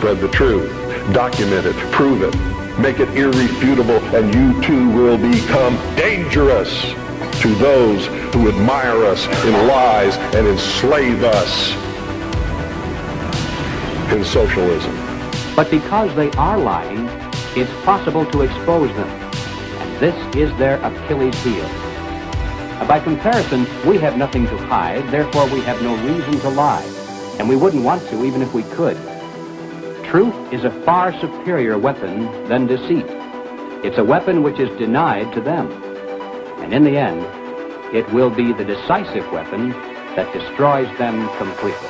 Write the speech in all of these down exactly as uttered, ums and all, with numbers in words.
Spread the truth. Document it. Prove it. Make it irrefutable, and you too will become dangerous to those who admire us in lies and enslave us in socialism. But because they are lying, it's possible to expose them. And this is their Achilles heel. By comparison, we have nothing to hide, therefore we have no reason to lie. And we wouldn't want to even if we could. Truth is a far superior weapon than deceit. It's a weapon which is denied to them. And in the end, it will be the decisive weapon that destroys them completely.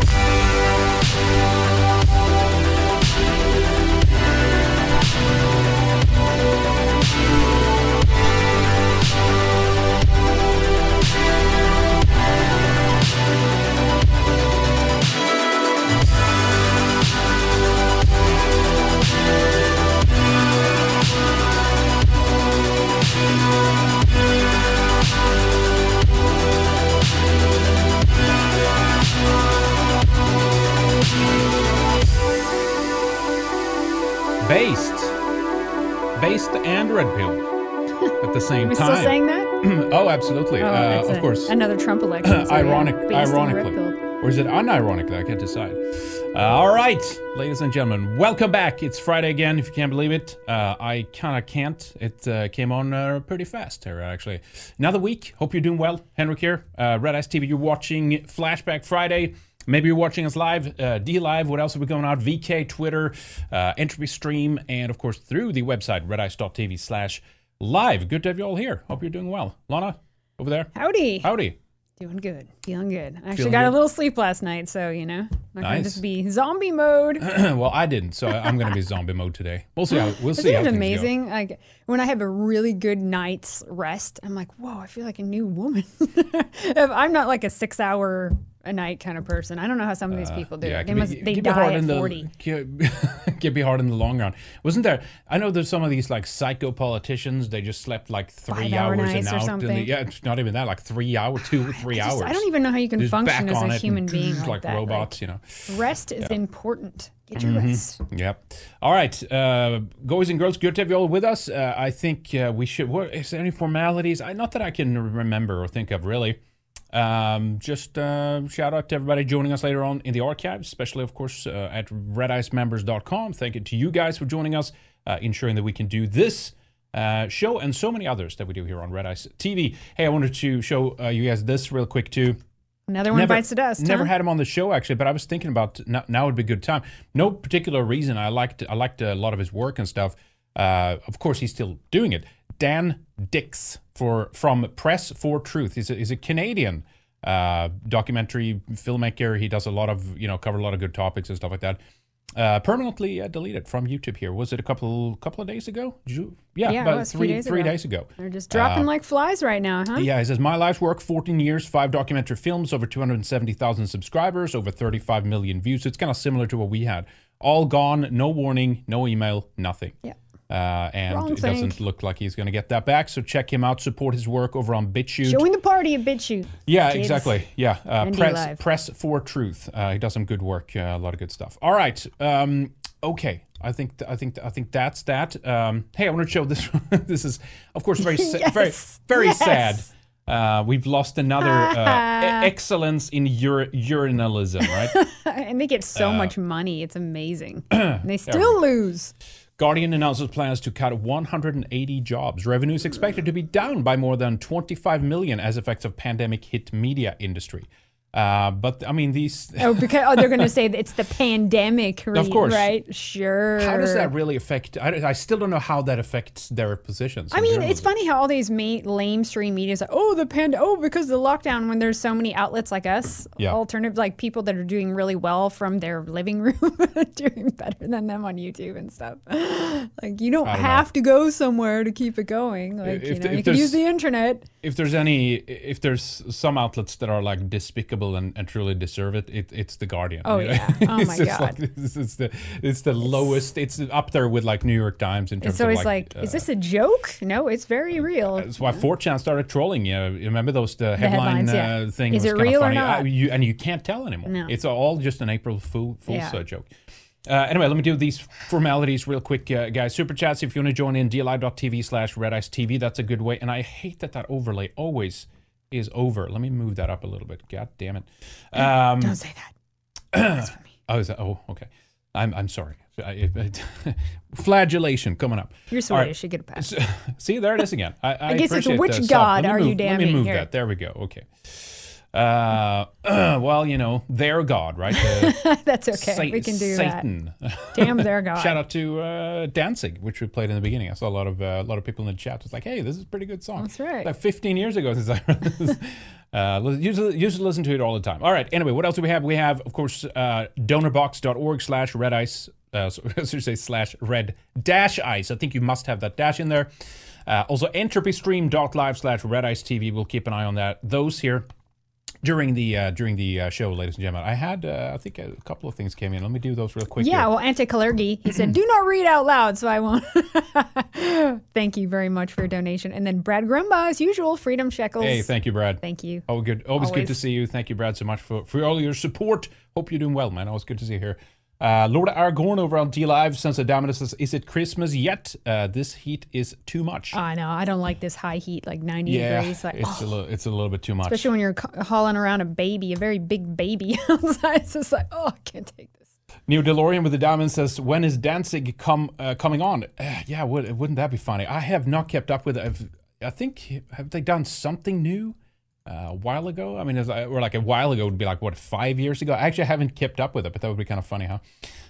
Based. Based and Red Pill at the same Are we time. still saying that? Oh, absolutely. Oh, uh, that's of a- course. Another Trump election. So Ironic, yeah, based and ironically. red-pilled. Or is it unironically? I can't decide. Uh, all right, ladies and gentlemen, welcome back. It's Friday again, if you can't believe it. Uh, I kind of can't. It uh, came on uh, pretty fast here, actually. Another week. Hope you're doing well. Henrik here. Uh, Red Ice T V, you're watching Flashback Friday. Maybe you're watching us live, uh, D Live. What else are we going out? V K, Twitter, uh, Entropy Stream, and of course through the website, redice.tv slash live. Good to have you all here. Hope you're doing well. Lana, over there. Howdy. Howdy. Doing good. Feeling good. I actually Feeling got good? a little sleep last night, so, you know, I'm not going Nice. to just be zombie mode. Well, I didn't, so I'm going to be zombie mode today. We'll see how we'll see how Isn't it things go. amazing? Like when I have a really good night's rest, I'm like, whoa, I feel like a new woman. If I'm not like a six hour a night kind of person. I don't know how some of these people do. Uh, Yeah, it they can must be, they can be hard die in at the, forty. Can, can be hard in the long run. Wasn't there? I know there's some of these like psycho politicians. They just slept like three Five-hour hours and nights or out. And something. they, yeah, it's not even that. Like three hours, two, three I just- hours. I don't even know how you can Just function back as on a it human and being like like that. robots. Like, you know. Rest is Yeah. important. Get your Mhm. rest. Yep. All right, uh, boys and girls, good to have you all with us. Uh, I think uh, we should. What, is there any formalities? I, not that I can remember or think of really. Um, just uh, shout out to everybody joining us later on in the archives, especially of course uh, at red ice members dot com. Thank you to you guys for joining us, uh, ensuring that we can do this uh, show and so many others that we do here on Red Ice T V. Hey, I wanted to show uh, you guys this real quick too. Another one Never- bites the dust. Never huh? had him on the show actually, but I was thinking about now, now would be a good time. No particular reason. I liked I liked a lot of his work and stuff. Uh, of course, he's still doing it. Dan Dix for from Press for Truth. He's a, he's a Canadian uh, documentary filmmaker. He does a lot of you know cover a lot of good topics and stuff like that. Uh, permanently uh, deleted from YouTube. Here was it a couple couple of days ago? Did you- yeah, Yeah, it about was a few three days three ago. days ago. They're just dropping Uh, like flies right now, huh? Yeah, he says, my life's work, fourteen years, five documentary films, over two hundred seventy thousand subscribers, over thirty-five million views. So it's kind of similar to what we had. All gone, no warning, no email, nothing. Yeah. Uh, and Wrong it doesn't thing. look like he's going to get that back. So check him out, support his work over on BitChute. Join the party at BitChute. Yeah, kids. exactly. Yeah, uh, And press D-Live. press for truth. Uh, he does some good work. Uh, a lot of good stuff. All right. Um, okay. I think th- I think th- I think that's that. Um, hey, I want to show this. This is, of course, very sa- Yes. very very Yes. sad. Uh, we've lost another uh, e- excellence in ur- urinalism, right? And they get so Uh, much money. It's amazing. And they still we lose. Guardian announces plans to cut one hundred eighty jobs. Revenue is expected to be down by more than twenty-five million as effects of pandemic hit media industry. Uh, but I mean, these. Oh, because oh, they're going to say that it's the pandemic, re- Of course. right? Sure. How does that really affect? I, I still don't know how that affects their positions. I in mean, journalism. it's funny how all these ma- lamestream media is like, oh, the pand, oh, because of the lockdown. When there's so many outlets like us, Yeah. alternative, like people that are doing really well from their living room, doing better than them on YouTube and stuff. Like you don't, I don't have to go somewhere to keep it going. Like If you the- know, if you can there's- use the internet. If there's any, if there's some outlets that are like despicable and, and truly deserve it, it, it's the Guardian. Oh, you know? yeah. Oh, It's my just God. Like, this is the it's the lowest. It's up there with like New York Times in terms It's always of like, like. is uh, this a joke? No, it's very real. That's why four chan started trolling you. You remember those the headline headlines, yeah. uh, thing Is was it kind of real or funny. not? Uh, you, and you can't tell anymore. No. It's all just an April Fool Fool's Yeah. uh, joke. Uh, anyway, let me do these formalities real quick, uh, guys. Super chats, if you want to join in, dlive.tv slash redicetv. That's a good way. And I hate that that overlay always is over. Let me move that up a little bit. God damn it. Um, Don't say that. That's for me. oh, is that? Oh, okay. I'm I'm sorry. I, I, flagellation coming up. You're sorry. All right. You should get a pass. See, there it is again. I, I, I guess it's appreciate which the sub. god Let me are move, you damning? Let me move Here. that. There we go. Okay. Uh, well, you know, their god, right? Uh, That's okay. Sa- we can do Satan. that. Damn their god. Shout out to uh, Danzig, which we played in the beginning. I saw a lot of uh, a lot of people in the chat was like, "Hey, this is a pretty good song." That's right. Like fifteen years ago since I heard this. Uh, usually, usually listen to it all the time. All right. Anyway, what else do we have? We have, of course, uh, donorbox.org slash red ice. Uh, so, I should say slash red dash ice. I think you must have that dash in there. Uh, also, entropystream.live slash red ice TV. We'll keep an eye on that. Those here. During the uh, during the uh, show, ladies and gentlemen, I had uh, I think a couple of things came in. Let me do those real quick. Yeah, here. well, Anti-Kalergi, he said, do not read out loud, so I won't. Thank you very much for your donation. And then Brad Grumba, as usual, Freedom Shekels. Hey, thank you, Brad. Thank you. Oh, good. Always, good Always. to see you. Thank you, Brad, so much for, for all your support. Hope you're doing well, man. Always good to see you here. Uh, Lord Aragorn over on D-Live, Sons of Dominus says, is it Christmas yet? Uh, this heat is too much. I know. I don't like this high heat, like ninety yeah, degrees. Like, it's, oh. a little, it's a little bit too much. Especially when you're ca- hauling around a baby, a very big baby outside. It's just like, oh, I can't take this. New DeLorean with the diamond says, when is Danzig come uh, coming on? Uh, yeah, would, wouldn't that be funny? I have not kept up with it. I've, I think, have they done something new uh, a while ago? I mean, as I, or like a while ago would be like, what, five years ago? I actually haven't kept up with it, but that would be kind of funny, huh?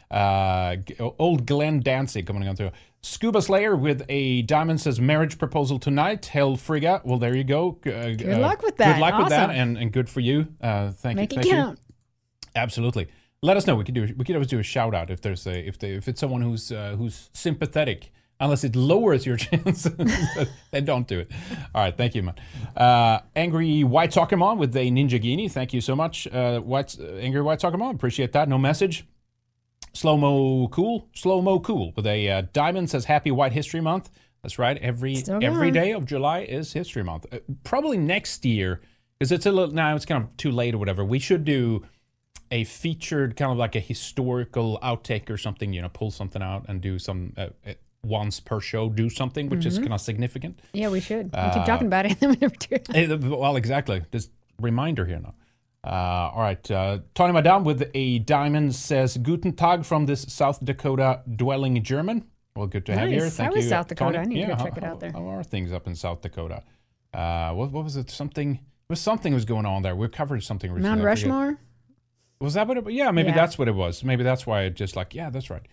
Uh, old Glenn Danzig coming on through. Scuba Slayer with a diamond says, marriage proposal tonight. Hell Frigga. Well, there you go. Uh, Good uh, luck with that. Good luck awesome. with that, and, and good for you. Uh, thank Make you. it Thank count. You. Absolutely. Let us know. We could do. We could always do a shout out if there's a if they if it's someone who's uh, who's sympathetic. Unless it lowers your chances, then don't do it. All right, thank you, man. Uh, Angry White Soccer Mom with a Ninja Genie. Thank you so much, uh, White, uh, Angry White Soccer Mom. Appreciate that. No message. Slow Mo Cool. Slow Mo Cool with a uh, diamond says Happy White History Month. That's right. Every Still every going. day of July is History Month. Uh, probably next year, because it's a little now. It's kind of too late or whatever. We should do a featured kind of like a historical outtake or something. You know, pull something out and do some. Uh, uh, once per show do something which mm-hmm. is kind of significant. Yeah, we should. We uh, keep talking about it and then we never do it. Well, exactly. Just reminder here now. Uh, all right. Uh, Tony Madame with a diamond says, Guten Tag from this South Dakota dwelling German. Well, good to have you here. Nice. Thank How is you, South Dakota? Tony. I need to yeah, go check how, it out there. How are things up in South Dakota? Uh, what, what was it? Something, there was something was going on there. We covered something recently. Mount Rushmore? Was that what it was? Yeah, maybe Yeah. that's what it was. Maybe that's why it just like, yeah, that's right.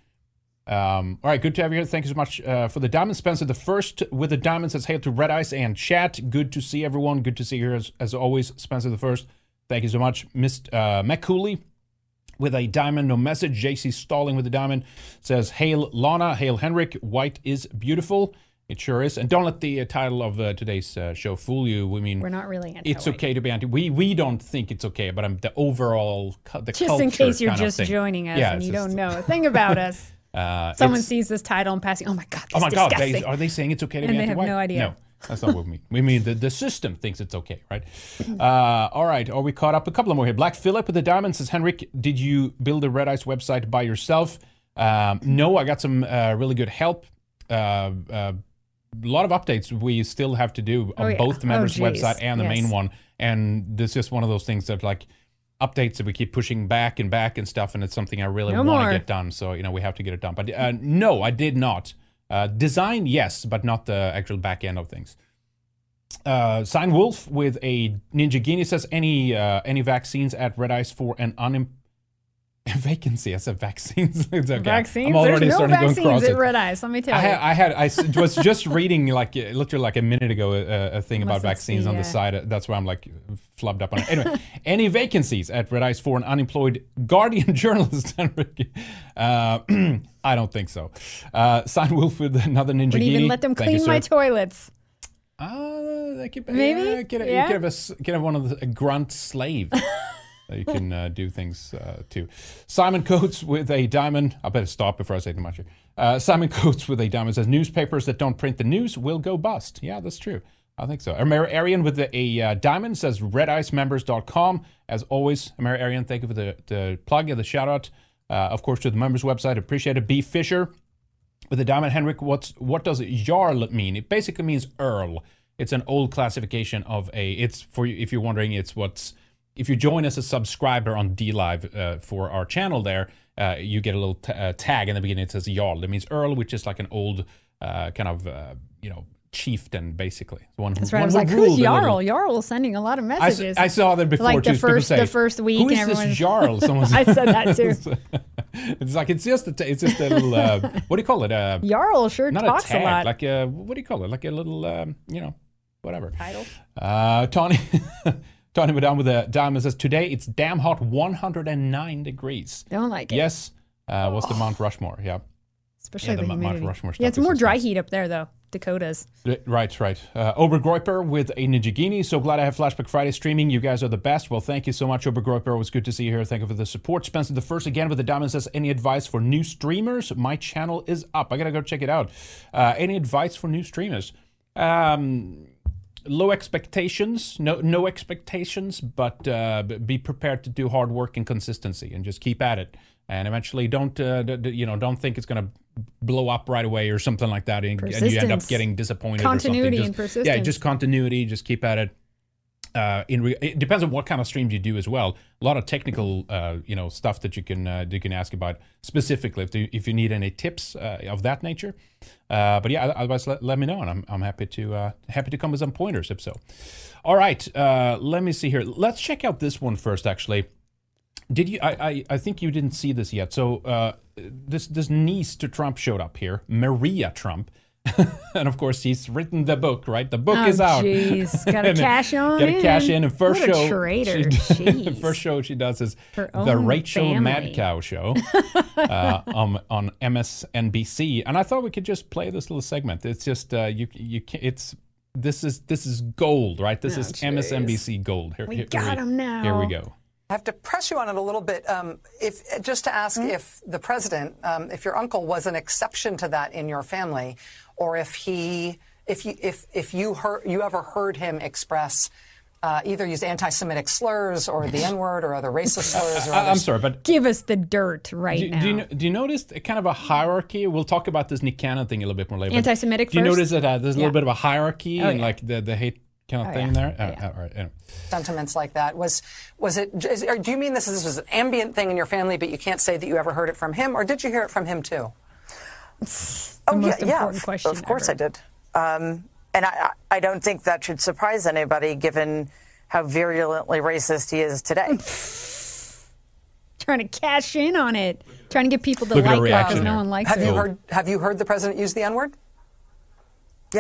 Um, all right, good to have you here. Thank you so much uh, for the diamond. Spencer, the first with the diamond says, hail to Red Ice and chat. Good to see everyone. Good to see you here as, as always. Spencer, the first. Thank you so much. Missed uh, McCooley with a diamond, no message. J C Stalling with the diamond says, hail Lana, hail Henrik. White is beautiful. It sure is. And don't let the uh, title of uh, today's uh, show fool you. We mean, We're not really anti it's okay to be anti. We we don't think it's okay, but I'm the overall cu- the Just culture in case you're kind of just thing. joining us Yeah, and it's you just- don't know a thing about us. Uh, Someone it's- sees this title and passing, oh my God, Oh that's my God! disgusting. They, are they saying it's okay to And be they have anti-white? no idea. No, that's not what we mean. We mean the, the system thinks it's okay, right? Uh, all right, are we caught up? A couple of more here. Black Phillip with the diamond says, Henrik, did you build a Red Ice website by yourself? Um, no, I got some uh, really good help. Uh, uh, a lot of updates we still have to do on Oh, yeah. both the members' Oh, geez. website and the Yes. main one. And this is one of those things that like updates that we keep pushing back and back and stuff, and it's something I really No want more. to get done. So, you know, we have to get it done. But uh, no, I did not. Uh, design, yes, but not the actual back end of things. Uh, Sign Wolf with a Ninja Genie says, any uh, any vaccines at Red Ice for an unem- vacancy? I said vaccines. It's okay. Vaccines? I'm already There's no starting to go vaccines across at it. Red Ice, let me tell I you. had, I had, I s- was just reading like uh, literally like a minute ago a, a thing about Must it's vaccines the, on the uh, side. That's why I'm like flubbed up on it. Anyway, any vacancies at Red Ice for an unemployed Guardian journalist? uh, I don't think so. Uh, Sign Wolf with another Ninja Wouldn't Genie. even let them Thank you, clean my sir. toilets. Uh, that could, Maybe? Yeah, get, a, Yeah? get, have a, s- get have one of the a grunt slave. that you can uh, do things uh, too. Simon Coates with a diamond. I better stop before I say too much here. Uh, Simon Coates with a diamond says, newspapers that don't print the news will go bust. Yeah, that's true. I think so. Amara Arian with a, a uh, diamond says red ice members dot com. As always, Amara Arian, thank you for the, the plug and the shout out. Uh, of course, to the members website. Appreciate it. B. Fisher with the Diamond. Henrik, what's what does Jarl mean? It basically means Earl. It's an old classification of a. It's for you if you're wondering. It's what's if you join as a subscriber on D Live uh, for our channel there, uh, you get a little t- uh, tag in the beginning. It says Jarl. It means Earl, which is like an old uh, kind of uh, you know. chieftain, basically. One who, That's right. one I was who like, ruled who's a Jarl? little- Jarl sending a lot of I, messages. s- I saw that before like too. the first, People say, the first week. who is and this everyone's- Jarl? Someone I said that too. It's like it's just a t- it's just a little uh, what do you call it? Uh, Jarl sure not talks a tag, a lot. like a what do you call it? Like a little um, you know whatever Title. Uh, Tony. Tony Madame with the diamond says today it's damn hot, one hundred nine degrees. Don't like it. Yes. Uh, what's the Mount Rushmore? Yeah. Especially Yeah, the, the Mount humidity. Rushmore Yeah, it's stuff is more just dry nice. heat up there though. Dakotas. Right, right. Uh, Obergroiper with a Nijigini. So glad I have Flashback Friday streaming. You guys are the best. Well, thank you so much, Obergroiper. It was good to see you here. Thank you for the support. Spencer the First again with the diamond says, any advice for new streamers? My channel is up. I got to go check it out. Uh, any advice for new streamers? Um, low expectations. No no expectations, but uh, b- be prepared to do hard work and consistency and just keep at it. And eventually don't, uh, d- d- you know, don't think it's going to blow up right away or something like that, and, and you end up Persistence. getting disappointed Continuity or something. and Just, yeah, persistence. just continuity. Just keep at it. Uh, in re- it depends on what kind of streams you do as well. A lot of technical, uh, you know, stuff that you can uh, you can ask about specifically if you, if you need any tips uh, of that nature. Uh, but yeah, otherwise let, let me know, and I'm I'm happy to uh, happy to come with some pointers if so. All right, uh, let me see here. Let's check out this one first, actually. Did you? I, I, I think you didn't see this yet. So uh, this this niece to Trump showed up here, Maria Trump, and of course he's written the book. Right, the book Oh, is out. jeez. Gotta And cash on Gotta in. cash in. And first What a show, traitor. she- Jeez. first show she does is Her the own Rachel family. Madcow show uh, on on M S N B C, and I thought we could just play this little segment. It's just uh, you you can, it's. This is this is gold, right? This Oh, is M S N B C gold. Here, We here, got here, 'em now. Here we go. I have to press you on it a little bit. Um, if just to ask if the president, um, if your uncle was an exception to that in your family, or if he, if you, if if you heard, you ever heard him express uh, either use anti-Semitic slurs or the N-word or other racist slurs. Or I, I'm others. sorry, but Give us the dirt right do, now. do you do you notice a kind of a hierarchy? We'll talk about this Nick Cannon thing a little bit more later. but Anti-Semitic Do you first? notice that uh, there's a Yeah. little bit of a hierarchy Oh, and yeah. like the the hate kind of Oh, thing yeah. there? Oh, Uh, yeah. all right. Anyway. sentiments like that. Was was it? Is, or do you mean this, is, this was an ambient thing in your family, but you can't say that you ever heard it from him, or did you hear it from him too? The most important of, question Of course ever. I did. Um, and I, I don't think that should surprise anybody given how virulently racist he is today. Trying to cash in on it. Trying to get people to Look at her like it reaction because no there. one likes Have it. you heard? Have you heard the president use the N-word Yeah.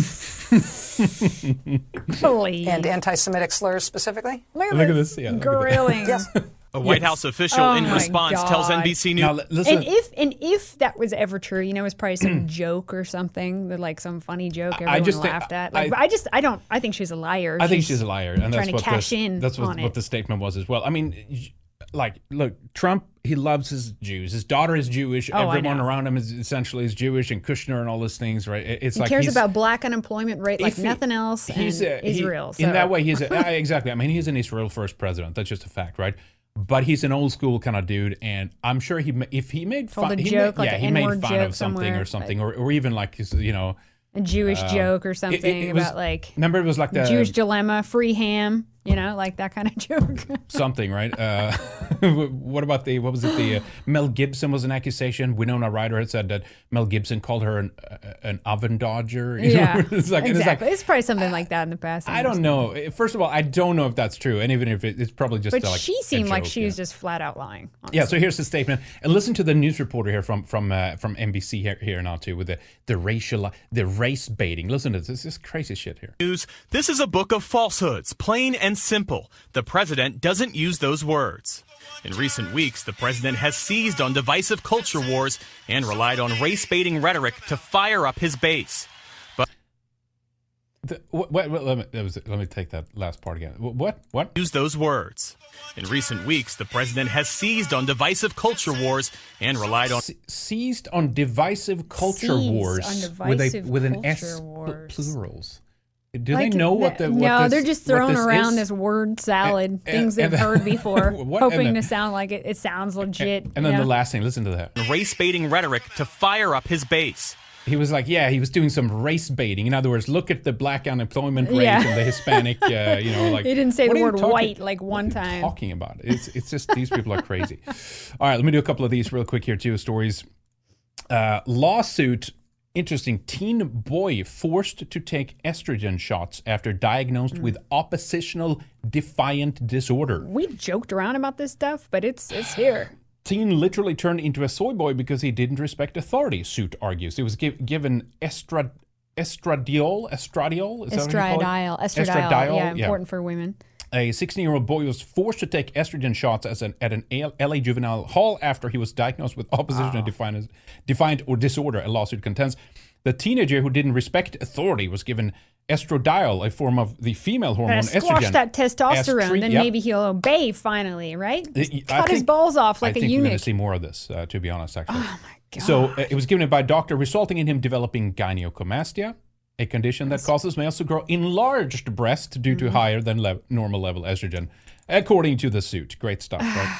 Please. and anti-Semitic slurs specifically? Look at Look at this. this, yeah, look at that. Grilling. Yes. A White House official Oh in my response tells God. N B C News. Now li- listen. And if and if that was ever true, you know, it was probably some joke or something, like some funny joke I everyone just think- laughed at. I- Like, but I just, I don't, I think she's a liar. I think she's a liar, and trying that's to what cash the, in that's what, on what it. the statement was as well. I mean, y- like, look, Trump, he loves his Jews. His daughter is Jewish. Oh, I Everyone know. around him is essentially is Jewish, and Kushner and all those things, right? It- It's He like cares he's, about black unemployment rate like if he- nothing else. He's and a, he- Israel. in so- that way, he's a, uh, exactly. I mean, he's an Israel first president. That's just a fact, right? But he's an old school kind of dude, and I'm sure he ma- if he made Told fun, a he joke, made, like yeah, an he made N-word fun joke of something somewhere, or something, or, or even like you know, a Jewish joke or something Um, it- it was- about like remember it was like the Jewish dilemma, free ham, you know, like that kind of joke. something, right? Uh, what about the, what was it? The uh, Mel Gibson was an accusation. Winona Ryder had said that Mel Gibson called her an uh, an oven dodger. You yeah, know? it's like, and it's like, exactly. It's, probably something like that in the past. I don't know. First of all, I don't know if that's true, and even if it, it's probably just But uh, like she a seemed like joke, she yeah. was just flat out lying. Yeah, honestly. so here's the statement, and listen to the news reporter here from from uh, from N B C here, here now too with the the racial the race baiting. Listen to this, this is crazy shit here. News. This is a book of falsehoods, plain and simple. The president doesn't use those words. In recent weeks, the president has seized on divisive culture wars and relied on race-baiting rhetoric to fire up his base. The, what, what, what, let me that was, let me take that last part again. What what? Use those words. In recent weeks, the president has seized on divisive culture wars and relied on Se- seized on divisive culture Seized wars on with a divisive with an culture S pl- wars. plurals. Do Like, they know what the what no? this, they're just what throwing this around is? this word salad, And- things and- they've and- heard before, What- hoping and to the- sound like it. It sounds legit. And then you the know? last thing, listen to that. Race baiting rhetoric to fire up his base. He was like, yeah, he was doing some race baiting. In other words, look at the black unemployment rate Yeah. and the Hispanic, uh, you know, like. He didn't say what the are you word talking- white like one what are you time. talking about? It's, it's just, these people are crazy. All right, let me do a couple of these real quick here, too. Stories. Uh, lawsuit. Interesting. Teen boy forced to take estrogen shots after diagnosed with oppositional defiant disorder. We joked around about this stuff, but it's it's here. Teen literally turned into a soy boy because he didn't respect authority, suit argues. He was give, given estrad, estradiol, estradiol? Is that what you call it? Estradiol, estradiol, Estradiol, yeah, yeah. important for women. A sixteen-year-old boy was forced to take estrogen shots as an, at an L A juvenile hall after he was diagnosed with oppositional Ah. defiant, defiant or disorder, a lawsuit contends. The teenager who didn't respect authority was given estradiol, a form of the female hormone Gotta squash estrogen. that testosterone, as treat- then yep. maybe he'll obey finally, right? I- I Cut his think- balls off like I a think we're going eunuch. to see more of this, uh, to be honest, actually. Oh my god! So uh, it was given by a doctor, resulting in him developing gynecomastia, a condition that causes males to grow enlarged breasts due Mm-hmm. to higher than le- normal level estrogen, according to the suit. Great stuff, right?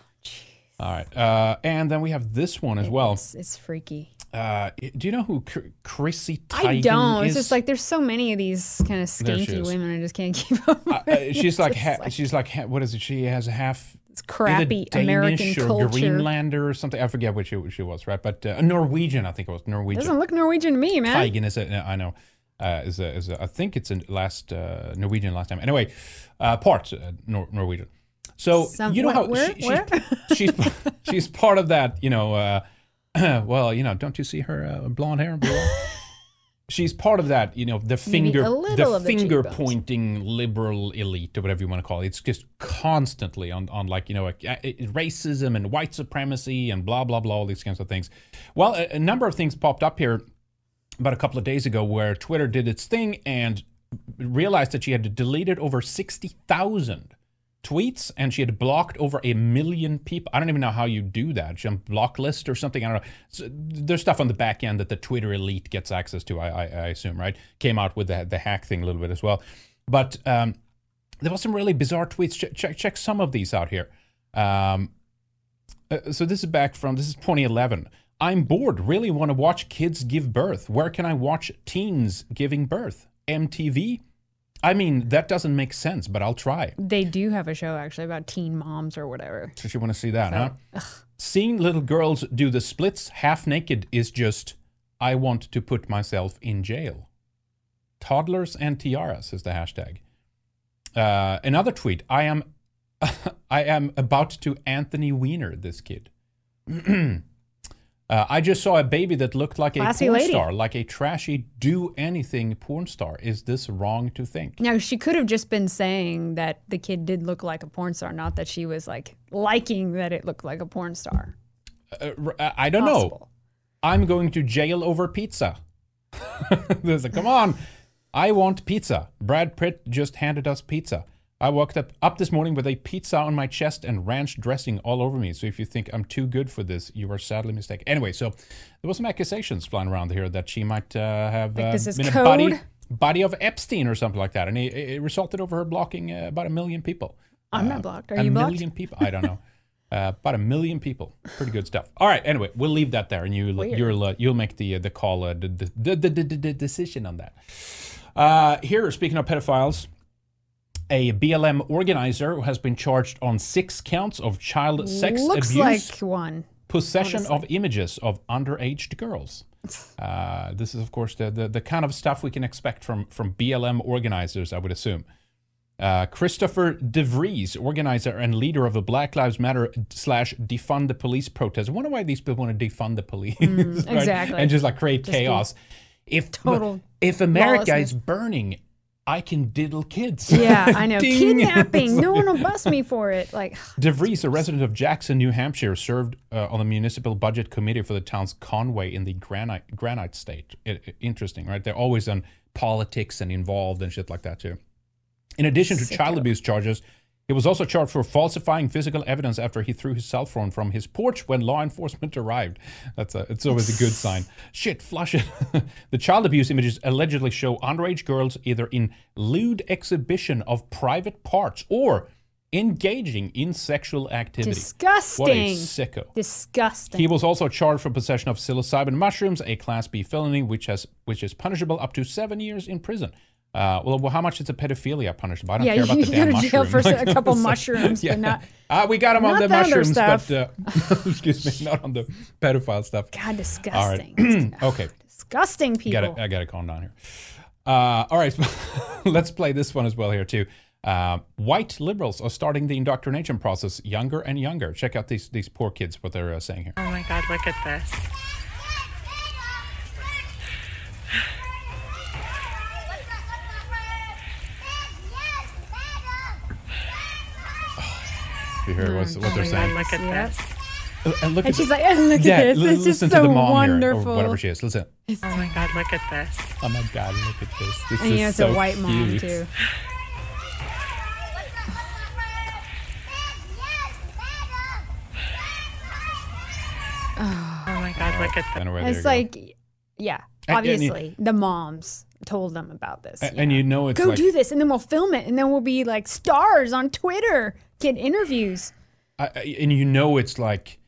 All right. Uh, and then we have this one as well. It's, it's freaky. Uh, do you know who Chr- Chrissy Teigen I don't. is? It's just like there's so many of these kind of There she skanky is. women. I just can't keep up. Uh, with uh, she's it. like, It's ha- like she's like, ha- what is it? She has a half it's crappy either American Danish or culture. Greenlander or something. I forget which she, she was, right? But uh, a Norwegian, I think it was Norwegian. Doesn't look Norwegian to me, man. Teigen is a, I know, uh, is a, is a, I think it's a last uh, Norwegian last time. Anyway, uh, part uh, Nor- Norwegian. So Some- you know how where- she, where? she's, she's she's part of that. You know, uh, well, you know, don't you see her uh, blonde hair and blue eyes? She's part of that, you know, the Maybe finger, a little the of the finger cheekbones. pointing liberal elite or whatever you want to call it. It's just constantly on, on like, you know, like, uh, racism and white supremacy and blah, blah, blah, all these kinds of things. Well, a, a number of things popped up here about a couple of days ago where Twitter did its thing and realized that she had deleted over sixty thousand tweets and she had blocked over a million people. I don't even know how you do that. She on block list or something. I don't know. So there's stuff on the back end that the Twitter elite gets access to, I, I, I assume, right? Came out with the, the hack thing a little bit as well. But um, there was some really bizarre tweets. Check, check, check some of these out here. Um, uh, so this is back from, this is twenty eleven. I'm bored. Really want to watch kids give birth. Where can I watch teens giving birth? M T V? I mean, that doesn't make sense, but I'll try. They do have a show actually about teen moms or whatever. So you want to see that, huh? Seeing little girls do the splits half naked is just, I want to put myself in jail. Toddlers and tiaras is the hashtag. Uh, another tweet, I am I am about to Anthony Weiner this kid. Uh, I just saw a baby that looked like Classy a porn lady. star, like a trashy do-anything porn star. Is this wrong to think? Now, she could have just been saying that the kid did look like a porn star, not that she was like liking that it looked like a porn star. Uh, r- I don't know. Possible. I'm going to jail over pizza. There's a, come on. I want pizza. Brad Pitt just handed us pizza. I woke up, up this morning with a pizza on my chest and ranch dressing all over me. So if you think I'm too good for this, you are sadly mistaken. Anyway, so there was some accusations flying around here that she might uh, have Like uh, this is been code? a buddy, buddy of Epstein or something like that. And it, it resulted over her blocking uh, about a million people. I'm Uh, not blocked. Are a you blocked? million people. I don't know. Uh, about a million people. Pretty good stuff. All right. Anyway, we'll leave that there, and you Weird. you'll uh, you'll make the uh, the call uh, the, the, the, the, the, the decision on that. Uh, here, speaking of pedophiles, a B L M organizer has been charged on six counts of child sex Looks abuse, like one. possession of images of underage girls. Uh, this is, of course, the, the the kind of stuff we can expect from from B L M organizers, I would assume. Uh, Christopher DeVries, organizer and leader of the Black Lives Matter slash defund the police protest. I wonder why these people want to defund the police, right? exactly. And just like create Just be chaos. If total if America lawlessness. is burning, I can diddle kids. Yeah, I know. Ding. Kidnapping. No one will bust me for it. Like, DeVries, a resident of Jackson, New Hampshire, served uh, on the municipal budget committee for the town's Conway in the Granite Granite State. I- I- interesting, right? They're always on politics and involved and shit like that too. In addion to child abuse charges, He was also charged for falsifying physical evidence after he threw his cell phone from his porch when law enforcement arrived. That's a, it's always a good sign. Shit, flush it. The child abuse images allegedly show underage girls either in lewd exhibition of private parts or engaging in sexual activity. Disgusting. What a sicko. Disgusting. He was also charged for possession of psilocybin mushrooms, a Class B felony, which has which is punishable up to seven years in prison. Uh, well, well, how much is a pedophilia punishable? I don't yeah, care about you the go damn to jail mushroom. for Like, a couple like, mushrooms, yeah. but not. Uh, we got him on not the the other mushrooms, stuff. but uh, excuse me, not on the pedophile stuff. God, disgusting. All right. Okay. Disgusting people. Gotta, I got to calm down here. Uh, all right. Let's play this one as well here, too. Uh, white liberals are starting the indoctrination process younger and younger. Check out these, these poor kids, what they're uh, saying here. Oh, my God, look at this. You hear what's, what Oh they're my saying? God, look at Yep. this. And, look And at she's the- like, and look yeah, at this. l- It's just listen so to the mom wonderful. here, or whatever she is. Listen. Oh my God, look at this. Oh my God, look at this. This And is you know, it's so a white mom, cute. too. Oh my God, look at this. Anyway, there you It's go. like, yeah, And- and you- obviously, the moms told them about this. A- and you know it's Go like, do this, and then we'll film it, and then we'll be like stars on Twitter, get interviews. I, I- and you know it's like,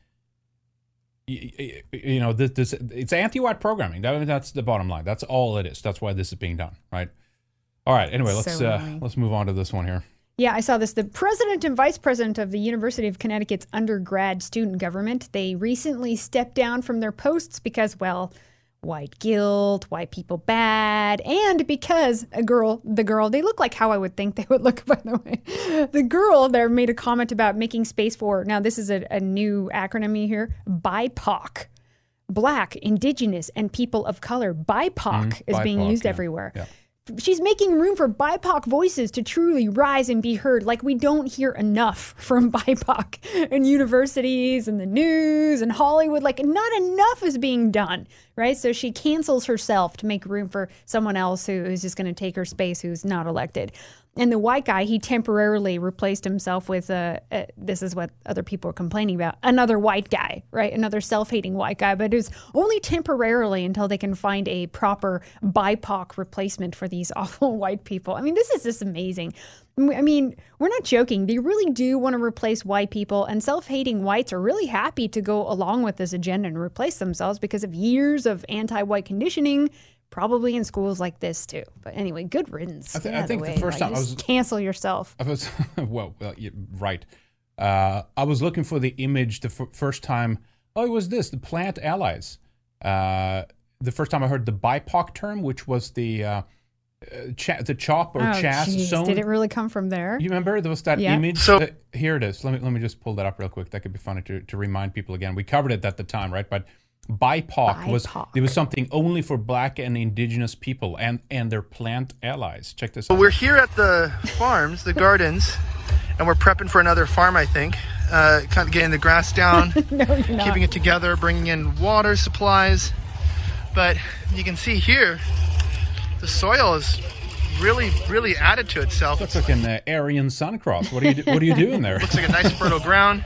you, you know, this, this it's anti-white programming. That, that's the bottom line. That's all it is. That's why this is being done, right? All right. Anyway, let's So uh, annoying. let's move on to this one here. Yeah, I saw this. The president and vice president of the University of Connecticut's undergrad student government, they recently stepped down from their posts because, well, white guilt, white people bad, and because a girl, the girl, they look like how I would think they would look, by the way. The girl there made a comment about making space for, now this is a, a new acronym here, B I P O C. Black, Indigenous, and people of color. B I P O C Mm, is being B I P O C, used yeah. everywhere. Yeah. She's making room for B I P O C voices to truly rise and be heard, like we don't hear enough from B I P O C in universities and the news and Hollywood. Like, not enough is being done, right? So she cancels herself to make room for someone else who is just going to take her space, who's not elected. And the white guy, he temporarily replaced himself with a, a this is what other people are complaining about, another white guy, right? Another self-hating white guy, but it was only temporarily until they can find a proper B I P O C replacement for these awful white people. I mean, this is just amazing. I mean, we're not joking. They really do want to replace white people, and self-hating whites are really happy to go along with this agenda and replace themselves because of years of anti-white conditioning, probably in schools like this too. But anyway, good riddance. I, th- Get out I of think the the way. first Like, time I just was cancel yourself. I was well, well yeah, right. Uh, I was looking for the image the f- first time. Oh, it was this the Plant Allies. Uh, the first time I heard the B I P O C term, which was the uh, uh, cha- the chop or Oh, chas geez. zone. Did it really come from there? You remember there was that Yeah. image? So- Uh, here it is. Let me let me just pull that up real quick. That could be funny to, to remind people again. We covered it at the time, right? But B I P O C was B I P O C. it was something only for Black and Indigenous people and and their plant allies. Check this out. We're here at the farms, the gardens, and we're prepping for another farm, I think. Uh, kind of getting the grass down, No, you're not. keeping it together, bringing in water supplies. But you can see here, the soil is really, really added to itself. Looks like an uh, Aryan sun cross. What are you do- what are you doing there? Looks like a nice fertile ground,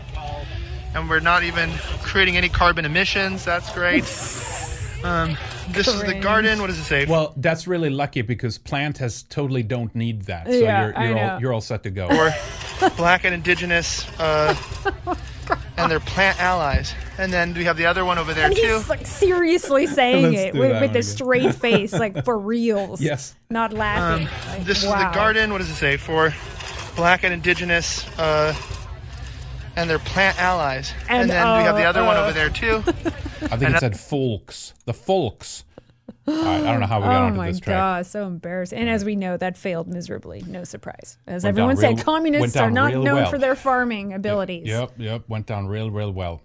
and we're not even creating any carbon emissions. That's great. Um, this is the Cringe. garden. What does it say? Well, that's really lucky because plant has totally don't need that. So Yeah, you're I you're know. all you're all set to go. For Black and Indigenous uh, and their plant allies. And then we have the other one over there And too. he's like seriously saying Let's it do with, that with one a again. straight face, like for reals. Yes. Not laughing. Like, This wow. is the garden. What does it say? For Black and Indigenous uh, and their plant allies. And, And, then we have the uh, other one uh, over there too. I think it said folks. The folks. All right, I don't know how we got Oh onto my this track. god, so embarrassing. And as we know, that failed miserably. No surprise. As Went down everyone said, real- communists went down are not real known well. for their farming abilities. Yep, yep. Went down real, real well.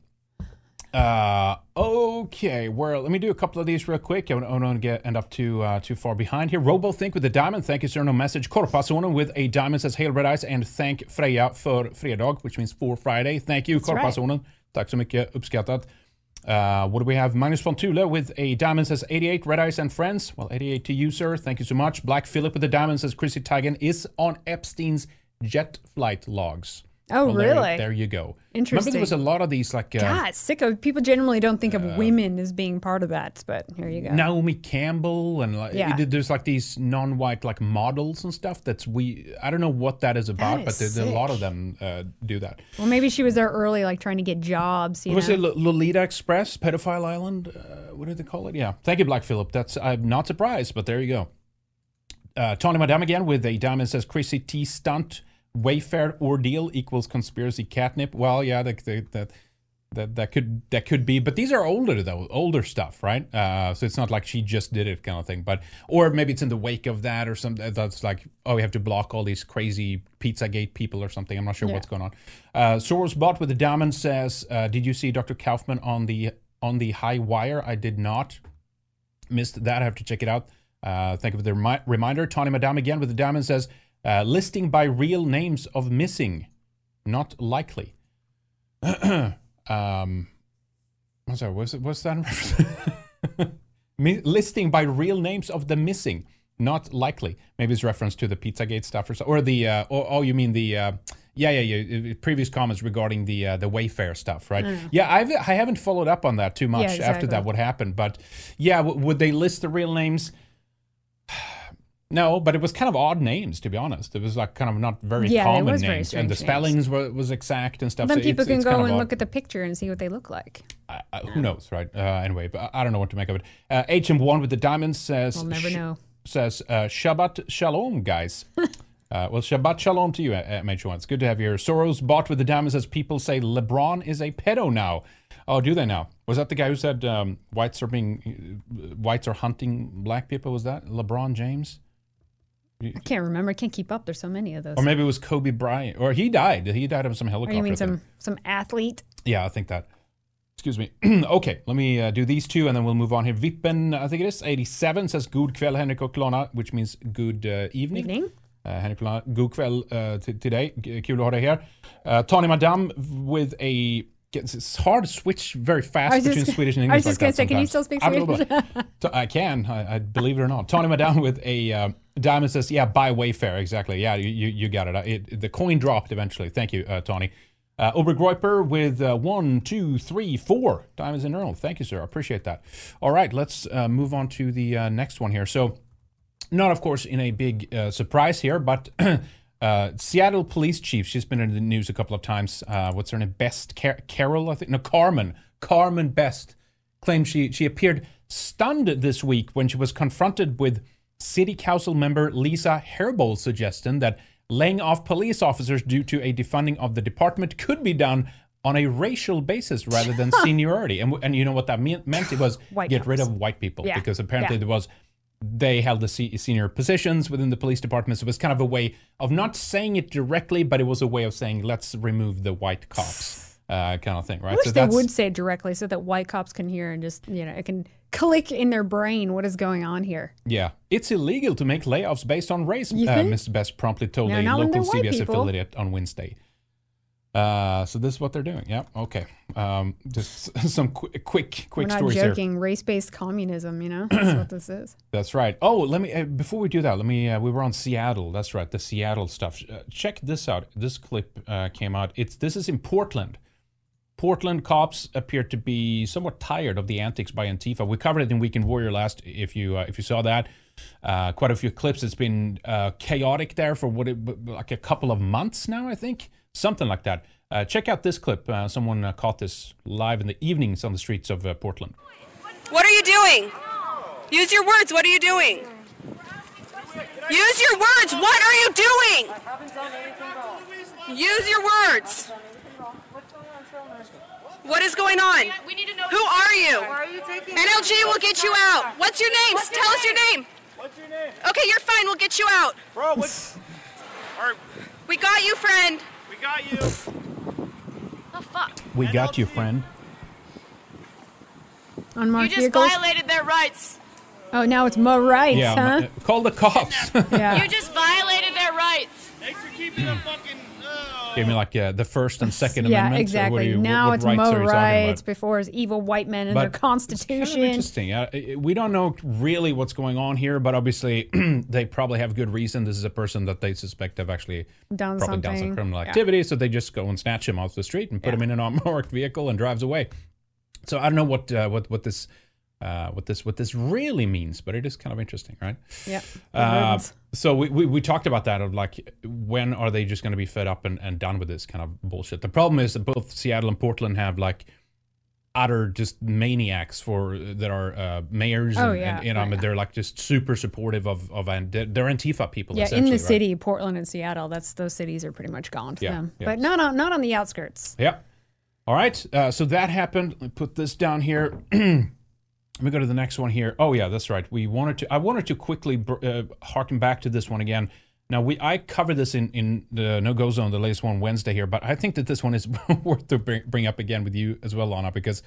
Uh, okay. Well, let me do a couple of these real quick. I don't, I don't get end up too uh, too far behind here. RoboThink with the diamond. Thank you, sir. No message. Korpasonen with a diamond says Hail Red Eyes and thank Freja för fredag, which means for Friday. Thank you, That's right. Korpasonen. Tack så mycket. Uppskattat. Uh, what do we have? Magnus von Thule with a diamond says eighty-eight Red Eyes and friends. Well, eighty-eight to you, sir. Thank you so much. Black Philip with the diamond says Chrissy Teigen is on Epstein's jet flight logs. Oh, Well, there- really? There, you go. Interesting. Remember there was a lot of these like uh, God, sicko. People generally don't think of women as being part of that, but here you go. Naomi Campbell and like Yeah. it- there's like these non-white like models and stuff. That's we. I don't know what that is about, That but is there, there are a lot sick. of them uh, do that. Well, maybe she was there early, like trying to get jobs. You Was know? it L- Lolita Express, Pedophile Island? Uh, what did they call it? Yeah. Thank you, Black Phillip. That's I'm not surprised, but there you go. Uh, Tony Madame again with a diamond says Chrissy T stunt Wayfair ordeal equals conspiracy catnip. Well, yeah, that that that that, that could that could be, but these are older though, older stuff, right? Uh, so it's not like she just did it kind of thing, but or maybe it's in the wake of that or something. That's like, oh, we have to block all these crazy Pizzagate people or something. I'm not sure Yeah. what's going on. Uh, Soros Bot with the diamond says, uh, did you see Doctor Kaufman on the on the high wire? I did not. Missed that. I have to check it out. Uh, thank you for the remi- reminder. Tony Madame again with the diamond says, uh, listing by real names of missing, not likely. um, I'm sorry, what's, what's that? Mi- listing by real names of the missing, not likely. Maybe it's reference to the Pizzagate stuff or so, or the, uh, oh, oh, you mean the, uh, yeah, yeah, yeah, previous comments regarding the uh, the Wayfair stuff, right? Yeah, I've, I haven't followed up on that too much Yeah, after exactly. that, what happened, but yeah, w- would they list the real names? No, but it was kind of odd names, to be honest. It was like kind of not very Yeah, it common was very names, strange and the names. spellings were, was exact and stuff. Then so people it's, can it's go kind of and odd. look at the picture and see what they look like. Uh, uh, who knows, right? Uh, anyway, but I I don't know what to make of it. Uh, H M one with the diamonds says, We'll never know. says uh, Shabbat Shalom, guys. uh, well, Shabbat Shalom to you, uh, M H one. It's good to have you here. Soros Bot with the diamonds says, people say LeBron is a pedo now. Oh, do they now? Was that the guy who said um, whites are being, uh, whites are hunting black people? Was that LeBron James? I can't remember. I can't keep up. There's so many of those. Or maybe it was Kobe Bryant. Or he died. He died of some Or helicopter. you mean thing. some some athlete? Yeah, I think that. Excuse me. Okay, let me uh, do these two and then we'll move on here. Vippen, I think it is, eighty-seven says God kväll Henrik och Lana, which means good uh, evening. Evening. Uh, Henrik och Lana, god kväll uh, t- today. G- Kul att ha dig här. Uh, Tony Madame with a... It's hard to switch very I fast was between just- Swedish and I English was just like gonna that say, can you sometimes. still speak I don't know, Swedish? but- I can, I, I believe it or not. Tony Madame with a uh, diamond says, yeah, buy Wayfair, exactly. Yeah, you, you, you got it. it. The coin dropped eventually. Thank you, uh, Tony. Uh, Obergroiper with uh, one, two, three, four diamonds in a row. Thank you, sir. I appreciate that. All right, let's uh, move on to the uh, next one here. So, not, of course, in a big uh, surprise here, but uh, Seattle police chief, she's been in the news a couple of times. Uh, what's her name? Best Car- Carol, I think? No, Carmen. Carmen Best claimed she, she appeared stunned this week when she was confronted with City Council member Lisa Herbol's suggestion that laying off police officers due to a defunding of the department could be done on a racial basis rather than seniority. And, and you know what that mean, meant? It was White get rid cops. of white people Yeah. because apparently Yeah. there was they held the se- senior positions within the police department. So it was kind of a way of not saying it directly, but it was a way of saying, let's remove the white cops uh, kind of thing, right? I wish so they that's, would say it directly so that white cops can hear and just, you know, it can click in their brain what is going on here. yeah. It's illegal to make layoffs based on race, You uh, think? Mister Best promptly told No, a not when local they're C B white S people. affiliate on Wednesday. Uh, so this is what they're doing. Yeah. Okay. Um, just some qu- quick, quick We're not stories here. joking. Race-based communism, you know? That's what this is. That's right. Oh, let me uh, before we do that, let me. Uh, we were on Seattle. That's right, the Seattle stuff. Uh, check this out. This clip uh, came out. It's this is in Portland. Portland cops appear to be somewhat tired of the antics by Antifa. We covered it in Weekend Warrior last. If you uh, if you saw that, uh, quite a few clips. It's been uh, chaotic there for what it, like a couple of months now, I think, something like that. Uh, check out this clip. Uh, someone uh, caught this live in the evenings on the streets of uh, Portland. What are you doing? Use your words. What are you doing? Use your words. What are you doing? Use your words. What is going on? We need to know. Who are you? Why are you taking? N L G will get you out. What's your name? What's your Tell us your name? name. What's your name? Okay, you're fine. We'll get you out. Bro, what? Or, We got you, friend. we got you. Oh, fuck. We got you, friend. Unmarked You just vehicles. violated their rights. Oh, now it's more rights, Yeah, huh? uh, call the cops. Yeah. You just violated their rights. Thanks for keeping keeping the fucking. Oh. You mean like uh, the First and Second Yeah, Amendments? exactly. You, now what, what it's rights Mo are you talking rights. about? Before it's evil white men and But their constitution. It's kind of interesting. Uh, we don't know really what's going on here, but obviously they probably have good reason. This is a person that they suspect have actually Done probably done some something. criminal Yeah. activity, so they just go and snatch him off the street and put Yeah. him in an unmarked vehicle and drives away. So I don't know what uh, what what this uh, what this what this really means, but it is kind of interesting, right? Yeah. Uh, so we, we we talked about that of like, when are they just going to be fed up and, and done with this kind of bullshit? The problem is that both Seattle and Portland have like utter just maniacs for that are uh, mayors. Oh, and, yeah. and you know, Oh, I mean, yeah. they're like just super supportive of of and they're Antifa people. Yeah, in essentially, the right? city, Portland and Seattle, that's those cities are pretty much gone for Yeah, them. yeah. But not on not on the outskirts. Yeah. All right. Uh, so that happened. Let me put this down here. Let me go to the next one here. Oh yeah, that's right. We wanted to. I wanted to quickly br- uh, harken back to this one again. Now we I covered this in in the No Go Zone, the latest one Wednesday here, but I think that this one is worth to bring, bring up again with you as well, Lana, because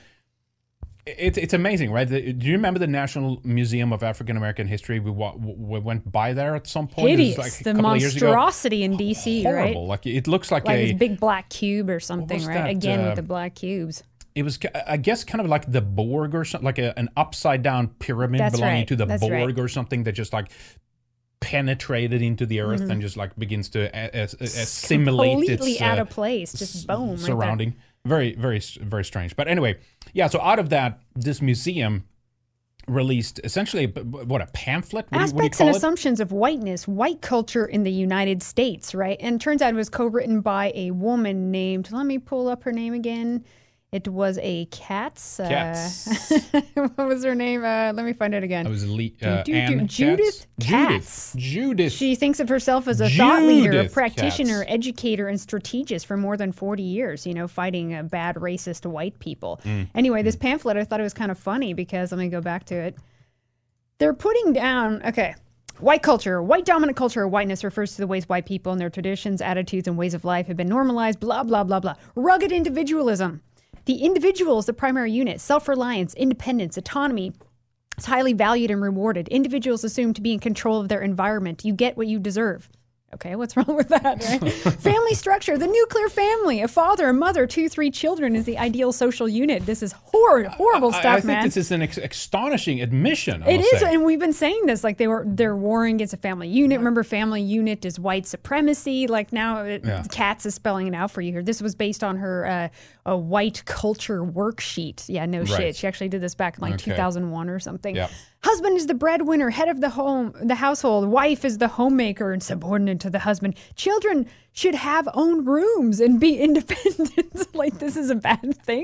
it's it's amazing, right? The, do you remember the National Museum of African American History? We, wa- we went by there at some point. It was Hideous. like a the couple of years ago. monstrosity in D C, right? Horrible. Like it looks like, Like a this big black cube or something, was right? that, Again uh, with the black cubes. It was, I guess, kind of like the Borg or something, like a, an upside down pyramid That's belonging right. to the That's Borg right. or something that just like penetrated into the earth Mhm. and just like begins to a- a- a- assimilate Completely its out uh, of place. Just boom. Right there. surrounding. Very, very, very strange. But anyway, yeah. So out of that, this museum released essentially b- b- what a pamphlet. What do you, what do you Aspects and call it? assumptions of whiteness, white culture in the United States, right? And it turns out it was co-written by a woman named, let me pull up her name again. It was a Katz. Uh, Katz. what was her name? Uh, let me find it again. It was Le- Do, uh, do, do, Anne Judith Katz? Katz. Judith. Judith. She thinks of herself as a thought leader, a Judith practitioner, Katz. educator, and strategist for more than forty years, you know, fighting uh, bad racist white people. Mm. Anyway, this pamphlet, I thought it was kind of funny because, let me go back to it. They're putting down, okay, white culture, white dominant culture or whiteness refers to the ways white people and their traditions, attitudes, and ways of life have been normalized, blah, blah, blah, blah. Rugged individualism. The individual is the primary unit. Self-reliance, independence, autonomy is highly valued and rewarded. Individuals assume to be in control of their environment. You get what you deserve. Okay, what's wrong with that, right? Family structure, the nuclear family, a father, a mother, two, three children is the ideal social unit. This is horrid, horrible I- stuff, I, think man. this is an ex- astonishing admission. I It must is, say. and we've been saying this. Like they were, they're warring against a family unit. Remember, family unit is white supremacy. Like now, it, Yeah. Katz is spelling it out for you here. This was based on her uh, a white culture worksheet. Yeah, no Right. shit. She actually did this back in like Okay. two thousand one or something. Yeah. Husband is the breadwinner, head of the home, the household. Wife is the homemaker and subordinate to the husband. Children should have own rooms and be independent. Like this is a bad thing.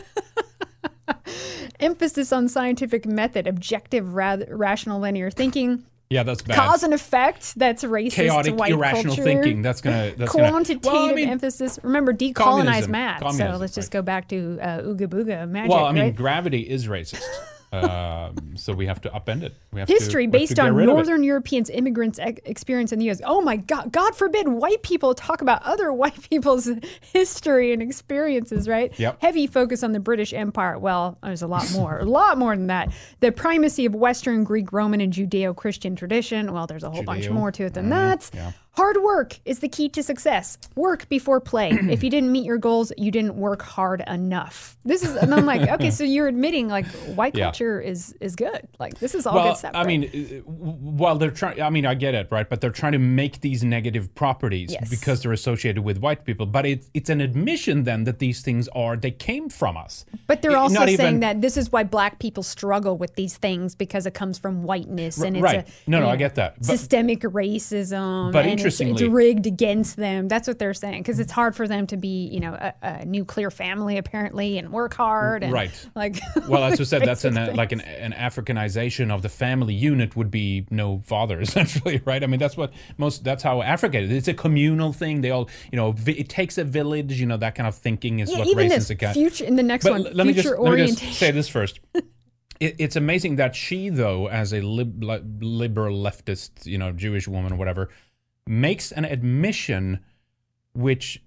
Emphasis on scientific method, objective, ra- rational, linear thinking. Yeah, that's bad. Cause and effect. That's racist. Chaotic, white irrational culture. thinking. That's gonna. That's gonna. Quantitative Well, I mean, emphasis. Remember, decolonize communism. math. So Communism, let's just go back to uh, ooga booga magic. well, I mean, right? gravity is racist, um, so we have to upend it. We have to- History we have to based get on rid of it. Northern Europeans, immigrants' ex- experience in the U S. Oh my God! God forbid white people talk about other white people's history and experiences. Right? Yep. Heavy focus on the British Empire. Well, there's a lot more. a lot more than that. The primacy of Western, Greek, Roman, and Judeo-Christian tradition. Well, there's a whole bunch Judeo. more to it than Mm, that. yeah. Hard work is the key to success. Work before play. If you didn't meet your goals, you didn't work hard enough. This is, and I'm like, okay, so you're admitting like white Yeah. culture is is good. Like this is all well, good stuff. I right? mean, uh, while they're trying, I mean, I get it, right? But they're trying to make these negative properties Yes. because they're associated with white people. But it's it's an admission then that these things are they came from us. But they're It- also not saying even- that this is why black people struggle with these things because it comes from whiteness and it's right. a No, no, you I know, get that. But- systemic racism. But and it's, it's interestingly- rigged against them. That's what they're saying because it's hard for them to be, you know, a, a nuclear family apparently and work hard. And, Right. Like, Well, as you said, that's an, racist like an, an Africanization of the family unit would be no father, essentially, right? I mean, that's what most, that's how Africa is. It's a communal thing. They all, you know, vi- it takes a village, you know, that kind of thinking is Yeah, what even races this account. future in the next But one, l- let me just, future let me just orientation. say this first. It, it's amazing that she, though, as a lib, li- liberal leftist, you know, Jewish woman or whatever, makes an admission which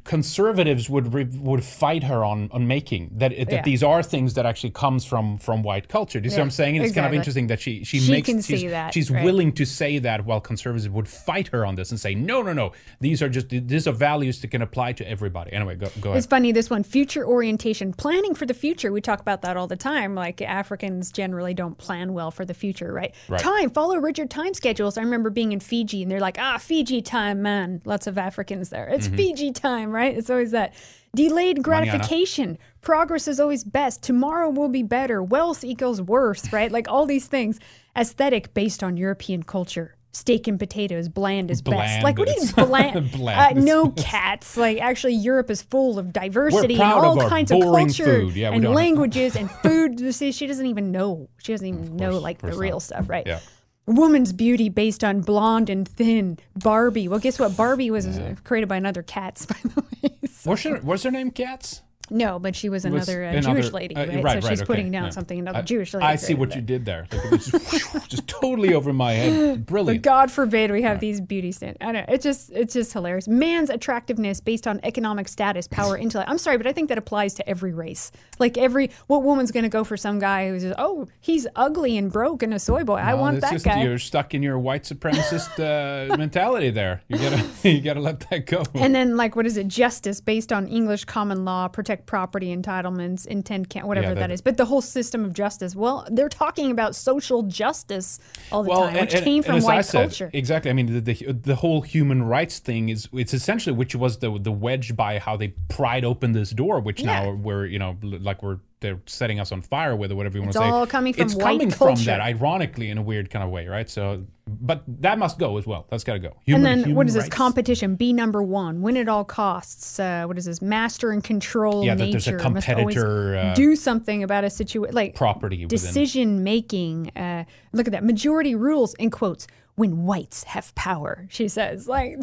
conservatives would re- would fight her on on making that that Yeah. these are things that actually comes from from white culture. Do you see Yeah, what I'm saying? And it's kind of exactly. interesting that she she, She makes can she's, see that, she's right. willing to say that, while conservatives would fight her on this and say no no no these are just these are values that can apply to everybody. Anyway, go go It's ahead. funny, this one, future orientation, planning for the future. We talk about that all the time. Like Africans generally don't plan well for the future, right? Right. Time, follow rigid time schedules. I remember being in Fiji and they're like, ah, Fiji time, man. Lots of Africans there. It's Mm-hmm. Fiji time, right? It's always that. Delayed gratification. Progress is always best. Tomorrow will be better. Wealth equals worth, right? Like all these things. Aesthetic based on European culture. Steak and potatoes, bland is best. Bland Like, what do is- you bland? Bland uh, is no best. cats. Like, actually, Europe is full of diversity and proud all of our kinds of boring culture food. Yeah, we and don't- languages and food. You see, she doesn't even know. She doesn't even know, course, like, of the course real not. stuff, right? Yeah. Woman's beauty based on blonde and thin. Barbie. Well, guess what? Barbie was uh, created by another Cats, by the way. So- What's her what's her name? Cats. no, but she was Was another uh, another- Jewish lady, uh, right? right, so she's right, putting okay, down yeah. something another I- Jewish lady. I see what created, you but- did there. Like, it was just, just totally over my head. But Brilliant. God forbid we have these beauty standards. I know it's just it's just hilarious. Man's attractiveness based on economic status, power, intellect. I'm sorry, but I think that applies to every race. Like every what woman's going to go for some guy who's just, oh he's ugly and broke and a soy boy. I No, want it's that just, guy. You're stuck in your white supremacist uh, mentality there. You gotta you gotta let that go. And then like what is it? Justice based on English common law, protect property entitlements, intent can whatever Yeah, that that- is. But the whole system of justice. Well, they're talking about social justice all the well, time, and, which and- came and from as I white said, culture. exactly. I mean, the, the the whole human rights thing is it's essentially which was the the wedge by how they pried open this door, which Yeah. now we're you know like we're they're setting us on fire with or whatever you want It's to say. all coming from it's white coming culture. from that, ironically, in a weird kind of way, right? So, but that must go as well. That's got to go. And Human- then human what is this rights. competition? Be number one, win at all costs. Uh, what is this? Master and control Yeah, that nature. there's a Must always competitor, uh, do something about a situation, like property within- decision making. Uh, look at that. Majority rules in quotes when whites have power. She says, like,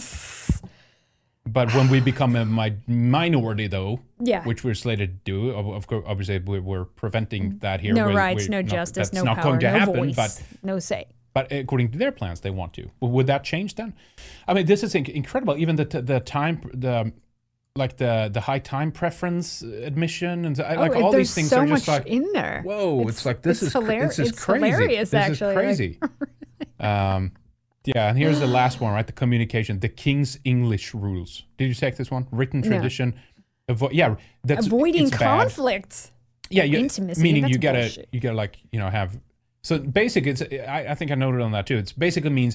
But when we become a mi- minority, though, Yeah. which we're slated to do, of, of course, obviously we're, we're preventing that here. no We're- rights, we're no not- justice, that's no not power, going to no happen. voice, But no say. but according to their plans, they want to. Well, would that change then? I mean, this is inc- incredible. Even the the time the like the the high time preference admission and so- like Oh, all there's these things so are just much like in there. Whoa! It's, It's- like this it's is cra- hilar- this is it's crazy. hilarious, this actually, is like- crazy. um, yeah, and here's the last one, right? The communication, the King's English rules. Did you take this one? Written No. tradition. Avo- yeah, that's Avoiding it's bad. conflict. Yeah, you, Intimacy, meaning that's you gotta bullshit. you gotta like you know have so basic. It's I, I think I noted on that too. It's basically means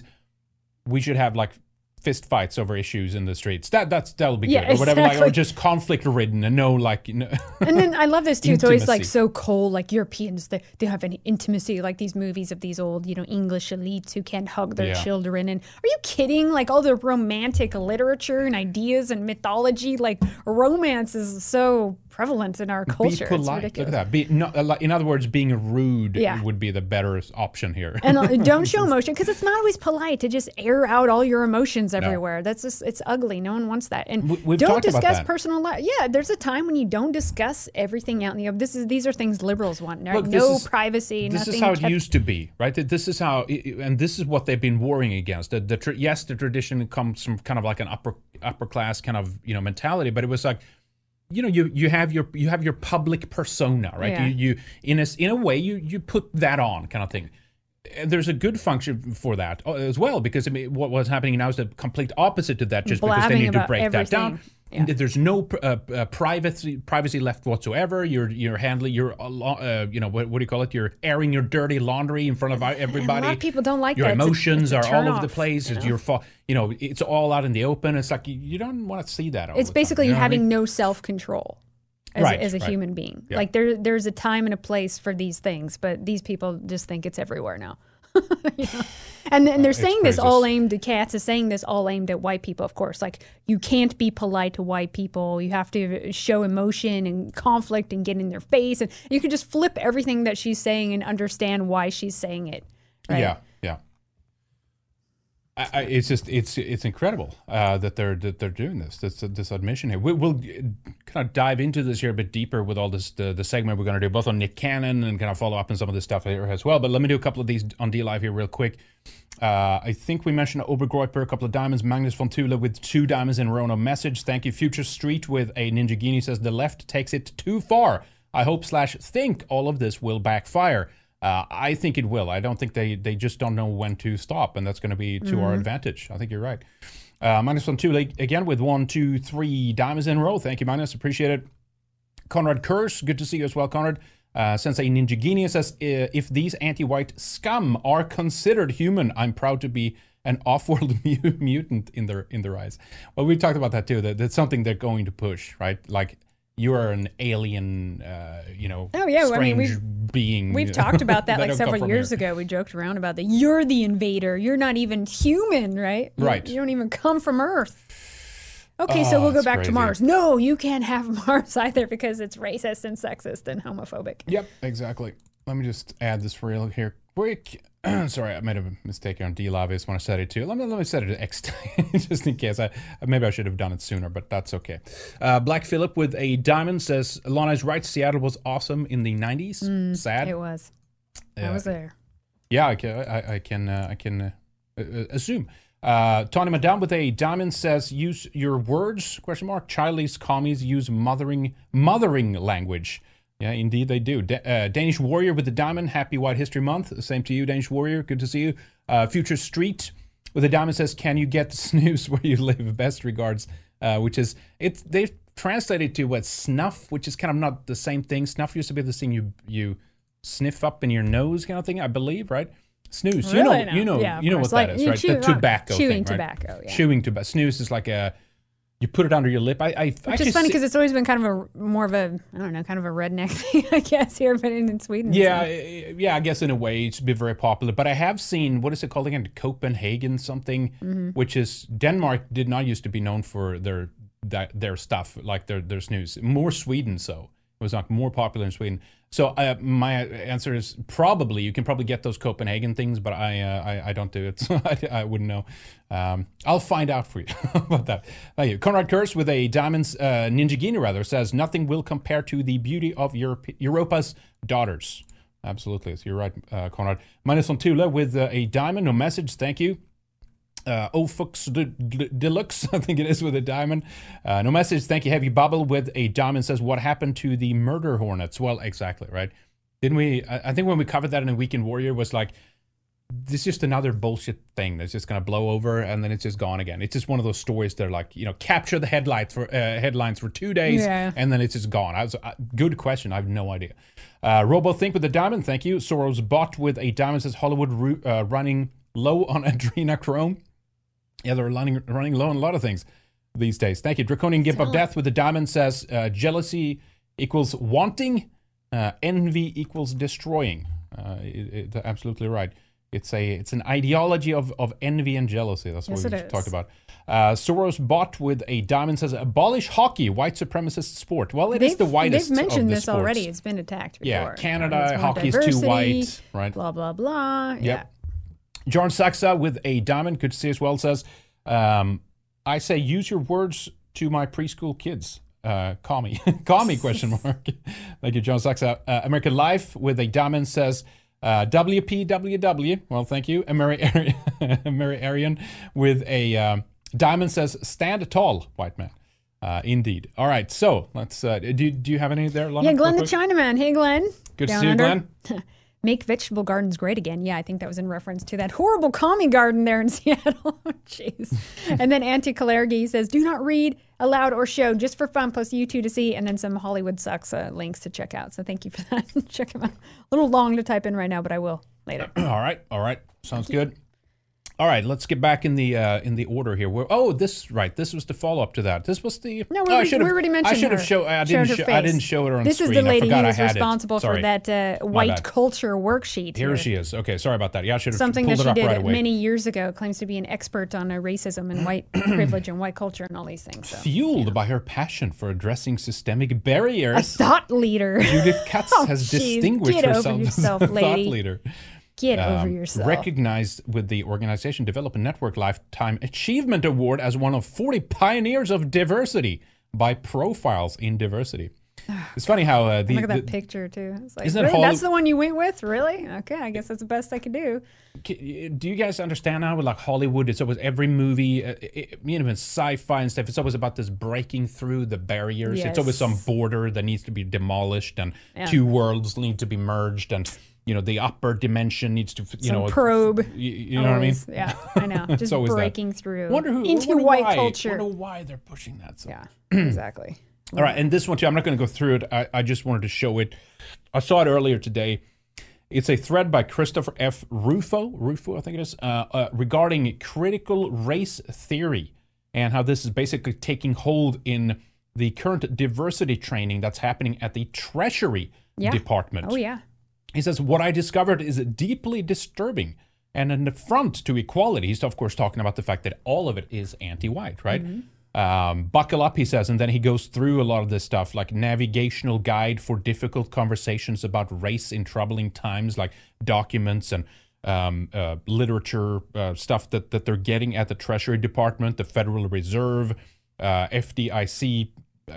we should have like fist fights over issues in the streets. That that's that'll be Yeah, good or whatever. Like, or exactly. just conflict ridden and no like you know. And then I love this too. It's always like Intimacy. so cold. Like Europeans, they, they have any intimacy. Like these movies of these old, you know, English elites who can't hug their Yeah. children. And are you kidding? Like all the romantic literature and ideas and mythology. Like romance is so prevalent in our culture. Be It's polite. Look ridiculous. at that. Be not, uh, like, in other words, being rude Yeah. would be the better option here. And uh, don't show emotion because it's not always polite to just air out all your emotions everywhere. That's just it's ugly. No one wants that. And We- we've don't talked about discuss that. personal life. Yeah, there's a time when you don't discuss everything out in the open. This is these are things liberals want. Right? Look, this no is- privacy. This nothing is how it kept- used to be, right? That This is how, and this is what they've been warring against. The, the tra- yes, the tradition comes from kind of like an upper upper class kind of you know mentality, but it was like, you know, you you have your you have your public persona, right? Yeah. You you in a s- in a way you you put that on kind of thing. And there's a good function for that uh, as well, because I mean, what, what's happening now is the complete opposite to that, just because they Blabbing need to about break that down. everything. Yeah. There's no pr- uh, uh, privacy privacy left whatsoever. You're you're handling you're uh, you know what, what do you call it? You're airing your dirty laundry in front of everybody. A lot of people don't like your that. It's a- emotions it's a are all over turn the off, place. you It's know? your fault. You know, it's all out in the open. It's like you, you don't want to see that. All It's the time, basically you you know what I having mean? no self control. As, Right, a, as a right. human being, Yeah. like there, there's a time and a place for these things, but these people just think it's everywhere now. You know? And then they're it's saying this crazy. all aimed at cats is saying this all aimed at white people, of course. Like you can't be polite to white people. You have to show emotion and conflict and get in their face. And you can just flip everything that she's saying and understand why she's saying it. Right? Yeah, yeah. I, I, it's just it's it's incredible uh, that they're that they're doing this this this admission here. We, we'll kind of dive into this here a bit deeper with all this the, the segment we're going to do both on Nick Cannon and kind of follow up on some of this stuff here as well. But let me do a couple of these on D Live here real quick. Uh, I think we mentioned Obergreuper, a couple of diamonds. Magnus von Thule with two diamonds in a row. No message. Thank you. Future Street with a Ninja Genie says the left takes it too far. I hope slash think all of this will backfire. Uh, I think it will. I don't think they, they just don't know when to stop, and that's going to be to mm-hmm. our advantage. I think you're right. Uh, Magnus von Thule again with one, two, three diamonds in a row. Thank you, Magnus. Appreciate it. Conrad Kurz, good to see you as well, Conrad. Uh, Sensei Ninja Genie says, if these anti-white scum are considered human, I'm proud to be an off-world mutant in their in their eyes. Well, we talked about that too. That that's something they're going to push, right? Like, you are an alien, uh, you know, oh, yeah. strange I mean, we've, being. We've talked about that like several years here. ago. We joked around about that. You're the invader. You're not even human, right? You, right. You don't even come from Earth. Okay, oh, so we'll go back crazy. to Mars. No, you can't have Mars either because it's racist and sexist and homophobic. Yep, exactly. Let me just add this real here quick. Sorry, I made a mistake on D-Lavis when I said it too. Let me let me set it to X just in case. I maybe I should have done it sooner, but that's okay. Uh, Black Phillip with a diamond says, Lana is right. Seattle was awesome in the nineties. Mm, Sad. It was. I uh, was there. Yeah, I can. I, I can. Uh, I can uh, uh, assume. Uh, Tony Madame with a diamond says, use your words? Question mark. Chinese commies use mothering mothering language. Yeah, indeed they do. Da- uh, Danish Warrior with the diamond. Happy White History Month. Same to you, Danish Warrior. Good to see you. Uh, Future Street with a diamond says, can you get snooze where you live? Best regards. Uh, which is, it's they've translated to what, snuff, which is kind of not the same thing. Snuff used to be the thing you you sniff up in your nose kind of thing, I believe, right? Snooze. Really? You know, No. you know, yeah, you know what like, that is, right? Chew, The tobacco chewing thing, right? tobacco, yeah. Chewing tobacco. Snooze is like a, you put it under your lip. I, I Which actually is funny see- because it's always been kind of a more of a, I don't know, kind of a redneck thing, I guess, here, but in, in Sweden. Yeah, so. yeah, I guess in a way it's been very popular. But I have seen, what is it called again? Copenhagen something, Mm-hmm. which is, Denmark did not used to be known for their that, their stuff, like their, their snooze. More Sweden, so. It was like more popular in Sweden. So uh, my answer is probably, you can probably get those Copenhagen things, but I uh, I, I don't do it, so I, I wouldn't know. Um, I'll find out for you about that. Thank you. Conrad Kurz with a Diamonds uh, Ninja Genie, rather, says, nothing will compare to the beauty of Europe, Europa's daughters. Absolutely. So you're right, uh, Conrad. Minus on Tula with uh, a diamond. No message. Thank you. Uh, Ofux de- de- Deluxe, I think it is, with a diamond. Uh, no message. Thank you. Heavy Bubble with a diamond says, what happened to the murder hornets? Well, exactly, right? Didn't we? I, I think when we covered that in a Weekend Warrior was like, this is just another bullshit thing that's just going to blow over and then it's just gone again. It's just one of those stories that are like, you know, capture the headlights for uh, headlines for two days Yeah. and then it's just gone. I was uh, good question. I have no idea. Uh, Robo Think with the diamond. Thank you. Soros Bot with a diamond says, Hollywood ru- uh, running low on adrenochrome. Yeah, they're running, running low on a lot of things these days. Thank you. Draconian Gimp of Death with the diamond says, uh, jealousy equals wanting, uh, envy equals destroying. Uh, it, it, absolutely right. It's a it's an ideology of, of envy and jealousy. That's what Yes, we it talked is. about. Uh, Soros Bot with a diamond says, abolish hockey, white supremacist sport. Well, it is They've- the whitest They've mentioned of the this sports. already. It's been attacked before. Yeah, Canada, It's more hockey is too diversity, white, right? Blah, blah, blah. Yep. Yeah. John Saxa with a diamond, good to see as well, says, um, I say use your words to my preschool kids. Uh, call me. call me, question mark. Thank you, John Saxa. Uh, American Life with a diamond says, uh, W P W W. Well, thank you. Mary Arian, Mary Arian with a um, diamond says, stand tall, white man. Uh, indeed. All right, so let's, uh, do, do you have any there, Lana? Yeah, Glenn real the quick? Chinaman. Hey, Glenn. Good to Down see you, under. Glenn. Make vegetable gardens great again. Yeah, I think that was in reference to that horrible commie garden there in Seattle. Jeez. And then Auntie Kalergi says, do not read aloud or show, just for fun, plus you two to see, and then some Hollywood Sucks uh, links to check out. So thank you for that. Check them out. A little long to type in right now, but I will later. All right, all right. Sounds good. All right, let's get back in the uh, in the order here. We're, oh, this right. This was the follow up to that. This was the. No, we, oh, I already, should we have. already I mentioned should have her. show. I Showed didn't. her Show, I face. didn't show it on This screen. is the lady I forgot who I is had responsible it. Sorry. for that uh, My white bad. culture worksheet. Here here. she is. Okay, sorry about that. Yeah, I should have Something pulled that she it up did right away. many years ago. Claims to be an expert on uh, racism and white privilege and white culture and all these things. So. Fueled by her passion for addressing systemic A barriers, thought leader. Judith Katz Oh, has jeez. distinguished Get over herself as yourself, a thought lady. leader. Get over yourself. Recognized with the Organization Development Network Lifetime Achievement Award as one of forty pioneers of diversity by Profiles in Diversity. It's funny how uh, the Look at that the, picture too. It's like, isn't really? Holly- That's the one you went with, really? Okay, I guess that's the best I could do. Do you guys understand now with like Hollywood? It's always every movie, uh, it, you know, in sci-fi and stuff. It's always about this breaking through the barriers. Yes. It's always some border that needs to be demolished, and Yeah. two worlds need to be merged, and you know the upper dimension needs to, you Some know, probe. You, you know Always. what I mean? Yeah, I know. It's Just always that. breaking through Wonder who, into wonder white why, culture. Wonder why they're pushing that. So. Yeah, exactly. All right, and this one too, I'm not going to go through it. I, I just wanted to show it. I saw it earlier today. It's a thread by Christopher F. Rufo, Rufo, I think it is, uh, uh, regarding critical race theory and how this is basically taking hold in the current diversity training that's happening at the Treasury Yeah. Department. Oh, yeah. He says, what I discovered is deeply disturbing and an affront to equality. He's, of course, talking about the fact that all of it is anti-white, right? Mm-hmm. Um, buckle up, he says, and then he goes through a lot of this stuff, like navigational guide for difficult conversations about race in troubling times, like documents and um, uh, literature uh, stuff that, that they're getting at the Treasury Department, the Federal Reserve, uh, F D I C,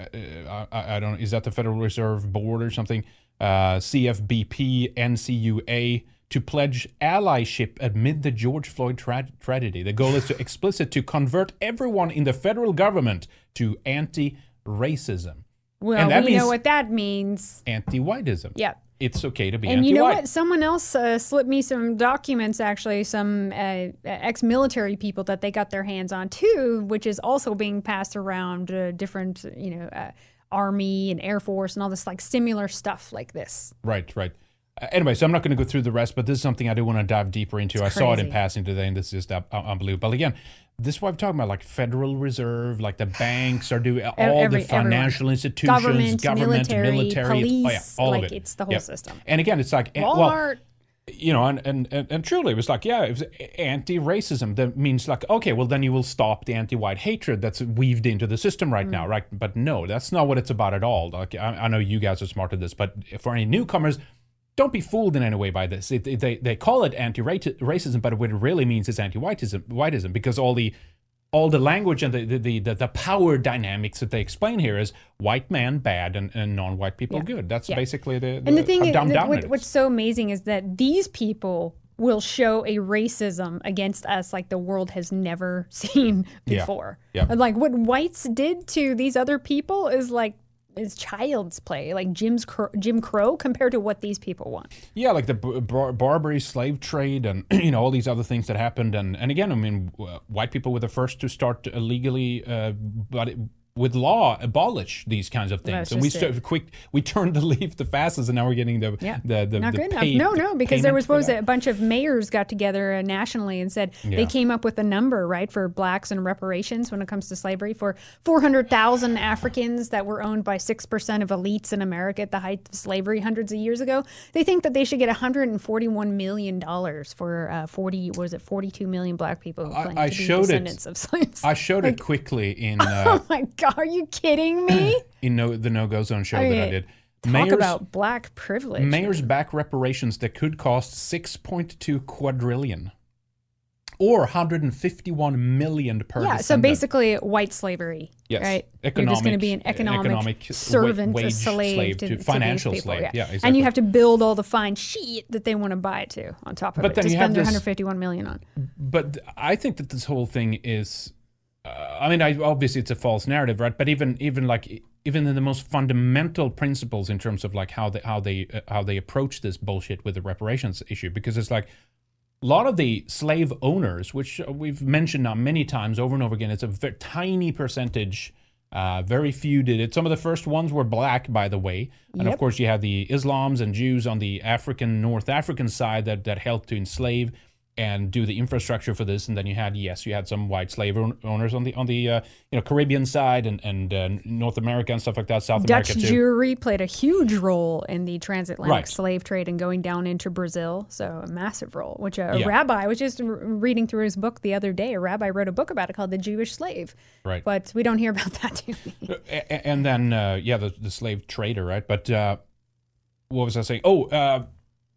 uh, I, I don't know, is that the Federal Reserve Board or something? Uh, C F B P, N C U A, to pledge allyship amid the George Floyd tra- tragedy. The goal is to explicit to convert everyone in the federal government to anti-racism. Well, and that we means know what that means. anti-whiteism. Yeah. It's okay to be And anti-white. you know what? Someone else uh, slipped me some documents, actually, some uh, ex-military people that they got their hands on too, which is also being passed around uh, different, you know, uh, Army and Air Force and all this like similar stuff like this. Right, right. Uh, anyway, so I'm not going to go through the rest, but this is something I do want to dive deeper into. It's I saw it in crazy. passing today, and this is just uh, unbelievable. But again, this is what I'm talking about, like Federal Reserve, like the banks are doing all Every- the financial everyone. institutions, Government, government, military, military, police, oh, yeah, all like of it. it's the whole Yep. system. And again, it's like, eh, well, Walmart. you know, and, and, and, and truly it was like, yeah, it was anti-racism. That means like, okay, well, then you will stop the anti-white hatred that's weaved into the system right Mm. now, right? But no, that's not what it's about at all. Like, I, I know you guys are smart at this, but for any newcomers, don't be fooled in any way by this. It, it, they, they call it anti-racism, but what it really means is anti-whiteism, whiteism, because all the all the language and the the, the, the power dynamics that they explain here is white man bad and, and non-white people Yeah. good. That's Yeah. basically the, the And the thing how is, dumbed that down what, it is. what's so amazing is that these people will show a racism against us like the world has never seen Yeah. before. Yeah. And like what whites did to these other people is like is child's play, like Jim's Crow, Jim Crow compared to what these people want. Yeah, like the b- bar- Barbary slave trade and you know all these other things that happened, and and again, I mean, uh, white people were the first to start illegally, uh, but it, with law, abolish these kinds of things, That's and we just it. st- quick we turned the leaf the fastest, and now we're getting the Yeah, the the, not the good pay- enough. No, no, because there payment was for what was that. it? A bunch of mayors got together uh, nationally and said Yeah. they came up with a number, right, for blacks and reparations when it comes to slavery for four hundred thousand Africans that were owned by six percent of elites in America at the height of slavery hundreds of years ago. They think that they should get one hundred forty-one million dollars for uh, forty, what was it, forty-two million black people who claim I, I to be showed descendants it. of slaves. I showed Like- it quickly in uh, Oh my God, are you kidding me? in no, the No Go Zone show I that I mean, did. Talk Mayors, about black privilege. mayors back reparations that could cost six point two quadrillion, or one hundred fifty-one million per. Yeah, so descendant. basically white slavery, Yes. right? You're Economic, just going to be an economic, economic wa- servant, wage a slave, slave to, to to financial these people, slave. Yeah. Yeah, And exactly. you have to build all the fine shit that they want to buy it to on top of But it then to you have spend their this- one hundred fifty-one million on. But I think that this whole thing is, uh, I mean, I, obviously it's a false narrative, right? But even even like even in the most fundamental principles in terms of like how they how they uh, how they approach this bullshit with the reparations issue, because it's like a lot of the slave owners, which we've mentioned now many times over and over again, it's a very tiny percentage. Uh, very few did it. Some of the first ones were black, by the way. And of Yep. course, you have the Islams and Jews on the African, North African side that, that helped to enslave and do the infrastructure for this. And then you had, yes, you had some white slave own- owners on the on the uh, you know Caribbean side and and uh, North America and stuff like that, South Dutch America too. Jewry played a huge role in the transatlantic Right. slave trade and going down into Brazil. So a massive role, which a, a Yeah. rabbi, I was just r- reading through his book the other day. A rabbi wrote a book about it called The Jewish Slave. Right. But we don't hear about that, do we? A- a- and then uh, yeah, the, the slave trader, right? But uh, what was I saying? Oh, uh,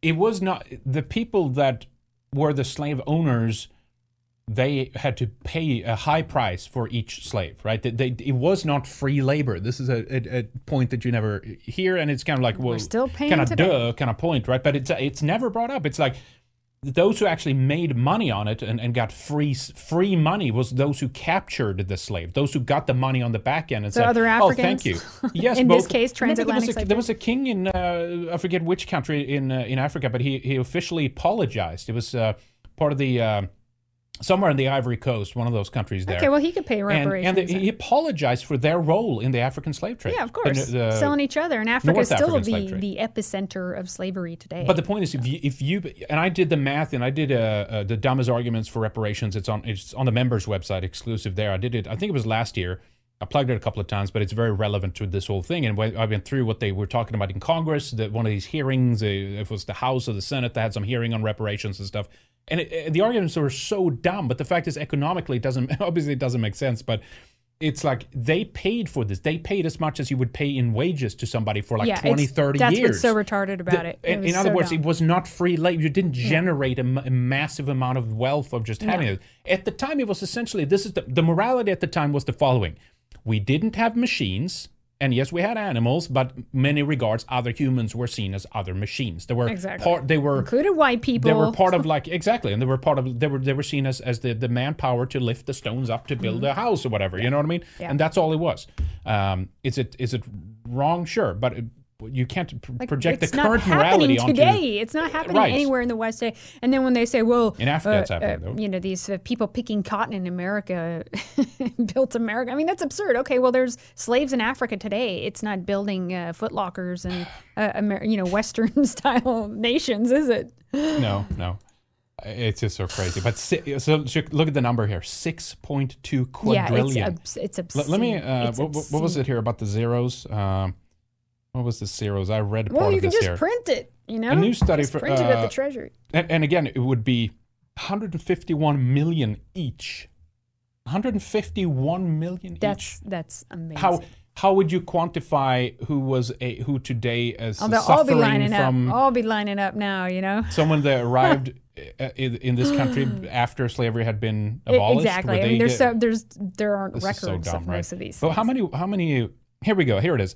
it was not the people that were the slave owners. They had to pay a high price for each slave, right? They, they, it was not free labor. This is a, a, a point that you never hear, and it's kind of like, well, We're still paying kind of today. duh, kind of point, right? But it's it's never brought up. It's like those who actually made money on it and, and got free free money was those who captured the slave, those who got the money on the back end and So said, other "Oh, Africans? thank you." Yes, In both, this case, remember there was transatlantic a, there was a king in uh, I forget which country in uh, in Africa, but he he officially apologized. It was uh, part of the. Uh, Somewhere in the Ivory Coast, one of those countries there. Okay, well, he could pay And, reparations. and the, he apologized for their role in the African slave trade. yeah, of course. The- the Selling each other. And Africa North is still African slave the, trade. the epicenter of slavery today. But the point is, if you, if you and I did the math, and I did uh, uh, the dumbest arguments for reparations. It's on it's on the members' website, exclusive there. I did it. I think it was last year. I plugged it a couple of times, but it's very relevant to this whole thing. And when I went through what they were talking about in Congress, that one of these hearings, uh, if it was the House or the Senate, that had some hearing on reparations and stuff. And it, the arguments were so dumb, but the fact is, economically, it doesn't obviously it doesn't make sense. But it's like they paid for this. They paid as much as you would pay in wages to somebody for like yeah, twenty, it's- thirty that's years. what's so retarded about The- it. It in was in other so words, dumb. it was not free labor. You didn't generate a, m- a massive amount of wealth of just having No. it. At the time, it was essentially this is the, the morality at the time was the following: we didn't have machines. And yes, we had animals, but many regards, other humans were seen as other machines. They were Exactly. part. They were Included white people. They were part of like exactly, and they were part of. They were they were seen as as the, the manpower to lift the stones up to build Mhm. a house or whatever. You know what I mean? Yeah. And that's all it was. Um, is it is it wrong? Sure, but it, you can't pr- Like, project the it's not current happening morality onto today. It's not happening Right. anywhere in the West today. And then when they say, "Well, In Africa uh, it's happening, uh, though. you know, these uh, people picking cotton in America built America." I mean, that's absurd. Okay, well, there's slaves in Africa today. It's not building uh, footlockers and uh, Amer- you know Western style nations, is it? No, no. It's just so crazy. But si- so, so look at the number here: six point two Yeah, it's quadrillion. obs- it's Let- Let me. obscene. Uh, It's what, what- what was obscene. it here about the zeros? Um, what was the zeros? I read part Well, you of can this just here. print it. You know, A new study Just for print it at uh, the Treasury. And, and again, it would be one hundred fifty-one million each. one hundred fifty-one million That's each. that's amazing. How how would you quantify who was a who today is Oh, they'll all be suffering lining from up. All be lining up now. You know. someone that arrived uh, in, in this country after slavery had been I- abolished? Exactly. Would I mean, they there's get- so there's there aren't This is so records dumb, of right? most of these. So how many? How many? Here we go. Here it is.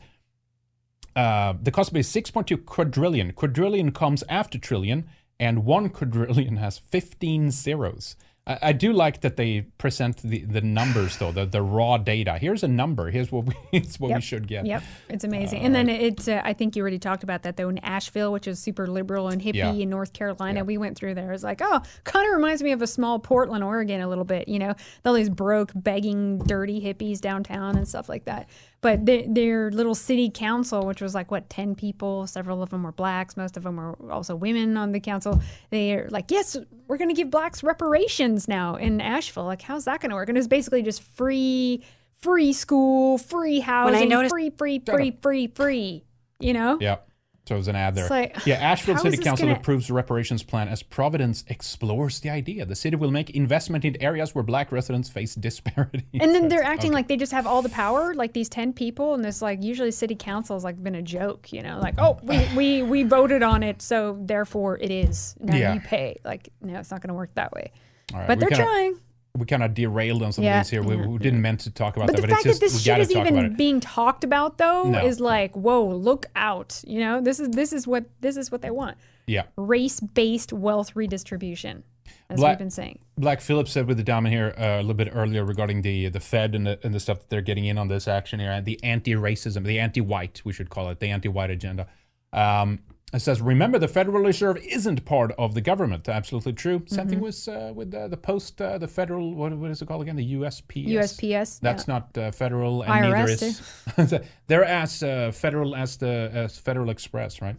Uh, the cost base six point two quadrillion. Quadrillion comes after trillion, and one quadrillion has fifteen zeros. I, I do like that they present the, the numbers though, the, the raw data. Here's a number. Here's what we it's what Yep. we should get. Yep, it's amazing. and then it's uh, I think you already talked about that though in Asheville, which is super liberal and hippie Yeah. in North Carolina. We went through there. It's like, oh, kind of reminds me of a small Portland, Oregon a little bit. You know, all these broke, begging, dirty hippies downtown and stuff like that. But their, their little city council, which was like what ten people, several of them were blacks, most of them were also women on the council. They're like, yes, we're going to give blacks reparations now in Asheville. Like, how's that going to work? And it's basically just free, free school, free housing, noticed- free, free, free, free, free. You know? Yeah. So it was an ad there. It's like, yeah, Asheville how City is this Council gonna- approves the reparations plan as Providence explores the idea. The city will make investment in areas where black residents face disparity. And then they're acting Okay. like they just have all the power, like these ten people, and this like usually city council's like been a joke, you know, like, oh, we we, we voted on it, so therefore it is. Now Yeah. you pay. Like, no, it's not gonna work that way. All right, But we they're kinda- trying. We kind of derailed on some Yeah, of these here. We, yeah, we didn't meant to talk about But that, the but fact it's that just this we got shit to is talk about even it. being talked about though No. is like, whoa, look out. You know, this is this is what this is what they want. Yeah. Race-based wealth redistribution. That's what Black- we've been saying. Black Phillips said with the diamond here uh, a little bit earlier regarding the the Fed and the, and the stuff that they're getting in on this action here, and the anti-racism, the anti-white, we should call it, the anti-white agenda. Um, it says, remember, the Federal Reserve isn't part of the government. Absolutely true. Same thing Mhm. with uh, with uh, the post, uh, the federal, what, what is it called again? The U S P S. U S P S, That's yeah. not uh, federal, and I R neither S is. They're as uh, federal as the as Federal Express, right?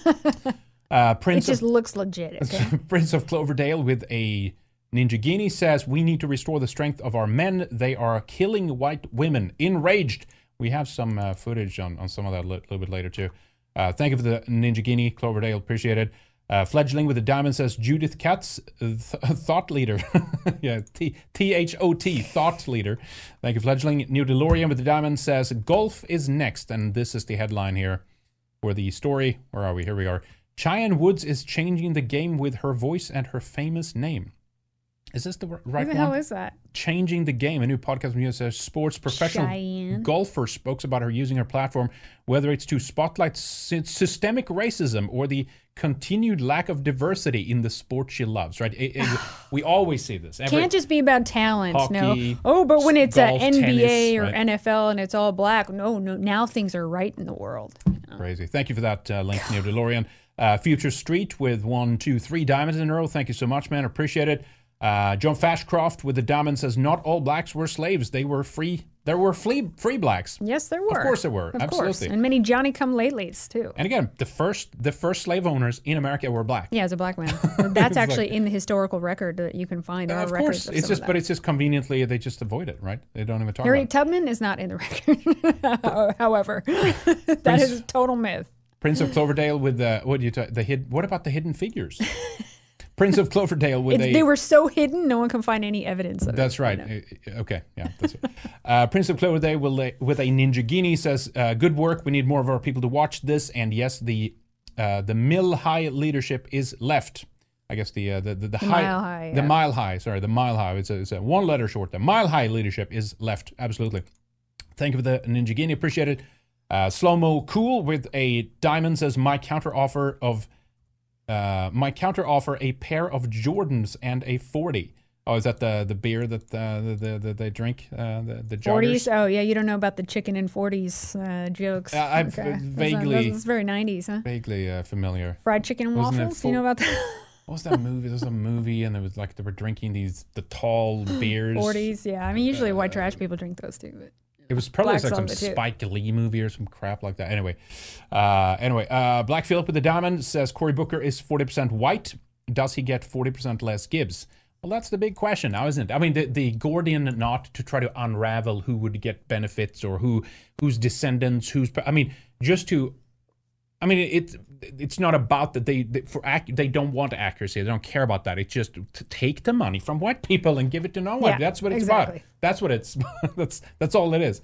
uh, It Prince just of, looks legit. Okay. Prince of Cloverdale with a Ninjagini says, we need to restore the strength of our men. They are killing white women. Enraged. We have some uh, footage on, on some of that a li- little bit later, too. Uh, thank you for the Ninjagini, Cloverdale. Appreciate it. Uh, Fledgling with the diamond says, Judith Katz, th- thought leader. yeah, T H O T, thought leader. Thank you, Fledgling. New DeLorean with the diamond says, golf is next. And this is the headline here for the story. Where are we? Here we are. Cheyenne Woods is changing the game with her voice and her famous name. Is this the r- right one? Who the hell is that? Changing the Game, a new podcast from U S A Sports. Professional Cheyenne. golfer spoke about her using her platform, whether it's to spotlight sy- systemic racism or the continued lack of diversity in the sport she loves, right? It- it- we always see this. Every, Can't just be about talent, hockey, no. Oh, but when it's golf, a N B A tennis, or right? N F L and it's all black, no, no. Now things are right in the world. Crazy. Thank you for that uh, link, Neil DeLorean. Uh, Future Street with one, two, three diamonds in a row. Thank you so much, man. Appreciate it. Uh, John Fashcroft with the diamond says, not all blacks were slaves. They were free. There were free, free blacks. Yes, there were. Of course there were. Of Absolutely. course. And many Johnny-come-latelys, too. And again, the first the first slave owners in America were black. Yeah, as a black man. That's actually in the historical record that you can find. There Uh, are of records course, of it's some just, of but that. it's just conveniently they just avoid it, right? They don't even talk Harriet about it. Tubman is not in the record. However, that Prince- is a total myth. Prince of Cloverdale with the what do you ta- the hid? What about the hidden figures? Prince of Cloverdale with It's, a. they were so hidden, no one can find any evidence of That's it. right. Uh, Okay, yeah, that's it. Uh, Prince of Cloverdale with a, with a Ninja Guinea says, uh, "Good work. We need more of our people to watch this." And yes, the uh, the Mill High leadership is left. I guess the uh, the the, the, The high, Mile High, the yeah. Mile High. Sorry, the Mile High. It's a, it's a one letter short. The Mile High leadership is left. Absolutely. Thank you for the Ninja Guinea. Appreciate it. Uh, Slow Mo Cool with a diamond says, "My counter offer of." Uh, my counter offer a pair of Jordans and a forty. Oh, is that the the beer that uh, the, the, the they drink? Uh, the the forties? joggers? Oh, yeah, you don't know about the chicken and forties uh, jokes. Uh, I've Okay. vaguely- It's very nineties, huh? Vaguely uh, familiar. Fried chicken and Wasn't it waffles? You know fo- about that? What was that movie? There was a movie, and it was like they were drinking these the tall beers. forties, yeah. I mean, usually white trash people drink those too. But It was probably Blacks like some love it, too. Spike Lee movie or some crap like that. Anyway, uh, anyway, uh, Black Phillip with the diamond says Cory Booker is forty percent white. Does he get forty percent less Gibbs? Well, that's the big question now, isn't it? I mean, the, the Gordian knot to try to unravel who would get benefits or who whose descendants, who's. I mean, just to. I mean, it's it's not about that they, they for ac- they don't want accuracy. They don't care about that. It's just to take the money from white people and give it to no one. Yeah, that's what it's exactly. about. That's what it's. that's that's all it is.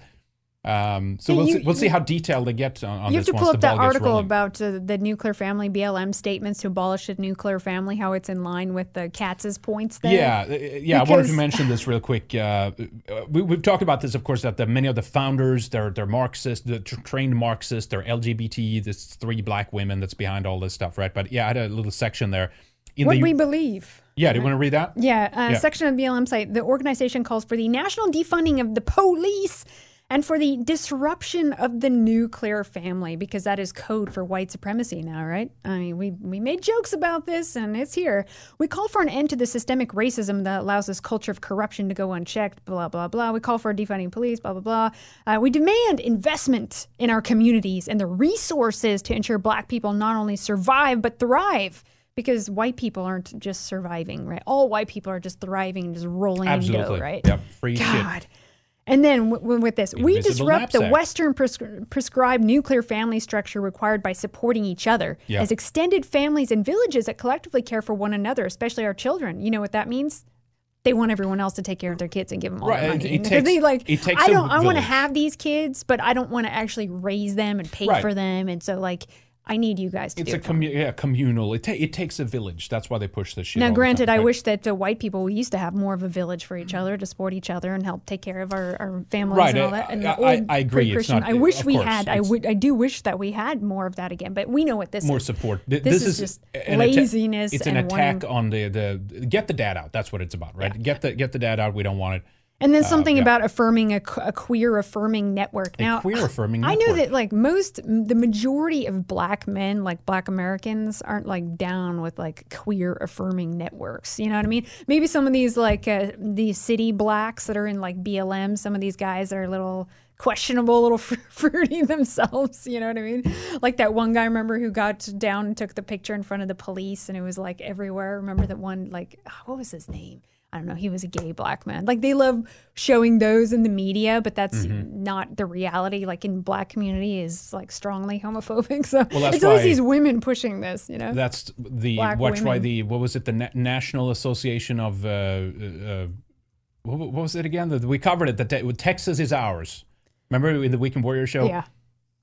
Um, so Hey, we'll you- see, we'll see how detailed they get on, on you have this to once pull the up that ball gets article rolling. about uh, the nuclear family B L M statements to abolish the nuclear family, how it's in line with the Katz's points there. Yeah, uh, yeah. I wanted to Because- mention this real quick. Uh, we, we've talked about this, of course, that the, many of the founders, they're they're Marxist, they're tr- trained Marxists, they're L G B T. There's three black women that's behind all this stuff, right? But yeah, I had a little section there. In What the, we believe. yeah, do you want to read that? Yeah, uh, Yeah. section of the B L M site. The organization calls for the national defunding of the police and for the disruption of the nuclear family, because that is code for white supremacy now, right? I mean, we, we made jokes about this, and it's here. We call for an end to the systemic racism that allows this culture of corruption to go unchecked, blah, blah, blah. We call for defunding police, blah, blah, blah. Uh, we demand investment in our communities and the resources to ensure black people not only survive, but thrive. Because white people aren't just surviving, right? All white people are just thriving and just rolling in Absolutely. dough, right? Yep. Free shit. God. And then w- w- with this, we Invisible disrupt the knapsack. Western prescri- prescribed nuclear family structure required by supporting each other Yeah. as extended families and villages that collectively care for one another, especially our children. You know what that means? They want everyone else to take care of their kids and give them all Right, their it- money. it Because takes- they like, it takes I a don't. I want to village. have these kids, but I don't want to actually raise them and pay Right. for them. And so, like, I need you guys to It's do a it for me. commu- yeah, communal. It, ta- it takes a village. That's why they push this shit. all Now, the granted, time, I right? wish that the white people we used to have more of a village for each other to support each other and help take care of our, our families Right, and all I- that. And I- the old I agree, it's pre-Christian- not- I wish of we course, had. I it's- would. I do wish that we had more of that again. But we know what this more is. support. Th- This This, is just an atta- laziness It's an and attack wanting- on the, the get the dad out. That's what it's about, right? Get the get the dad out. We don't want it. And then Uh, something yeah. about affirming a, qu- a queer affirming network. A Now, queer affirming I know network. that like most, the majority of black men, like black Americans, aren't like down with like queer affirming networks. You know what I mean? Maybe some of these like uh, these city blacks that are in like B L M, some of these guys are a little questionable, a little fr- fruity themselves. You know what I mean? Like that one guy, remember, who got down and took the picture in front of the police, and it was like everywhere. Remember that one? Like, what was his name? I don't know. He was a gay black man. Like they love showing those in the media, but that's Mm-hmm. not the reality. Like in black community is like strongly homophobic. So Well, that's it's always why- these women pushing this, you know? That's the Black watch why women. the what was it the Na- National Association of uh, uh, what, what was it again? The, we covered it. That te- Texas is ours. Remember in the Weekend Warrior show? Yeah.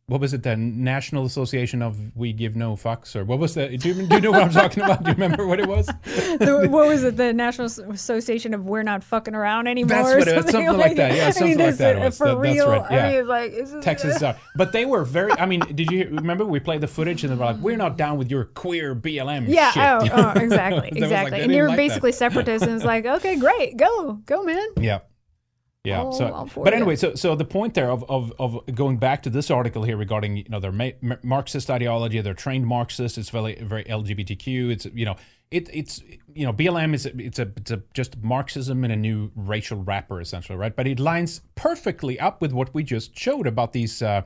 what was it? The National Association of We Give No Fucks, or what was the? Do you, do you know what I'm talking about? Do you remember what it was? the, what was it? The National Association of We're Not Fucking Around Anymore. That's what it was. Something like, like that. Yeah, something I mean, like that. It was. For that, real. That's right. Yeah. I mean, like, is this, Texas out. But they were very. I mean, did you remember we played the footage and they were like, "We're not down with your queer B L M yeah, shit." Oh, oh, exactly, exactly. Like, and you're like basically that. separatists, and it's like, okay, great, go, go, man. Yeah. Yeah. All, so, all but anyway, you. so so the point there of, of of going back to this article here regarding you know their ma- Marxist ideology, they're trained Marxists. It's very very L G B T Q. It's you know it it's you know B L M is it's a it's a just Marxism in a new racial wrapper essentially, right? But it lines perfectly up with what we just showed about these. Uh,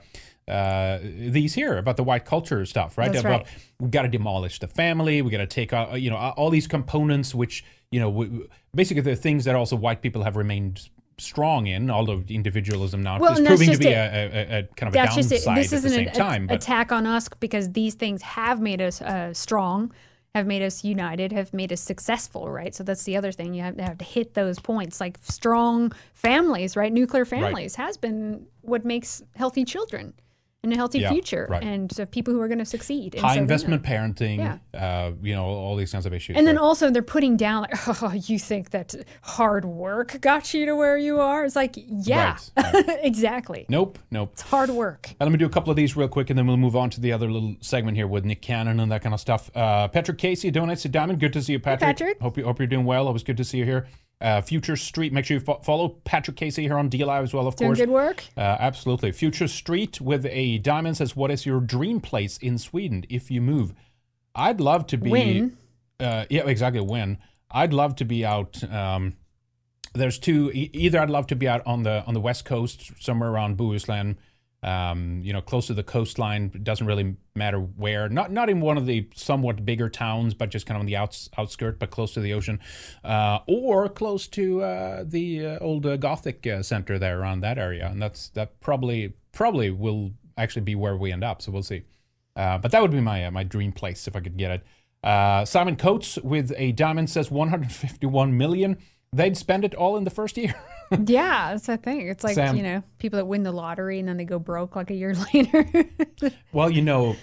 uh these here about the white culture stuff, right? That's about right. we got to demolish the family, we got to take out you know all these components which you know we, basically the things that also white people have remained strong in, although individualism now well, is proving to be a, a, a, a kind of that's a just downside it. This at isn't the same an time. a, But attack on us because these things have made us uh, strong, have made us united, have made us successful, right? So that's the other thing. You have to, have to hit those points. Like strong families, right? Nuclear families right. has been what makes healthy children and a healthy yeah, future, right. and so people who are going to succeed. High so investment parenting, yeah. uh, you know, all these kinds of issues. And then right? also they're putting down like, oh, you think that hard work got you to where you are? It's like, yeah, right, right. exactly. Nope, nope. It's hard work. Now, let me do a couple of these real quick, and then we'll move on to the other little segment here with Nick Cannon and that kind of stuff. Uh, Patrick Casey donates to Diamond. Good to see you, Patrick. Hey, Patrick. Hope you hope you're doing well. Always good to see you here. Uh, Future Street. Make sure you fo- follow Patrick Casey here on D Live as well, of Doing course. Doing good work. Uh, absolutely. Future Street with a diamond says, "What is your dream place in Sweden if you move?" I'd love to be. When? Uh, yeah, exactly. When I'd love to be out. Um, there's two. E- either I'd love to be out on the on the west coast, somewhere around Bohuslän. Um, you know, close to the coastline. It doesn't really matter where. Not not in one of the somewhat bigger towns, but just kind of on the outs, outskirt, but close to the ocean. Uh, or close to uh, the uh, old uh, Gothic uh, center there around that area. And that's that probably probably will actually be where we end up. So we'll see. Uh, but that would be my uh, my dream place if I could get it. Uh, Simon Coates with a diamond says one hundred fifty-one million. They'd spend it all in the first year. Yeah, that's the thing. It's like, Sam, you know, people that win the lottery and then they go broke like a year later. Well, you know,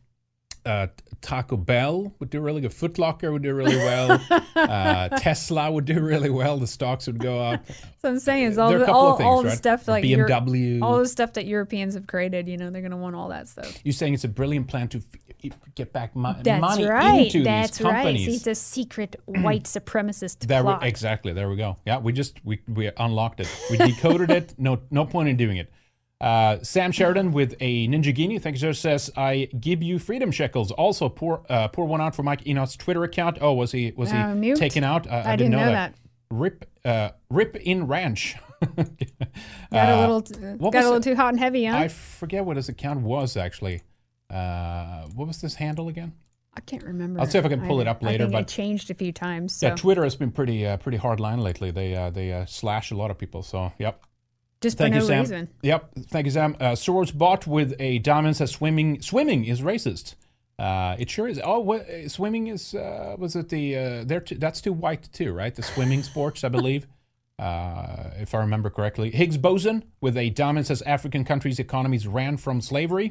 uh, Taco Bell would do really good. Foot Locker would do really well. uh, Tesla would do really well. The stocks would go up. So I'm saying is all There are a the, couple all, of things, all the right? stuff like B M W. Euro- all the stuff that Europeans have created. You know, they're going to want all that stuff. You're saying it's a brilliant plan to f- get back mo- That's money right. into That's these companies. right. See, it's a secret white supremacist There we, plot. exactly. There we go. Yeah, we just we we unlocked it. We decoded it. No no point in doing it. Uh, Sam Sheridan with a Ninja Guinea, thank you, sir, says, "I give you freedom shekels." Also, pour uh, pour one out for Mike Enoch's Twitter account. Oh, was he was he Oh, nuked? taken out? Uh, I, I didn't didn't know, know that. Rip uh, Rip in Ranch. Got Uh, a little, t- what got was a little it? too hot and heavy, huh? I forget what his account was actually. Uh, what was this handle again? I can't remember. I'll see if I can pull it up later. I think but it changed a few times. So. yeah, Twitter has been pretty uh, pretty hard line lately. They uh, they uh, slash a lot of people. So yep. Just Thank for you, no Sam. reason. Yep. Thank you, Sam. Uh, Soros bot with a diamond says swimming swimming is racist. Uh, it sure is. Oh, what, uh, swimming is uh, was it the uh, they're too, that's too white too, right? The swimming sports, I believe, uh, if I remember correctly. Higgs boson with a diamond says African countries' economies ran from slavery.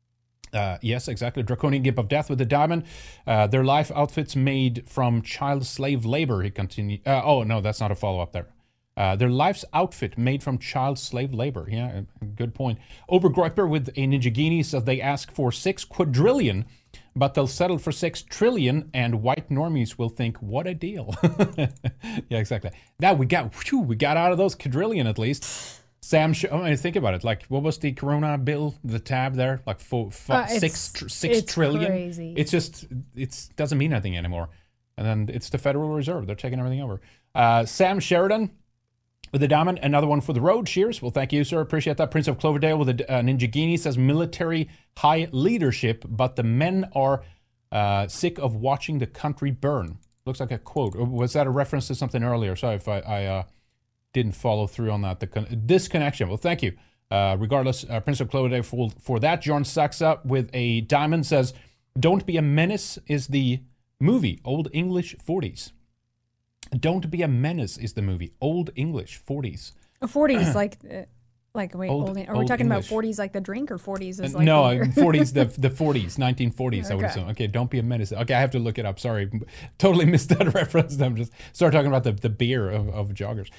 Uh, yes, exactly. Draconian Gimp of Death with the diamond. Uh, their life outfits made from child slave labor. He continued. Uh, oh no, that's not a follow up there. Uh, their life's outfit made from child slave labor. Yeah, good point. Obergreupper with a Ninja Guinea says they ask for six quadrillion, but they'll settle for six trillion, and white normies will think, what a deal. Yeah, exactly. Now we got, whew, we got out of those quadrillion at least. Sam, sh- I mean, think about it. Like, what was the Corona bill? The tab there, like four, five, Uh, it's- six, tr- six it's trillion. crazy. It's just, it doesn't mean anything anymore. And then it's the Federal Reserve. They're taking everything over. Uh, Sam Sheridan with the diamond, another one for the road. Cheers. Well, thank you, sir. Appreciate that. Prince of Cloverdale with a uh, Ninja Guinea says military high leadership, but the men are uh, sick of watching the country burn. Looks like a quote. Or was that a reference to something earlier? Sorry if I, I uh, didn't follow through on that. The con- disconnection. Well, thank you. Uh, regardless, uh, Prince of Cloverdale for, for that. John Saxa with a diamond says, "Don't Be a Menace" is the movie. Old English forties. Don't Be a Menace is the movie. Old English forties. A forties, like uh, Like, wait, Old- old, are we old talking English. about forties like the drink, or forties is Uh, like no, the year? forties, the the forties, nineteen forties, I would Okay. assume. Okay, don't be a menace. Okay, I have to look it up. Sorry. Totally missed that reference. I'm just start talking about the, the beer of, of joggers.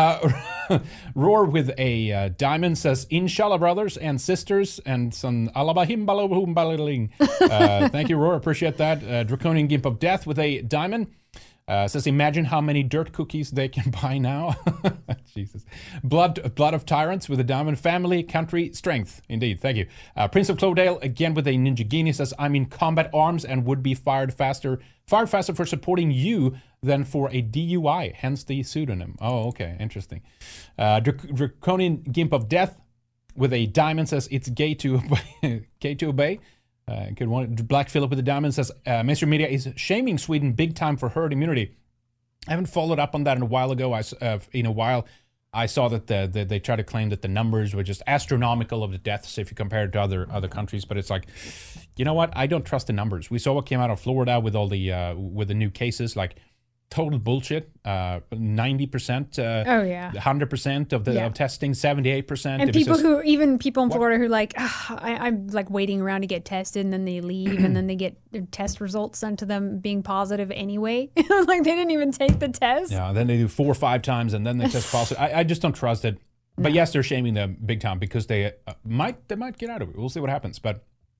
Uh, Roar with a uh, diamond says, Inshallah, brothers and sisters, and some alabahim balabahum balaling. Uh Thank you, Roar. Appreciate that. Uh, Draconian Gimp of Death with a diamond. Uh, says, imagine how many dirt cookies they can buy now. Jesus. Blood blood of Tyrants with a diamond. Family, country, strength. Indeed. Thank you. Uh, Prince of Cloverdale, again with a Ninja Genie, says, I'm in combat arms and would be fired faster fired faster for supporting you than for a D U I, hence the pseudonym. Oh, okay. Interesting. Uh, Drac- Draconian Gimp of Death with a diamond says, it's gay to obey. Gay to obey. Uh, good one. Black Phillip with the diamond says, uh, mainstream media is shaming Sweden big time for herd immunity. I haven't followed up on that in a while ago. I, s- uh, in a while, I saw that the, the, they try to claim that the numbers were just astronomical of the deaths if you compare it to other other countries. But it's like, you know what? I don't trust the numbers. We saw what came out of Florida with all the uh, with the new cases. Like, total bullshit. Uh, ninety percent. Uh, Oh, yeah. one hundred percent of the Yeah. of testing. seventy-eight percent. And It was people just- who, even people in Florida who like, "Ugh, I, I'm like waiting around to get tested, and then they leave, and then they get their test results sent to them being positive anyway. Like, they didn't even take the test. Yeah, then they do four or five times, and then they test positive. I, I just don't trust it. But yes, they're shaming them big time because they uh, might they might get out of it. We'll see what happens. But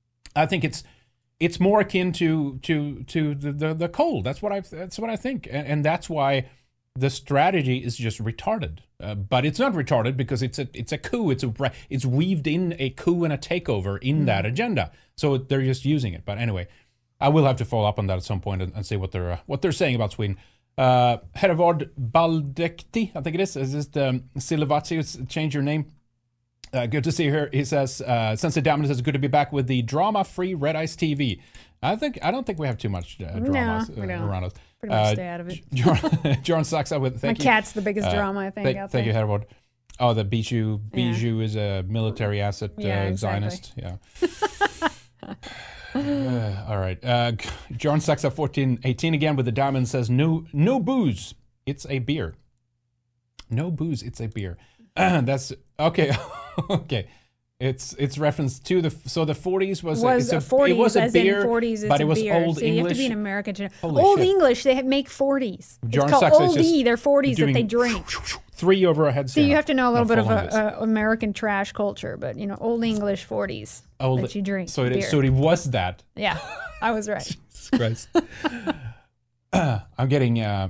I think it's it's more akin to to to the the, the cold. That's what I that's what I think, and, and that's why the strategy is just retarded. Uh, but it's not retarded because it's a it's a coup. It's a it's weaved in a coup and a takeover in Mm. that agenda. So they're just using it. But anyway, I will have to follow up on that at some point and, and see what they're uh, what they're saying about Sweden. Uh, Hervard Baldekti, I think it is. Is this the Silvatsi? Change your name. Uh, good to see her. He says, uh, Sensei Diamond says, good to be back with the drama-free Red Ice T V. I think I don't think we have too much uh, drama No, we uh, don't. around us. Pretty much Uh, stay out of it. John, John sucks out with. Thank My you. cat's the biggest Uh, drama, I think, Thank, out thank you, there. Hervard. Oh, the Bijou. Yeah. Bijou is a military asset uh, Yeah, exactly. Zionist. Yeah. Uh, all right. Uh, John sucks at fourteen eighteen again with the diamond says, no, no booze. It's a beer. No booze. It's a beer. That's okay. Okay. It's it's referenced to the so the forties was, a, Was it's a a, forties, it was a as beer, in forties, it's but a it was beer. old so you have to English. be an American. to- Holy Old shit. English, they have- make forties. John it's called Sachs is Old just E. They're forties that doing they drink. Three over a head. So you have to know a little bit of a, a American trash culture, but you know, Old English forties Old, that you drink. So it beer. is, so it was that. Yeah, I was right. Jesus Christ. uh, I'm getting. Uh,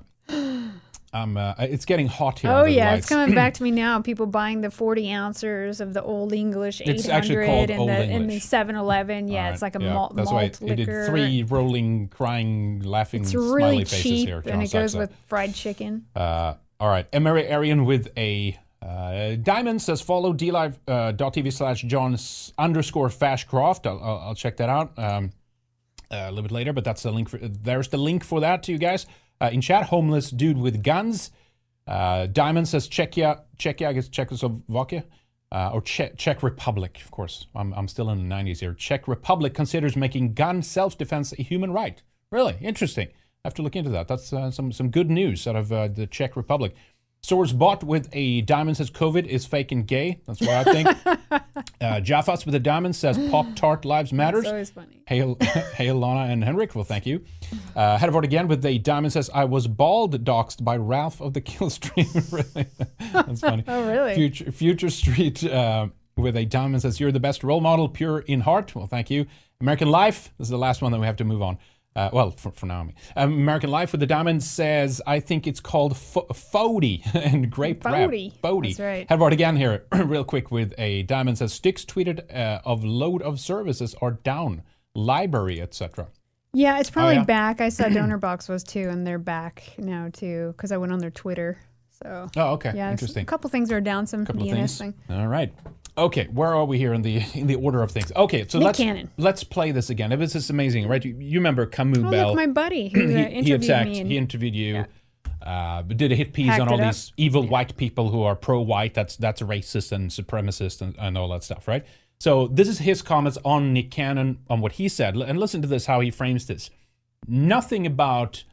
I'm. Uh, it's getting hot here. Oh under the yeah, lights. it's coming back to me now. People buying the forty ounces of the Old English eight hundred It's actually called in Old the in the English. seven eleven. Yeah, All it's right, like a yeah, malt, That's malt why liquor. it did three rolling, crying, laughing, It's smiley really faces cheap, here. John and it goes Saxa. with fried chicken. Uh, all right, Emery Arian with a uh, diamond says follow dlive uh, dot tv slash John underscore Fashcroft. I'll, I'll, I'll check that out um, a little bit later, but that's the link. For, there's the link for that to you guys uh, in chat. Homeless dude with guns. Uh, Diamond says Czechia, Czechia, I guess Czechoslovakia, uh, or Czech, Czech Republic, of course. I'm, I'm still in the nineties here. Czech Republic considers making gun self-defense a human right. Really interesting. I have to look into that. That's uh, some some good news out of uh, the Czech Republic. Source bot with a diamond says COVID is fake and gay. That's what I think. uh, Jaffas with a diamond says Pop Tart Lives Matters. That's always funny. Hail, hail, Lana and Henrik. Well, thank you. Uh, Hedvard again with the diamond says I was bald doxed by Ralph of the Killstream. Really, that's funny. Oh, really? Future, Future Street uh, with a diamond says you're the best role model, pure in heart. Well, thank you. American Life. This is the last one that we have to move on. Uh, well, for, for now, I mean. Um, American Life with the diamond says, I think it's called F- Fody and grape wrap. Fody. Fody. That's right. Hedvard again here, real quick with a diamond says, Styx tweeted uh, of load of services are down, library, et cetera. Yeah, it's probably Oh, yeah? back. I saw Donor Box was too, and they're back now too because I went on their Twitter. So Oh, okay. yeah, it's- Interesting. A couple things are down. Some Couple of D N S things. thing. All right. Okay, where are we here in the in the order of things? Okay, so Nick let's Cannon. let's play this again. This is amazing, right? You, you remember Camus Oh, Bell? look, my buddy who uh, he, interviewed he attacked. me. And, he interviewed you. Uh, did a hit piece Hacked on all it up. these evil white people who are pro-white. That's that's racist and supremacist and, and all that stuff, right? So this is his comments on Nick Cannon on what he said, and listen to this how he frames this. Nothing about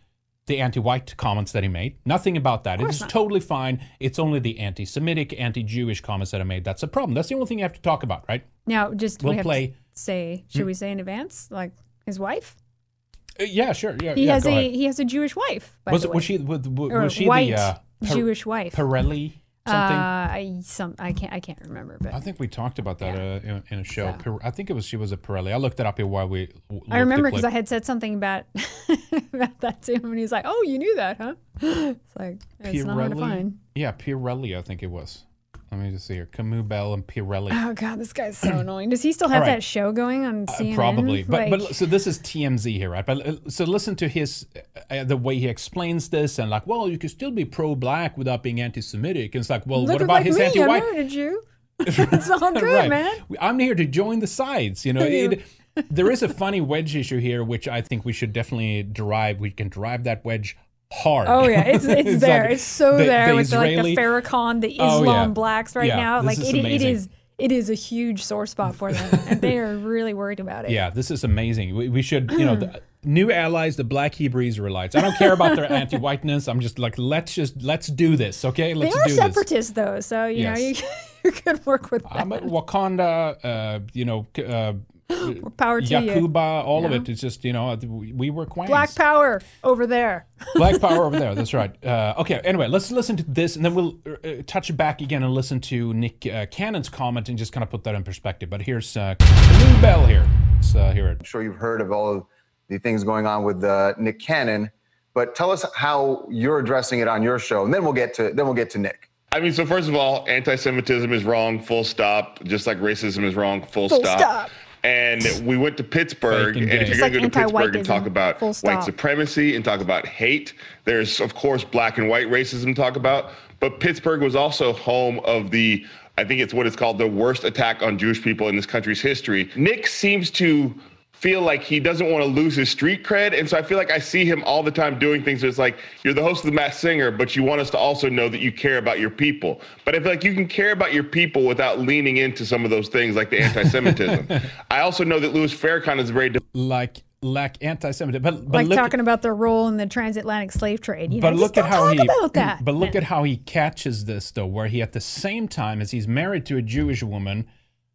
the anti-white comments that he made. Nothing about that. It is not. totally fine. It's only the anti-Semitic, anti-Jewish comments that I made. That's a problem. That's the only thing you have to talk about, right? Now, just We'll we have play- to say, should Hmm? we say in advance, like his wife? Uh, yeah, sure. Yeah, He yeah, has go a ahead. he has a Jewish wife. By Was the it? way. Was she? Was, was Or she white the uh, Per- Jewish wife? Pirelli something? Uh, I some I can't I can't remember, but I think we talked about that Yeah. uh, in, in a show. So. Pir- I think it was she was a Pirelli. I looked it up here while we. w- I looked remember the because I clip. had said something about about that to him, and he's like, "Oh, you knew that, huh?" It's like it's not hard to find. Yeah, Pirelli. I think it was. Let me just see here. Camus Bell and Pirelli. Oh God, this guy's so annoying. Does he still have All right. that show going on Uh, C N N? probably, but Like, but so this is T M Z here, right? But uh, so listen to his uh, the way he explains this, and like, well, you can still be pro-black without being anti-Semitic. And it's like, well, look what at about like his me, anti-white? I married a Jew. It's all good, Right. man. I'm here to join the sides. You know, You. it, there is a funny wedge issue here, which I think we should definitely derive. We can drive that wedge hard. Oh yeah, it's it's, It's there. like it's so the- there the with Israeli- the, like the Farrakhan, the Oh, Islam yeah. blacks right Yeah, now. this Like is it, it amazing. is it is a huge sore spot for them, and they are really worried about it. Yeah, this is amazing. We, we should, you know, the new allies, the Black Hebrew Israelites. I don't care about their anti-whiteness. I'm just like, let's just let's do this, okay? They Let's are do this. separatists though, so you know you, Yes. you could work with that. I'm a Wakanda, uh, you know, c- uh, Power to you. Yakuba, all of Yeah. it. It's just, you know, we, we were queens. Black power over there. Black power over there. That's right. Uh, okay. Anyway, let's listen to this, and then we'll uh, touch back again and listen to Nick uh, Cannon's comment and just kind of put that in perspective. But here's uh, Camus Bell here. Let's uh, hear it. I'm sure you've heard of all of the things going on with uh, Nick Cannon, but tell us how you're addressing it on your show, and then we'll get to then we'll get to Nick. I mean, so first of all, anti-Semitism is wrong, full stop. Just like racism is wrong, full, Full stop. stop. And we went to Pittsburgh, Fake and and if gay. you're It's going to like go to Pittsburgh and anti-whiteism, talk about full white stop. supremacy and talk about hate, there's, of course, black and white racism to talk about. But Pittsburgh was also home of the, I think it's what it's called, the worst attack on Jewish people in this country's history. Nick seems to feel like he doesn't want to lose his street cred. And so I feel like I see him all the time doing things. It's like, you're the host of The Masked Singer, but you want us to also know that you care about your people. But I feel like you can care about your people without leaning into some of those things like the anti-Semitism. I also know that Louis Farrakhan is very... Like, like anti-Semitic. But, but Like look, talking about their role in the transatlantic slave trade. You know, but just look at don't how talk he. about that. But look Yeah. at how he catches this, though, where he, at the same time as he's married to a Jewish woman,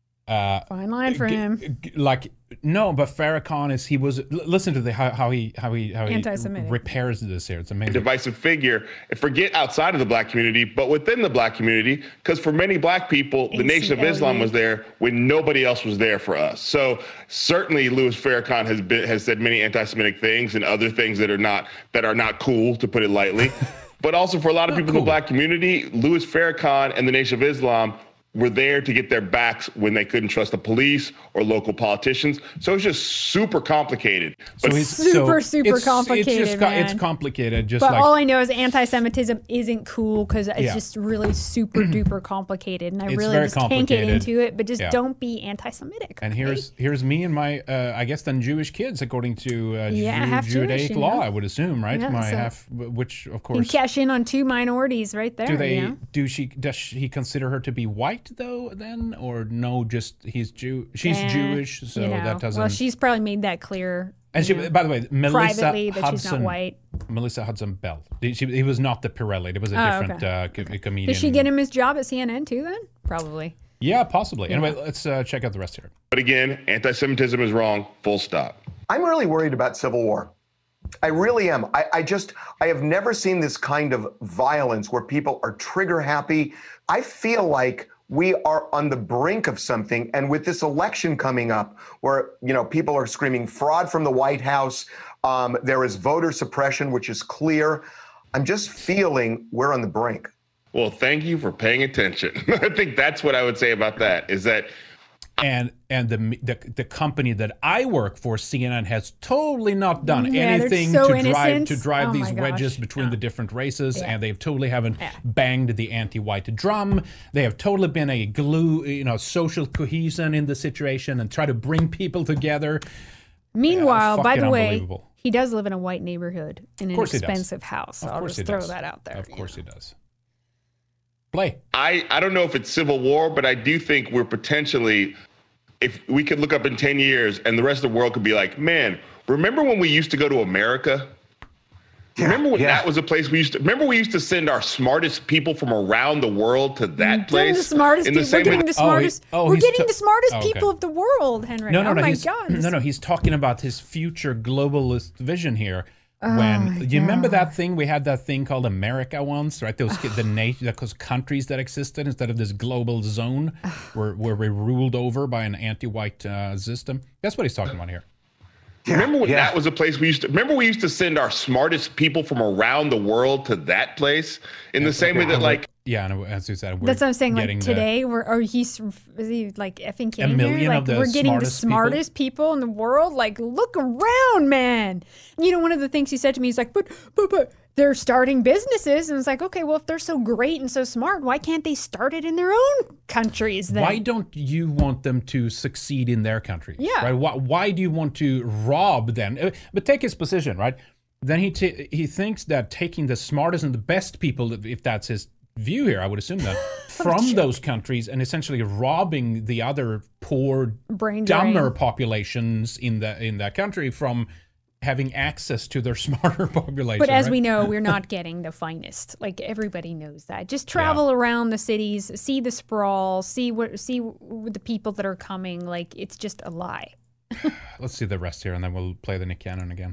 uh, Fine line for g- him. g- like no, but Farrakhan is he was. L- listen to the how, how he how he how he Anti-Semitic. repairs this here. It's amazing. divisive figure, and forget outside of the black community, but within the black community, because for many black people, the Nation of A C L U. Islam was there when nobody else was there for us. So certainly Louis Farrakhan has been has said many anti-Semitic things and other things that are not that are not cool, to put it lightly. But also for a lot of Not people in cool. the black community, Louis Farrakhan and the Nation of Islam were there to get their backs when they couldn't trust the police or local politicians. So it's just super complicated. So But he's Super, so super it's, complicated, It's just co- it's man. complicated. Just But like all I know is anti-Semitism isn't cool because it's Yeah. just really super duper complicated, and I It's really very just can't get complicated. into it. But just Yeah. don't be anti-Semitic. And okay? here's here's me and my uh, I guess then Jewish kids according to uh, Yeah, Jew- half Jewish, Judaic you law, know? I would assume, right? Yeah, my so- half, which of you can course. cash in on two minorities right there. Do they? You know? Do she? Does he consider her to be white though? Then or no? Just he's Jew. She's Eh, Jewish, so you know. that doesn't. Well, she's probably made that clear. and she, you know, by the way, Melissa privately that Hudson. she's not white. Melissa Hudson Bell. She, he was not the Pirelli. It was a Oh, different okay. uh, co- comedian. Did she get him his job at C N N too? Then probably. Yeah, possibly. Anyway, let's uh, check out the rest here. But again, anti-Semitism is wrong, full stop. I'm really worried about civil war. I really am. I, I just, I have never seen this kind of violence where people are trigger happy. I feel like we are on the brink of something. And with this election coming up where, you know, people are screaming fraud from the White House, um, there is voter suppression, which is clear. I'm just feeling we're on the brink. Well, thank you for paying attention. I think that's what I would say about that, is that and and the, the the company that I work for, C N N, has totally not done Yeah, they're anything so to drive innocent. to drive Oh these my wedges gosh. between No. the different races, Yeah. and they totally haven't banged the anti-white drum. They have totally been a glue, you know, social cohesion in the situation and try to bring people together. Meanwhile, by fucking the way, unbelievable. he does live in a white neighborhood in an course he does. expensive house. So Of I'll course just he throw does. that out there. Of course he does. Play. I, I don't know if it's civil war, but I do think we're potentially, if we could look up in ten years and the rest of the world could be like, man, remember when we used to go to America? Remember when yeah. that was a place we used to, remember we used to send our smartest people from around the world to that place? The smartest in the people. same We're getting way- the smartest. Oh, he- oh, we're he's getting ta- the smartest oh, okay. people of the world, Henry. No, no, oh no. my he's, God. no, no. He's talking about his future globalist vision here. Oh when my you remember God. that thing we had that thing called America once, right? Those the nation, those countries that existed instead of this global zone where where we ruled over by an anti-white uh, system. That's what he's talking about here. Remember when yeah. that was a place we used to, remember we used to send our smartest people from around the world to that place in the same way that like, Yeah, and as you said, we're That's what I'm saying. Like getting the- today, we're or he's is he like effing kidding million here? Like of the we're getting the smartest people? smartest people. in the world. Like look around, man. You know, one of the things he said to me is like, but but but they're starting businesses, and it's like, okay, well, if they're so great and so smart, why can't they start it in their own countries? Then Why don't you want them to succeed in their countries? Yeah. Right? Why, why do you want to rob them? Uh, But take his position, right? Then he t- he thinks that taking the smartest and the best people, if that's his view here, I would assume that, from those countries and essentially robbing the other poor, Brain dumber drain. populations in the in that country from having access to their smarter population. But as right? we know, we're not getting the finest. Like everybody knows that. Just travel around the cities, see the sprawl, see what see what the people that are coming. Like it's just a lie. Let's see the rest here, and then we'll play the Nick Cannon again.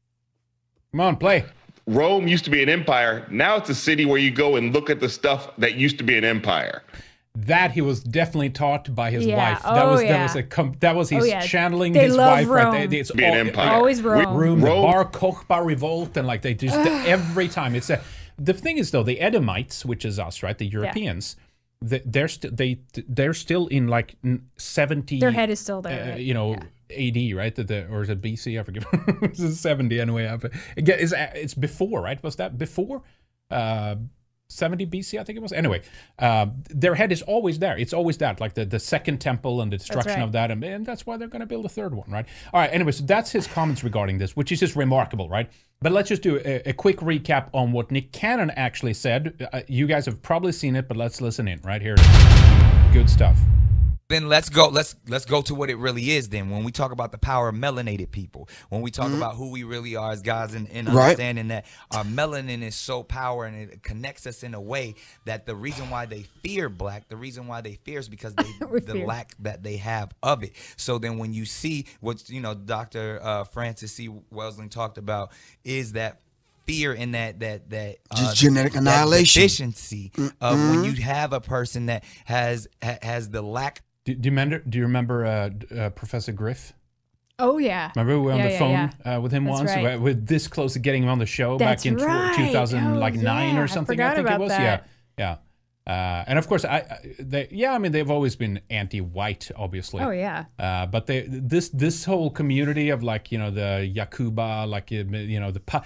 Come on, play. Rome used to be an empire. Now it's a city where you go and look at the stuff that used to be an empire. That he was definitely taught by his Yeah. wife. That Oh, was yeah. that was a com- that was his Oh, yeah. channeling They his love wife right Rome. there. It's Be an all- empire. Always Rome. Room, the Rome- Bar Kokhba revolt, and like they just every time it's a. The thing is though, the Edomites, which is us, right, the Europeans, they, they're still they they're still in like seventy. Their head is still there. Uh, right? you know, Yeah. A D, right? The, the, or is it B C? I forget. It's seventy anyway. I forget. It's, it's before, right? Was that before? Uh, seventy B C, I think it was. Anyway, uh, their head is always there. It's always that, like the, the second temple and the destruction right. of that. And, and that's why they're going to build a third one, right? All right, anyway, so that's his comments regarding this, which is just remarkable, right? But let's just do a, a quick recap on what Nick Cannon actually said. Uh, you guys have probably seen it, but let's listen in. Right here it is. Good stuff. Then let's go. Let's let's go to what it really is. Then, when we talk about the power of melanated people, when we talk Mhm. about who we really are as guys, and, and Right. understanding that our melanin is so power and it connects us in a way that the reason why they fear black, the reason why they fear is because they, the fear. lack that they have of it. So then, when you see what you know, Doctor Uh, Francis C. Welsling talked about is that fear and that that that Just genetic that annihilation. deficiency of when you have a person that has ha, has the lack. Do, do you remember? Do you remember uh, d- uh, Professor Griff? Oh yeah. Remember we were on Yeah, the yeah, phone yeah. Uh, with him That's once. right. We- We're this close to getting him on the show That's back in tw- right. two thousand Oh, like nine yeah. or I something. forgot think about it was. that. Yeah, yeah. Uh, and of course, I, I they, yeah, I mean they've always been anti-white, obviously. Oh yeah. Uh, but they this this whole community of like you know the Yakuba, like uh, you know the pa-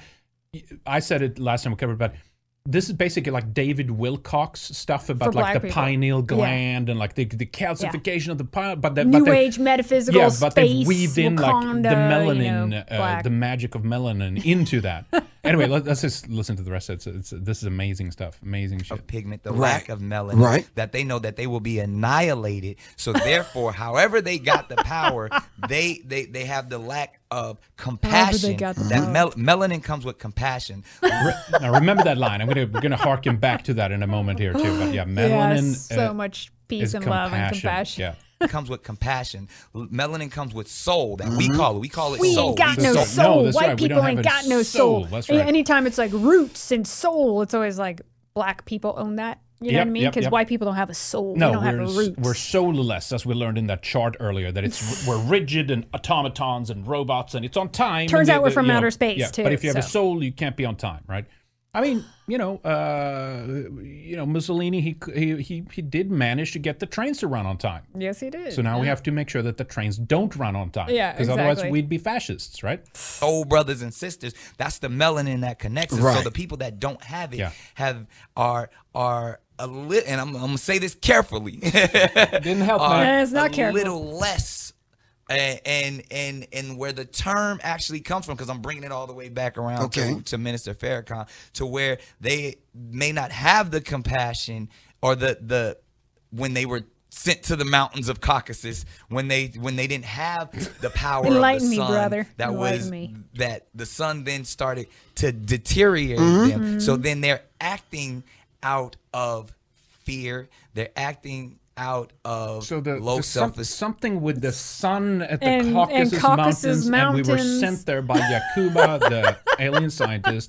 I said it last time we covered, but this is basically like David Wilcox stuff about For like black the people. pineal Yeah. gland and like the the calcification of the pine, but the, New but they, age metaphysical yeah, but they've space, weaved in like Wakanda, the melanin, you know, uh, black. the magic of melanin into that. Anyway, let, let's just listen to the rest of it. It's, it's, this is amazing stuff, amazing shit. Of pigment, the Right. lack of melanin, Right. that they know that they will be annihilated. So therefore, however they got the power, they they they have the lack of compassion. got the That power. mel- melanin comes with compassion. Now remember that line. I'm gonna we're gonna harken back to that in a moment here too. But yeah, melanin. Yes, so uh, much peace is and love and compassion. Yeah. It comes with compassion. L- Melanin comes with soul that we call it. We call it We soul. ain't got We- no soul. soul. No, that's White right. We people don't ain't have got a no soul. soul. That's A- right. Anytime it's like roots and soul, it's always like black people own that. You know Yep, what I mean? yep, Because yep. white people don't have a soul. No, we don't have we're a s- roots. we're soulless, as we learned in that chart earlier. That it's we're rigid and automatons and robots, and it's on time. Turns and out the- we're the- from you know, outer space, yeah, too, But if you have a so. soul, you can't be on time, right? I mean, you know, uh, you know, Mussolini, he he he he did manage to get the trains to run on time. Yes, he did. So now we Yeah. have to make sure that the trains don't run on time. Yeah, because otherwise exactly. we'd be fascists, right? soul brothers and sisters. That's the melanin that connects us. So Right. the people that don't have it Yeah. have are are a little, and I'm, I'm gonna say this carefully. Didn't help, are man. Yeah, it's not a careful. little less. And, and and and where the term actually comes from, because I'm bringing it all the way back around Okay. to, to Minister Farrakhan, to where they may not have the compassion or the the when they were sent to the mountains of Caucasus when they when they didn't have the power Enlighten of the me, sun. brother. That Enlighten was me. that the sun then started to deteriorate Mhm. them. So then they're acting out of fear. They're acting out of So the, low the some- self-esteem. something with the sun at the And- and Caucasus, Caucasus mountains, and we were Mountains. sent there by Yakuba, the alien scientist.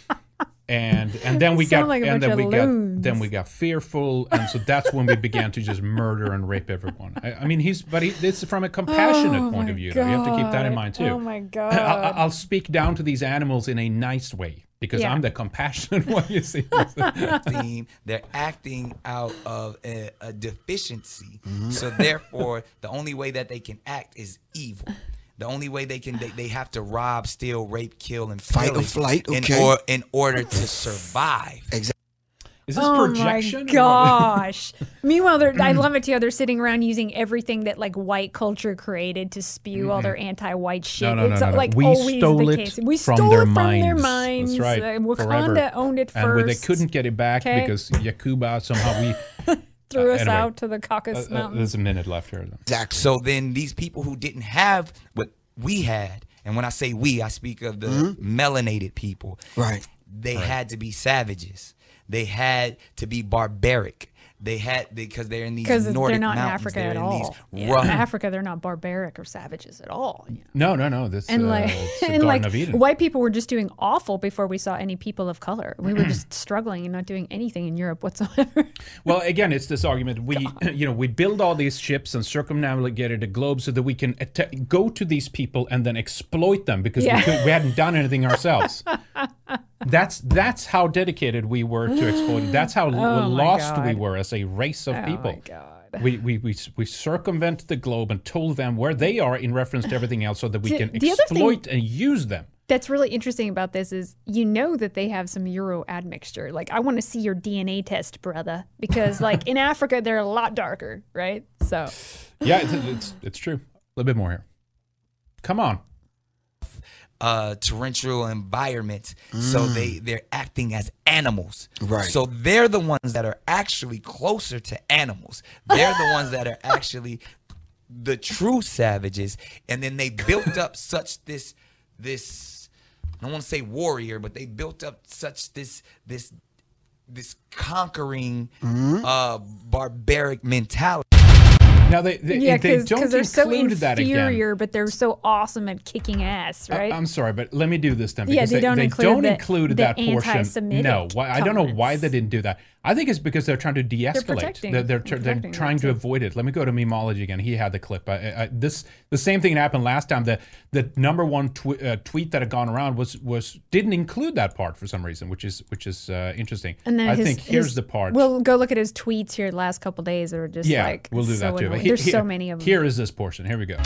And and then we You sound got like a and bunch then we of got loons. then we got fearful, and so that's when we began to just murder and rape everyone. I, I mean, he's but he, it's from a compassionate Oh point my of view. Though. You have to keep that in God. mind too. Oh my God. I, I'll speak down to these animals in a nice way because Yeah. I'm the compassionate one. You see. Theme, they're acting out of a, a deficiency. Mm-hmm. So therefore, the only way that they can act is evil. The only way they can they, they have to rob, steal, rape, kill, and Fight or pillage flight, in, okay. or, in order to survive. Exactly. Is this Oh projection? my gosh. Meanwhile, they're, I love it too. They're sitting around using everything that like white culture created to spew all their anti-white shit. No, no, no, it's no, no. like We always stole the it case. We from stole their it from minds. their minds. That's right. Uh, Wakanda Forever. owned it first. And when they couldn't get it back Okay. because Yakuba somehow we threw Uh, us anyway, out to the Caucasus uh, uh, Mountains. there's a minute left here. Then. Exactly. So then these people who didn't have what we had, and when I say we, I speak of the Mm-hmm. melanated people. Right. They had to be savages. They had to be barbaric. They had because they're in these Because Nordic they're not in mountains. Africa they're at in all. these Yeah, rough. in Africa, they're not barbaric or savages at all. you know. No, no, no. This And uh, like, it's the and Garden like, of Eden. white people were just doing awful before we saw any people of color. We were just struggling and not doing anything in Europe whatsoever. Well, again, it's this argument. We, you know, we build all these ships and circumnavigate the globe so that we can atta- go to these people and then exploit them because Yeah. we, could, we hadn't done anything ourselves. That's that's how dedicated we were to exploiting. That's how Oh my lost we God. were as a race of Oh people. my God. We, we we we circumvented the globe and told them where they are in reference to everything else, so that we The- can the other thing- exploit and use them. That's really interesting about this is you know that they have some Euro admixture. Like, I want to see your D N A test, brother, because like in Africa they're a lot darker, right? So Yeah, it's it's, it's true. A little bit more here. Come on. uh, torrential environments, so Mm. they they're acting as animals. Right. So they're the ones that are actually closer to animals. They're the ones that are actually the true savages, and then they built up such this this I don't want to say warrior, but they built up such this this this conquering Mm-hmm. uh, barbaric mentality. Now they they, yeah, they because don't they're so include that again. inferior, but they're so awesome at kicking ass, right? I, am sorry, but let me do this then. Yeah, Because they don't they include don't the- include the that portion. anti-Semitic No, why, I don't know why comments. they didn't do that. I think it's because they're trying to de-escalate. protecting- They're, they're, they're they're protecting trying that to too. avoid it. Let me go to Memology again. He had the clip. I, I, this the same thing that happened last time. The the number one tw- uh, tweet that had gone around was was didn't include that part for some reason, which is which is uh, interesting. And then I his- think here's his- the part. We'll go look at his tweets here the last couple days that are just yeah, like we'll do so that too. annoying. But he- There's he- so many of them. Here is this portion. Here we go.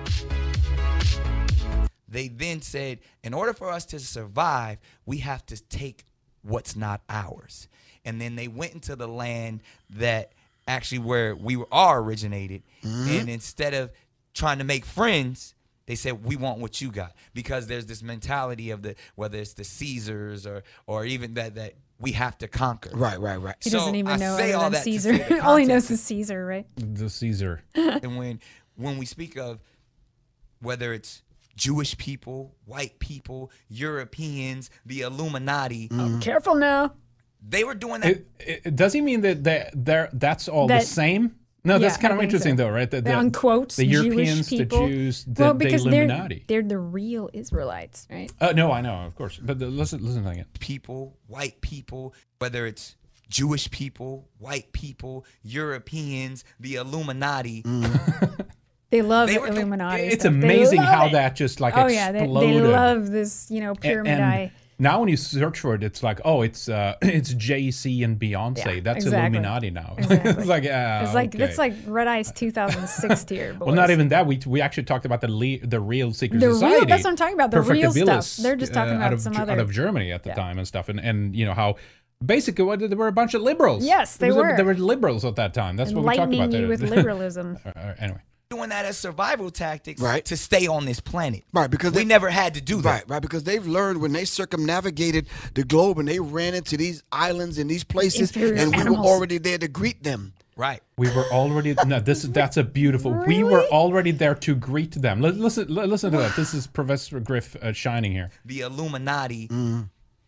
They then said, in order for us to survive, we have to take what's not ours. And then they went into the land that actually where we were, are originated. And instead of trying to make friends, they said, we want what you got. Because there's this mentality of the, whether it's the Caesars or or even that, that we have to conquer. Right, right, right. He So doesn't even I know say other all than that to Caesar. say the All he knows context. is Caesar, right? The Caesar. And when when we speak of whether it's Jewish people, white people, Europeans, the Illuminati, Mm. Careful now. they were doing that. It, it, does he mean that that they're, that's all That- the same? No, that's Yeah, kind I of think interesting, so. though, right? The, The unquotes the Jewish Europeans, the people. Jews, the, well, the because Illuminati. they're they're the real Israelites, right? Uh, no, I know, of course. But the, listen, listen to it. people, white people, whether it's Jewish people, white people, Europeans, the Illuminati. They love They the were doing- Illuminati. It's stuff. They amazing love how it. that just like Oh yeah, they, exploded. they love this, you know, A- pyramid and eye. now when you search for it, it's like, oh, it's uh, it's Jay-Z and Beyonce. Yeah, That's exactly. Illuminati now. Exactly. it's like, ah, It's like okay. that's like Red Eye's two thousand six tier. Well, not boys. even that. We we actually talked about the le- the real secret The real- society. that's what I'm talking about, the real Perfectibilis, stuff. They're just talking uh, about out of, some Ge- other- out of Germany at the Yeah. time and stuff, and and you know how basically what, there were a bunch of liberals. Yes, they There was a- were. there were liberals at that time. That's what we talked Enlightening about. you there. with liberalism. Uh, uh, anyway. Doing that as survival tactics Right. to stay on this planet. Right, because we they- never had to do that. Right, right, because they've learned when they circumnavigated the globe and they ran into these islands and these places, Inferior and we animals. were already there to greet them. Right. We were already no. This is that's a beautiful. Really? We were already there to greet them. L- listen, l- listen to that. This is Professor Griff uh, shining here. The Illuminati. Mm.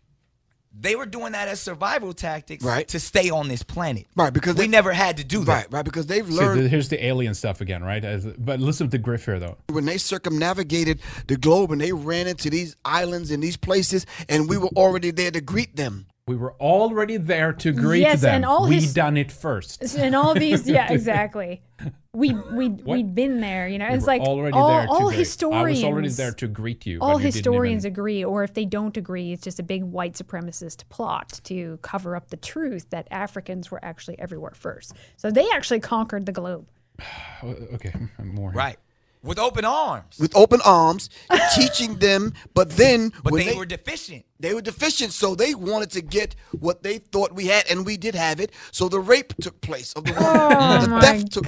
They were doing that as survival tactics Right. to stay on this planet. Right, because we they- never had to do that. Right, right, because they've See, learned th- here's the alien stuff again, right? As, but listen to Griff here, though. when they circumnavigated the globe and they ran into these islands and these places, and we were already there to greet them. We were already there to greet Yes, them. and all we his- done it first. And all these, yeah, exactly. We we we'd been there, you know. We It's were like already all, there to all greet. historians. I was already there to greet you. All but you didn't historians even- agree, or if they don't agree, it's just a big white supremacist plot to cover up the truth that Africans were actually everywhere first. So they actually conquered the globe. Okay, more. here. Right. With open arms. With open arms, teaching them, but then But when they, were deficient. They were deficient, so they wanted to get what they thought we had, and we did have it. So the rape took place of the woman. Oh the my theft took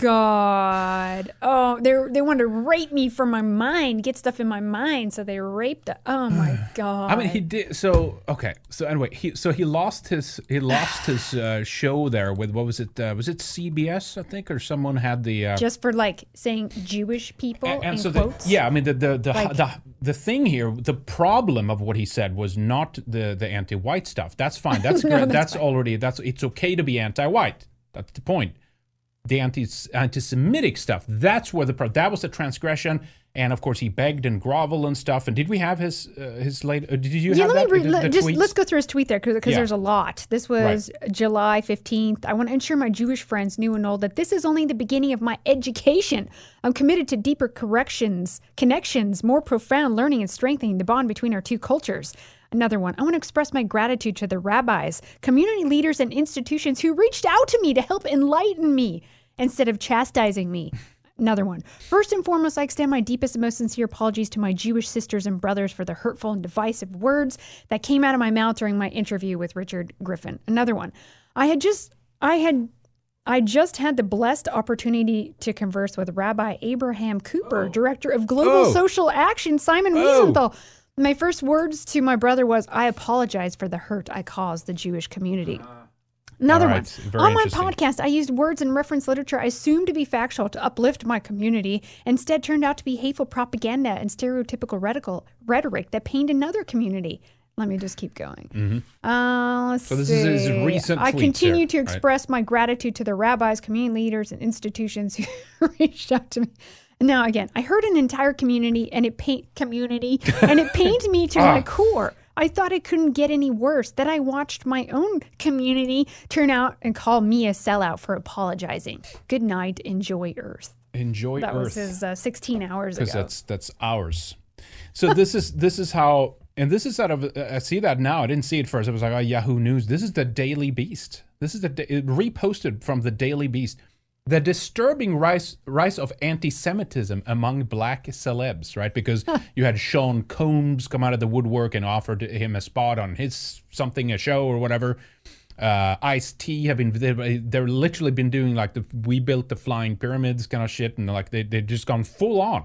god! Oh, they they wanted to rape me from my mind, get stuff in my mind, so they raped. It. Oh my god! I mean, he did. So okay. So anyway, he so he lost his he lost his uh, show there with what was it? Uh, was it C B S? I think, or someone had the uh, just for like saying Jewish people and, and in so the, quotes. yeah. I mean, the the the, Like- the the thing here, the problem of what he said was not the the anti-white stuff. That's fine. That's No, great. that's That's, fine. already that's it's okay to be anti-white. That's the point. The anti anti-Semitic stuff. That's where the pro- that was the transgression. And of course, he begged and groveled and stuff. And did we have his uh, his late? Uh, did you Yeah, have let that? me read, the, let- the just tweets? let's go through his tweet there because Yeah. there's a lot. This was July fifteenth. I want to ensure my Jewish friends, new and old, that this is only the beginning of my education. I'm committed to deeper corrections, connections, more profound learning and strengthening the bond between our two cultures. Another one. I want to express my gratitude to the rabbis, community leaders, and institutions who reached out to me to help enlighten me instead of chastising me. Another one. First and foremost, I extend my deepest and most sincere apologies to my Jewish sisters and brothers for the hurtful and divisive words that came out of my mouth during my interview with Richard Griffin. Another one. I had just, I had, I just had the blessed opportunity to converse with Rabbi Abraham Cooper, director of Global Oh. Social Action, Simon Oh. Wiesenthal. My first words to my brother was, I apologize for the hurt I caused the Jewish community. Another All one. right, very On my interesting. podcast, I used words and reference literature I assumed to be factual to uplift my community. Instead, turned out to be hateful propaganda and stereotypical reticle- rhetoric that pained another community. Let me just keep going. Mhm. Uh, let's So this is his see. recent I tweets continue here, to right? express my gratitude to the rabbis, community leaders, and institutions who reached out to me. Now, again, I heard an entire community and it paint community and it pained me to my Ah. core. I thought it couldn't get any worse. Then I watched my own community turn out and call me a sellout for apologizing. Good night. Enjoy Earth. Enjoy That Earth. was his uh, sixteen hours ago. Because that's that's ours. So this is this is how, and this is out of. uh, I see that now. I didn't see it first. I was like, oh, Yahoo News. This is the Daily Beast. This is the da- it reposted from the Daily Beast. The disturbing rise rise of anti-Semitism among black celebs, right? Because you had Sean Combs come out of the woodwork and offered him a spot on his something, a show or whatever. Uh, Ice-T have been they, they're literally been doing like the we built the flying pyramids kind of shit, and like they they've just gone full on,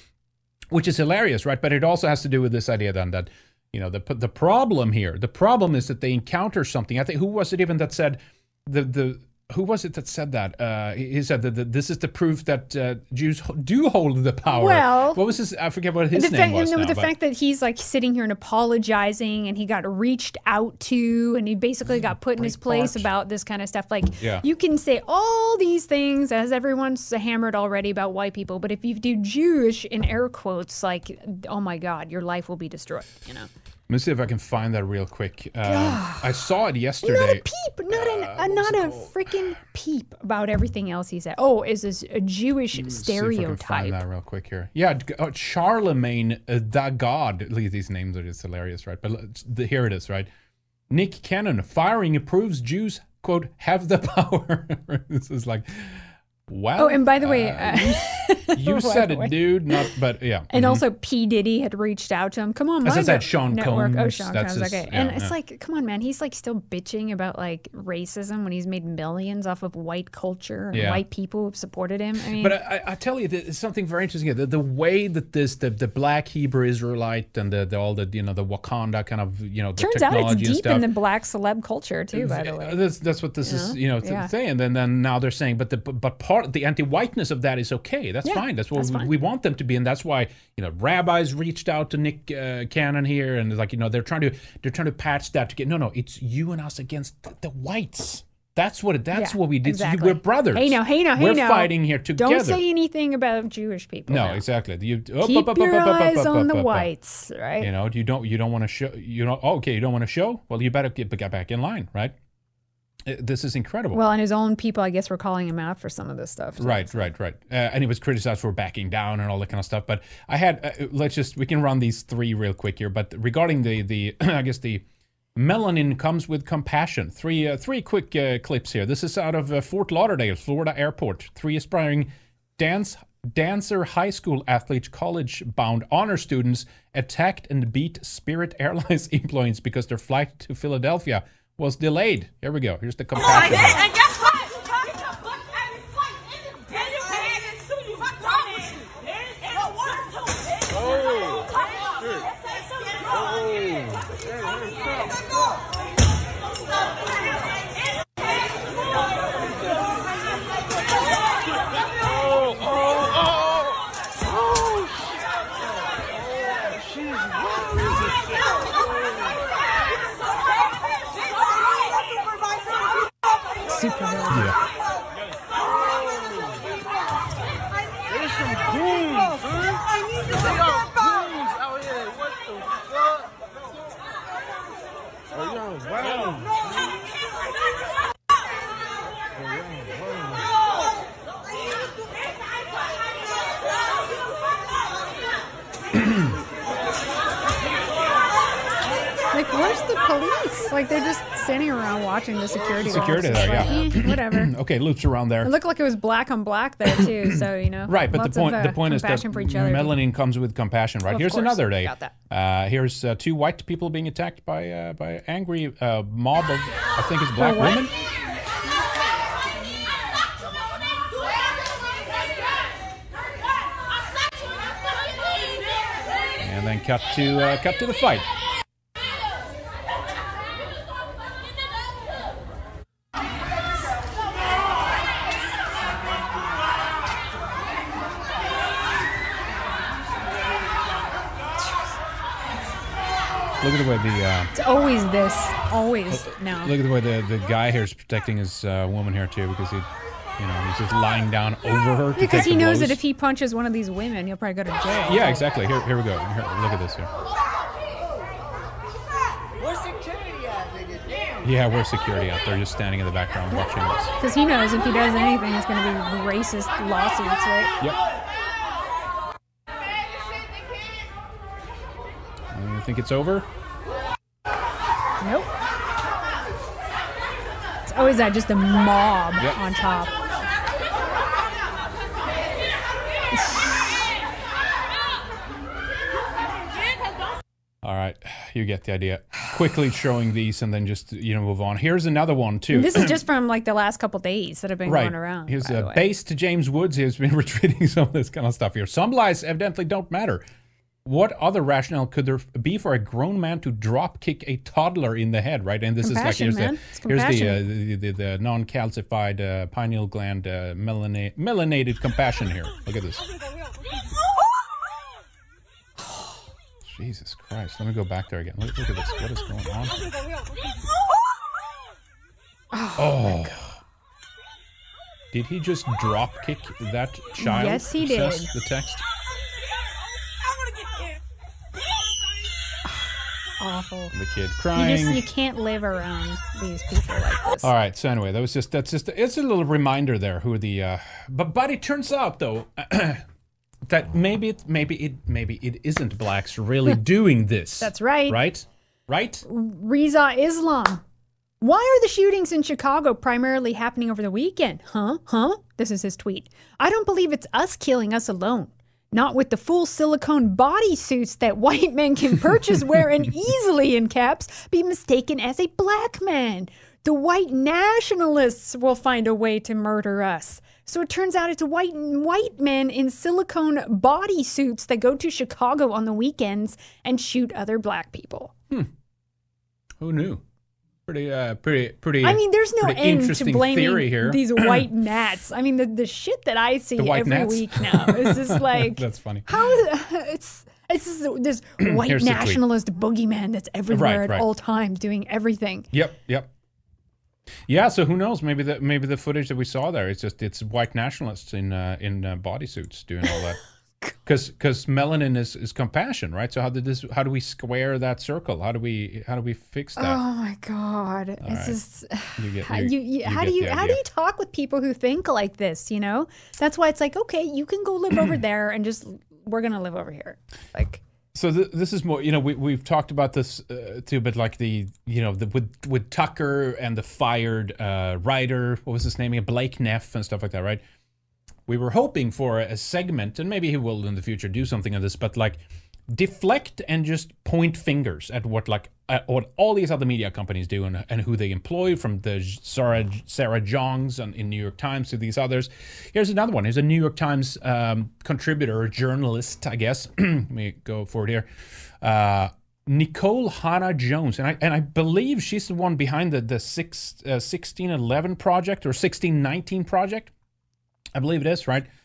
which is hilarious, right? But it also has to do with this idea then that, you know, the the problem here, the problem is that they encounter something. I think, who was it even that said the the who was it that said that? Uh, he he said that, that this is the proof that uh, Jews ho- do hold the power. Well, what was his? I forget what his the name fact, was no, now. the but- fact that he's like sitting here and apologizing, and he got reached out to, and he basically got put in his place about this kind of stuff. Like, Yeah. you can say all these things, as everyone's hammered already about white people, but if you do Jewish in air quotes, like, oh my God, your life will be destroyed. You know, Let me see if I can find that real quick. Um, I saw it yesterday. not a peep, not an, uh, not a freaking peep about everything else he said. Oh, is this a Jewish See if I can stereotype? find that real quick here. Yeah, d- uh, Charlemagne uh, the God. At least these names are just hilarious, right? But let's- the, here it is, right? Nick Cannon, firing proves Jews, quote, have the power. This is like, Well, Oh, and by the way, uh, uh, you by said the it, way. dude. Not, but yeah. And Mhm. also, P. Diddy had reached out to him. Come on, As I my said, net- Sean network. Oh, Combs, Sean that's Combs. his- Okay, yeah, and it's yeah. like, come on, man. He's like still bitching about like racism when he's made millions off of white culture and Yeah. white people who've supported him. I mean, But I, I tell you, there's something very interesting here. The, the way that this, the, the black Hebrew Israelite and the, the all the you know the Wakanda kind of you know the turns out technology it's and deep stuff. in the black celeb culture too. By the way, Uh, That's, that's what this You is, know? you know, th- Yeah. thing. And then, then now they're saying, but the but part the anti-whiteness of that is okay. That's Yeah, fine. That's what that's we, fine. we want them to be, and that's why you know rabbis reached out to Nick uh, Cannon here, and like you know they're trying to they're trying to patch that to get no no it's you and us against the, the whites. That's what it. That's Yeah, what we did. exactly. We're brothers. Hey now, hey now, hey We're now. fighting here together. Don't say anything about Jewish people. No, now. exactly. You, up, Keep up, up, your up, up, up, eyes up, on up, the up, up. whites, right? You know, you don't you don't want to show. You know, oh, okay, you don't want to show. Well, you better get, get back in line, right? Uh, This is incredible. Well, and his own people, I guess, were calling him out for some of this stuff. too. Right, right, right. Uh, and he was criticized for backing down and all that kind of stuff. But I had, uh, let's just, we can run these three real quick here. But regarding the, the I guess the melanin comes with compassion. Three, uh, three quick uh, clips here. This is out of uh, Fort Lauderdale, Florida airport. Three aspiring dance dancer high school athletes, college-bound honor students attacked and beat Spirit Airlines employees because their flight to Philadelphia was delayed. Here we go. Here's the compassion. And guess what? Super Yeah. There's some goons, huh? They are goons out here. What the fuck? Oh, y'all wow. Like, where's the police? Like, they're just standing around watching the security. Security guards. there, Just yeah. like, eh, whatever. Okay, loops around there. It looked like it was black on black there too. So you know, Right, but lots the point of, uh, the point is that compassion for each other. melanin comes with compassion, right? Of Here's course, another day. got that. Uh, here's uh, two white people being attacked by uh, by an angry uh, mob of I think it's black what? women. And then cut to uh, cut to the fight. Look at the way the uh, It's always this, always now. look at the way the, the guy here is protecting his uh, woman here too, because he, you know, he's just lying down over her to Because take he the knows blows. that if he punches one of these women, he'll probably go to jail. Yeah, exactly. Here, here we go. Here, look at this here. Where's security at, nigga? Damn. Yeah, where's security out there, just standing in the background watching this. Because he knows if he does anything, it's going to be racist lawsuits, right? Yep. You think it's over? Nope. It's always that, just a mob Yep. on top. All right, you get the idea. Quickly showing these and then just, you know, move on. Here's another one, too. This is just from like the last couple days that have been right. going around. Here's by the a way. base to James Woods. He's been retweeting some of this kind of stuff here. Some lies evidently don't matter. What other rationale could there be for a grown man to drop kick a toddler in the head, right? And this Compassion, is like, man. here's It's the here's the, uh, compassion. the, the, the non-calcified uh, pineal gland uh, melana- melanated compassion here. Look at this. Jesus Christ. Let me go back there again. Look, look at this. What is going on? Oh, Oh. Did he just drop kick that child? Yes, he Says did. The text. Awful. The kid You crying. just you can't live around these people like this. All right. So anyway, that was just that's just it's a little reminder there who the uh but but it turns out though that maybe it maybe it maybe it isn't blacks really doing this. That's right. Right? Right? Riza Islam. Why are the shootings in Chicago primarily happening over the weekend? Huh? Huh? This is his tweet. I don't believe it's us killing us alone. Not with the full silicone bodysuits that white men can purchase, wear, and easily, in caps, be mistaken as a black man. The white nationalists will find a way to murder us. So it turns out it's white white men in silicone bodysuits that go to Chicago on the weekends and shoot other black people. Hmm. Who knew? Pretty, uh, pretty, pretty. I mean, there's no pretty end to interesting blaming theory here. these white gnats. I mean, the, the shit that I see The white every gnats? week now is just like That's funny. how it's it's just this white Here's the tweet. nationalist boogeyman that's everywhere Right, at right. all times doing everything. Yep, yep. Yeah, so who knows? Maybe the maybe the footage that we saw there, it's just it's white nationalists in uh, in uh, bodysuits doing all that. Because because melanin is, is compassion, right? So how did this? How do we square that circle? How do we how do we fix that? Oh my god! It's right. just You get- how, you- you, you, you how get do you the how do idea. you talk with people who think like this? You know, that's why it's like, okay, you can go live over there and just we're gonna live over here. Like, So th- this is more, you know, we we've talked about this uh, too, but like the, you know, the with with Tucker and the fired uh, writer, what was his name again, Blake Neff and stuff like that, right? We were hoping for a segment, and maybe he will in the future do something on this, but like deflect and just point fingers at what like uh, what all these other media companies do and, and who they employ, from the Sarah Sarah Jongs on, in New York Times to these others. Here's another one. Here's a New York Times um, contributor, journalist, I guess. Let me go forward here. Uh, Nicole Hannah Jones, and I and I believe she's the one behind the the six, uh, sixteen eleven project or sixteen nineteen project. I believe it is, right?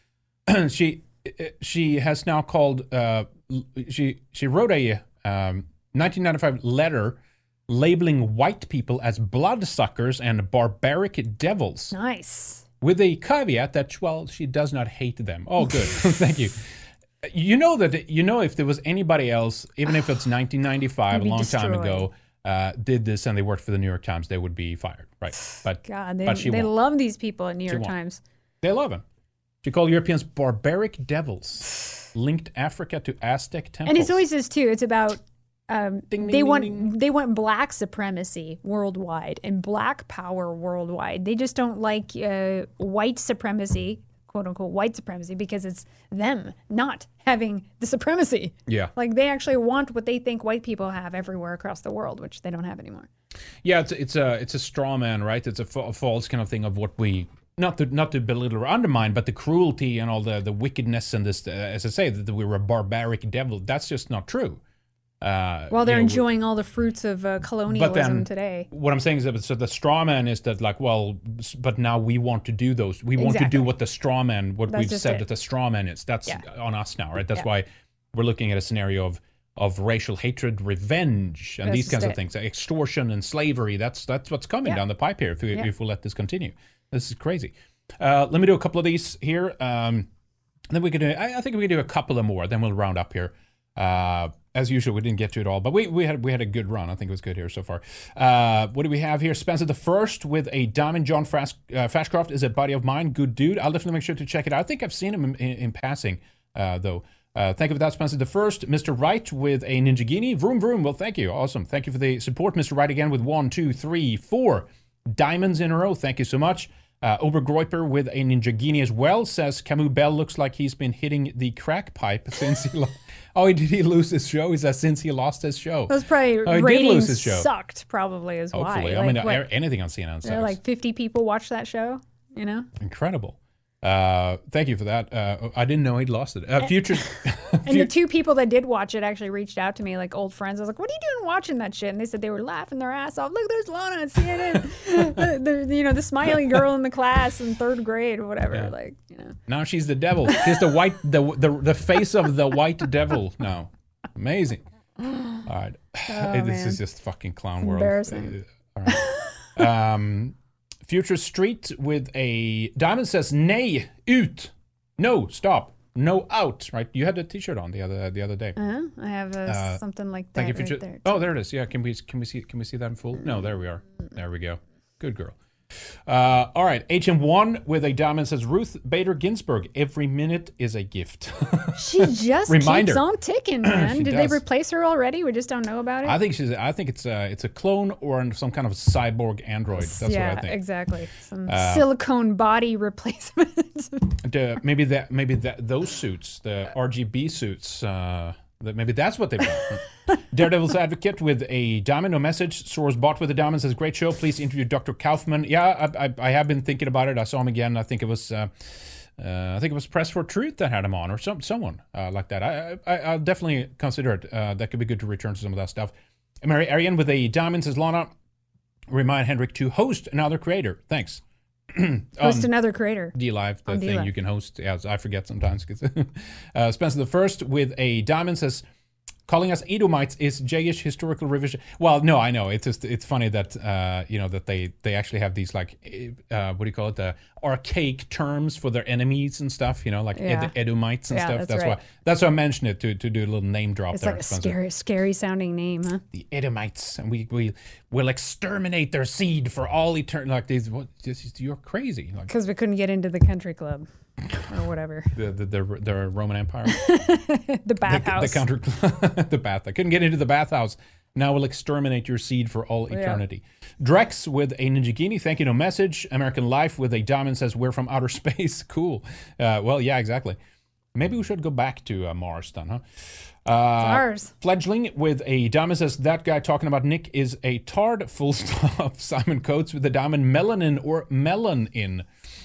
she she has now called uh, she she wrote a um, nineteen ninety-five letter labeling white people as bloodsuckers and barbaric devils. nice. With a caveat that, well, she does not hate them. Oh, good. Thank you. You know that you know if there was anybody else, even if it's nineteen ninety-five, a They'd be long time destroyed. ago, uh, did this and they worked for the New York Times, they would be fired, right? But God, they, but she they won't. love these people at New She York won't. Times. They love him. She called Europeans barbaric devils, linked Africa to Aztec temples. And it's always this too. It's about um, Ding, they ding, want ding, they want black supremacy worldwide and black power worldwide. They just don't like uh, white supremacy, quote unquote white supremacy, because it's them not having the supremacy. Yeah. Like they actually want what they think white people have everywhere across the world, which they don't have anymore. Yeah, it's it's a it's a straw man, right? It's a, fa- a false kind of thing of what we not to not to belittle or undermine, but the cruelty and all the the wickedness and this, uh, as I say, that, that we were a barbaric devil. That's just not true. Uh, While they're you know, enjoying all the fruits of uh, colonialism but then, today. What I'm saying is that so the straw man is that like, well, s- but now we want to do those. We want to Exactly. do what the straw man, what That's we've just said it. that the straw man is. That's Yeah. on us now, right? That's Yeah. why we're looking at a scenario of of racial hatred, revenge, and That's these kinds just of it. things, extortion and slavery. That's that's what's coming Yeah. down the pipe here if we Yeah. if we let this continue. This is crazy. Uh, let me do a couple of these here. Um, then we could do. I, I think we could do a couple of more. Then we'll round up here. Uh, as usual, we didn't get to it all, but we, we had we had a good run. I think it was good here so far. Uh, what do we have here? Spencer the First with a Diamond John Fras- uh, Fashcroft is a buddy of mine. Good dude. I'll definitely make sure to check it out. I think I've seen him in, in, in passing, uh, though. Uh, thank you for that, Spencer the First. Mister Wright with a Ninjagini. Vroom, vroom. Well, thank you. Awesome. Thank you for the support, Mister Wright, again with one, two, three, four diamonds in a row. Thank you so much. Uh, Obergroiper with a Ninjagini as well says Camus Bell looks like he's been hitting the crack pipe since he. Lo- oh, did he lose his show? He says since he lost his show. Those probably Oh, he did ratings lose his show. sucked. Probably is Hopefully, why. I mean, Like, what, a- anything on C N N there are sucks. like fifty people watched that show. You know. Incredible. Uh, thank you for that. Uh, I didn't know he'd lost it. Uh, future. And the two people that did watch it actually reached out to me, like old friends. I was like, "What are you doing watching that shit?" And they said they were laughing their ass off. Look, there's Lana on C N N. the, the, you know, the smiley girl in the class in third grade or whatever. Yeah. Like, you know. Now she's the devil. She's the white, the the the face of the white devil now. Amazing. All right, Oh, this man. is just fucking clown It's world. embarrassing. Uh, all right. um, Future Street with a diamond says nay ut, no stop, no out. Right, you had the T-shirt on the other the other day. Uh-huh. I have uh, Uh, something like that Thank you, right Future. there. Oh, there it is. Yeah, can we can we see can we see that in full? No, there we are. There we go. Good girl. Uh, all right, H M one with a diamond says, Ruth Bader Ginsburg, every minute is a gift. She just Reminder. keeps on ticking, man. She Did does. they replace her already? We just don't know about it? I think she's. I think it's a, it's a clone or some kind of cyborg android. That's yeah, what I think. exactly. Some Uh, silicone body replacement. The- maybe that. Maybe that. Those suits, the R G B suits. Uh, that maybe that's what they've done. Daredevil's Advocate with a diamond, no message. Soros Bot with a diamond says, great show. Please interview Doctor Kaufman. Yeah, I, I, I have been thinking about it. I saw him again. I think it was. Uh, Uh, I think it was Press for Truth that had him on, or some someone uh, like that. I, I I'll definitely consider it. Uh, that could be good to return to some of that stuff. Mary Arian with a diamond says, Lana, remind Henrik to host another creator. Thanks. Host Um, another creator. D Live, the On thing D-Live. you can host. Yeah, I forget sometimes. uh, Spencer the First with a diamond says, calling us Edomites is Jayish historical revision. Well, no, I know. It's just it's funny that uh, you know that they they actually have these like uh, what do you call it, the archaic terms for their enemies and stuff. You know, like Yeah. Ed- Edomites and Yeah, stuff. that's That's right. why that's why I mentioned it to to do a little name drop It's there. like a Spencer. scary, scary sounding name, huh? The Edomites, and we we will exterminate their seed for all eternity. Like these, what? Just, you're crazy. Like Because we couldn't get into the country club or whatever. the the the, the Roman Empire. The bathhouse. The, the counter, the bath. I couldn't get into the bathhouse. Now we'll exterminate your seed for all Yeah. eternity. Drex with a Ninjagini. Thank you, no message. American Life with a diamond says, we're from outer space. Cool. Uh, well, yeah, exactly. Maybe we should go back to uh, Mars then, huh? Uh, Mars. Fledgling with a diamond says, that guy talking about Nick is a tard, full stop. Simon Coates with a diamond, melanin or melanin.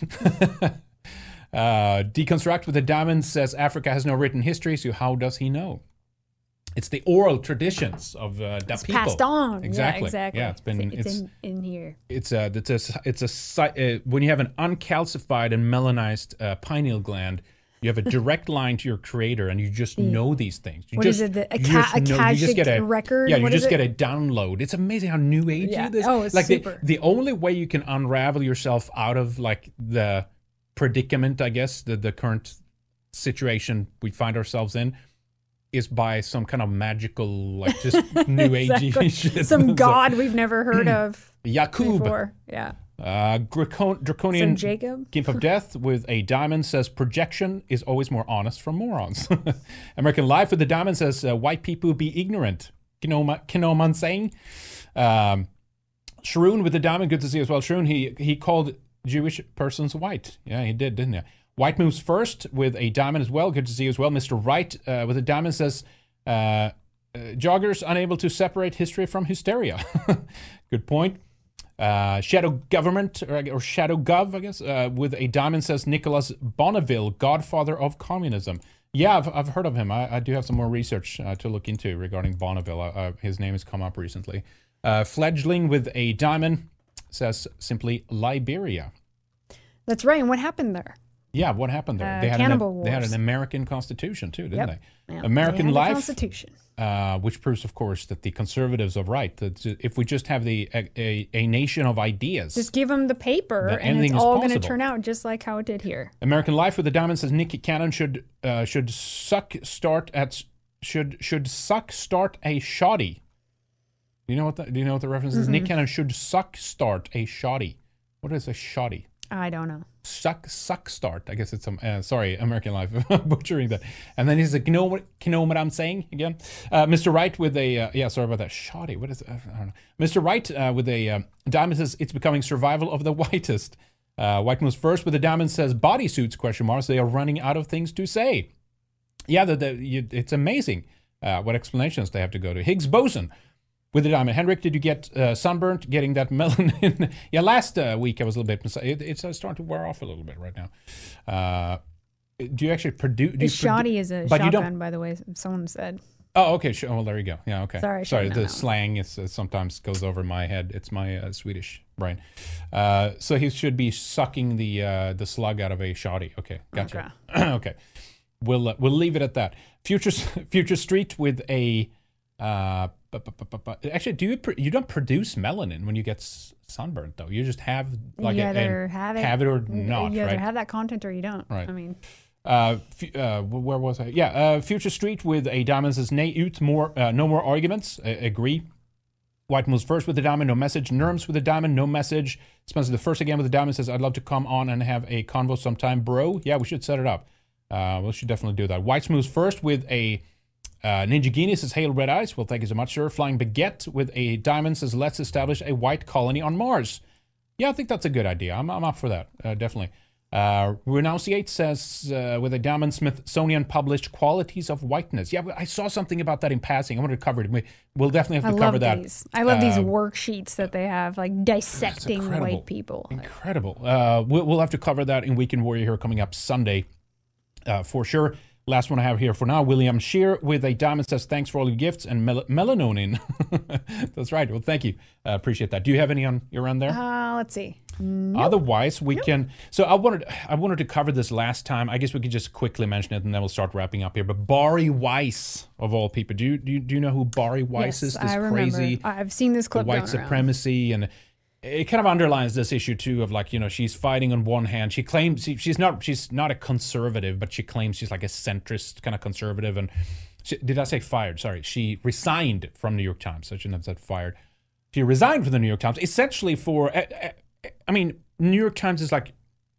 Uh, Deconstruct with a diamond says Africa has no written history, so how does he know? It's the oral traditions of uh, the It's people. passed on. Exactly. Yeah, exactly. Yeah, it's been. It's, It's in, in here. it's a it's a it's a si- uh, when you have an uncalcified and melanized uh, pineal gland, you have a direct line to your creator, and you just Yeah. know these things. You What just, is it, the- a you ca- just a know- you just get Akashic a record? Yeah, you What just is get it? a download. It's amazing how new age Yeah. it is. Oh, it's like super. The, the only way you can unravel yourself out of like the predicament, I guess, the the current situation we find ourselves in, is by some kind of magical, like just new agey Exactly. shit. Some So- god we've never heard of Yakub. before. Yeah. Uh, Dracon- Draconian Some Jacob? Gimp of Death with a diamond says projection is always more honest from morons. American Life with the diamond says uh, white people be ignorant. Kinoma Kinoman saying. Um, Shroon with the diamond, good to see you as well. Shroon, he he called Jewish persons white. Yeah, he did, didn't he? White moves first with a diamond as well. Good to see you as well. Mister Wright uh, with a diamond says uh, uh, joggers unable to separate history from hysteria. Good point. Uh, Shadow Government, or, or Shadow Gov, I guess, uh, with a diamond says Nicholas Bonneville, godfather of communism. Yeah, I've, I've heard of him. I, I do have some more research uh, to look into regarding Bonneville. Uh, uh, his name has come up recently. Uh, Fledgling with a diamond says simply Liberia. That's right. And what happened there? Yeah, what happened there? Uh, they had cannibal an, They had wars. an American Constitution too, didn't Yep. they? Yeah, American they had the Life, Constitution. uh, which proves, of course, that the conservatives are right. That if we just have the a, a, a nation of ideas, Just give them the paper, That and it's anything is all going to possible. turn out just like how it did here. American Life with the diamond says Nick Cannon should uh, should suck start at should should suck start a shoddy. Do you know what the, do you know what the reference is? Mm-mm. Nick Cannon should suck start a shoddy. What is a shoddy? I don't know. Suck suck start. I guess it's some. Uh, sorry, American Life, butchering that. And then he's like, you know what? You know what I'm saying again? Uh, Mister Wright with a uh, yeah. Sorry about that. Shoddy. What is it? I don't know. Mister Wright uh, with a um, diamond says it's becoming survival of the whitest. Uh, White moves first with a diamond says bodysuits question marks. They are running out of things to say. Yeah, the, the, you, it's amazing uh, what explanations they have to go to. Higgs boson with the diamond. Henrik, did you get uh, sunburnt getting that melanin? Yeah, last uh, week I was a little bit. It, it's uh, starting to wear off a little bit right now. Uh, do you actually produce? Do The you shoddy produ- is a but you don't- shotgun, by the way. Someone said. Oh, okay. Sure. Well, there you go. Yeah, okay. Sorry, I should've Sorry. known The that one. slang is uh, sometimes goes over my head. It's my uh, Swedish brain. Uh, so he should be sucking the uh, the slug out of a shoddy. Okay, gotcha. Okay. Okay. We'll uh, we'll leave it at that. Future Future Street with a. Uh, bu- bu- bu- bu- bu- actually, do you pr- you don't produce melanin when you get s- sunburnt though? You just have like you a, either an- have it, have it or not, You either right? have that content or you don't. Right. I mean, Uh, f- uh, wh- where was I? Yeah, uh, Future Street with a diamond says nay ut more, uh, no more arguments. I agree. White moves first with the diamond, no message. Nurms with the diamond, no message. Spencer the first again with the diamond says, I'd love to come on and have a convo sometime, bro. Yeah, we should set it up. Uh, we should definitely do that. White moves first with a uh, Ninja Genie says, Hail Red Eyes. Well, thank you so much, sir. Flying Baguette with a diamond says, let's establish a white colony on Mars. Yeah, I think that's a good idea. I'm, I'm up for that, uh, definitely. Uh, Renunciate says, uh, with a diamond, Smithsonian published qualities of whiteness. Yeah, I saw something about that in passing. I wanted to cover it. We, we'll definitely have to I cover love that. These. I love uh, these Uh, worksheets that they have, like dissecting white people. Incredible. Uh, we'll, we'll have to cover that in Weekend Warrior here coming up Sunday, uh, for sure. Last one I have here for now, William Shear with a diamond says, thanks for all your gifts and mel- melanonin. That's right. Well, thank you. Uh, appreciate that. Do you have any on your end there? Uh, let's see. Nope. Otherwise, we nope. can. So I wanted, I wanted to cover this last time. I guess we could just quickly mention it, and then we'll start wrapping up here. But Bari Weiss, of all people, do you do you, do you know who Bari Weiss yes, is? This I remember. crazy. I've seen this clip. The white going supremacy, around. and it kind of underlines this issue too of like, you know, she's fighting on one hand. She claims she, she's not she's not a conservative, but she claims she's like a centrist kind of conservative. And she, did I say fired? Sorry, she resigned from New York Times. So I shouldn't have said fired. She resigned from the New York Times essentially for. Uh, uh, I mean. New York Times is like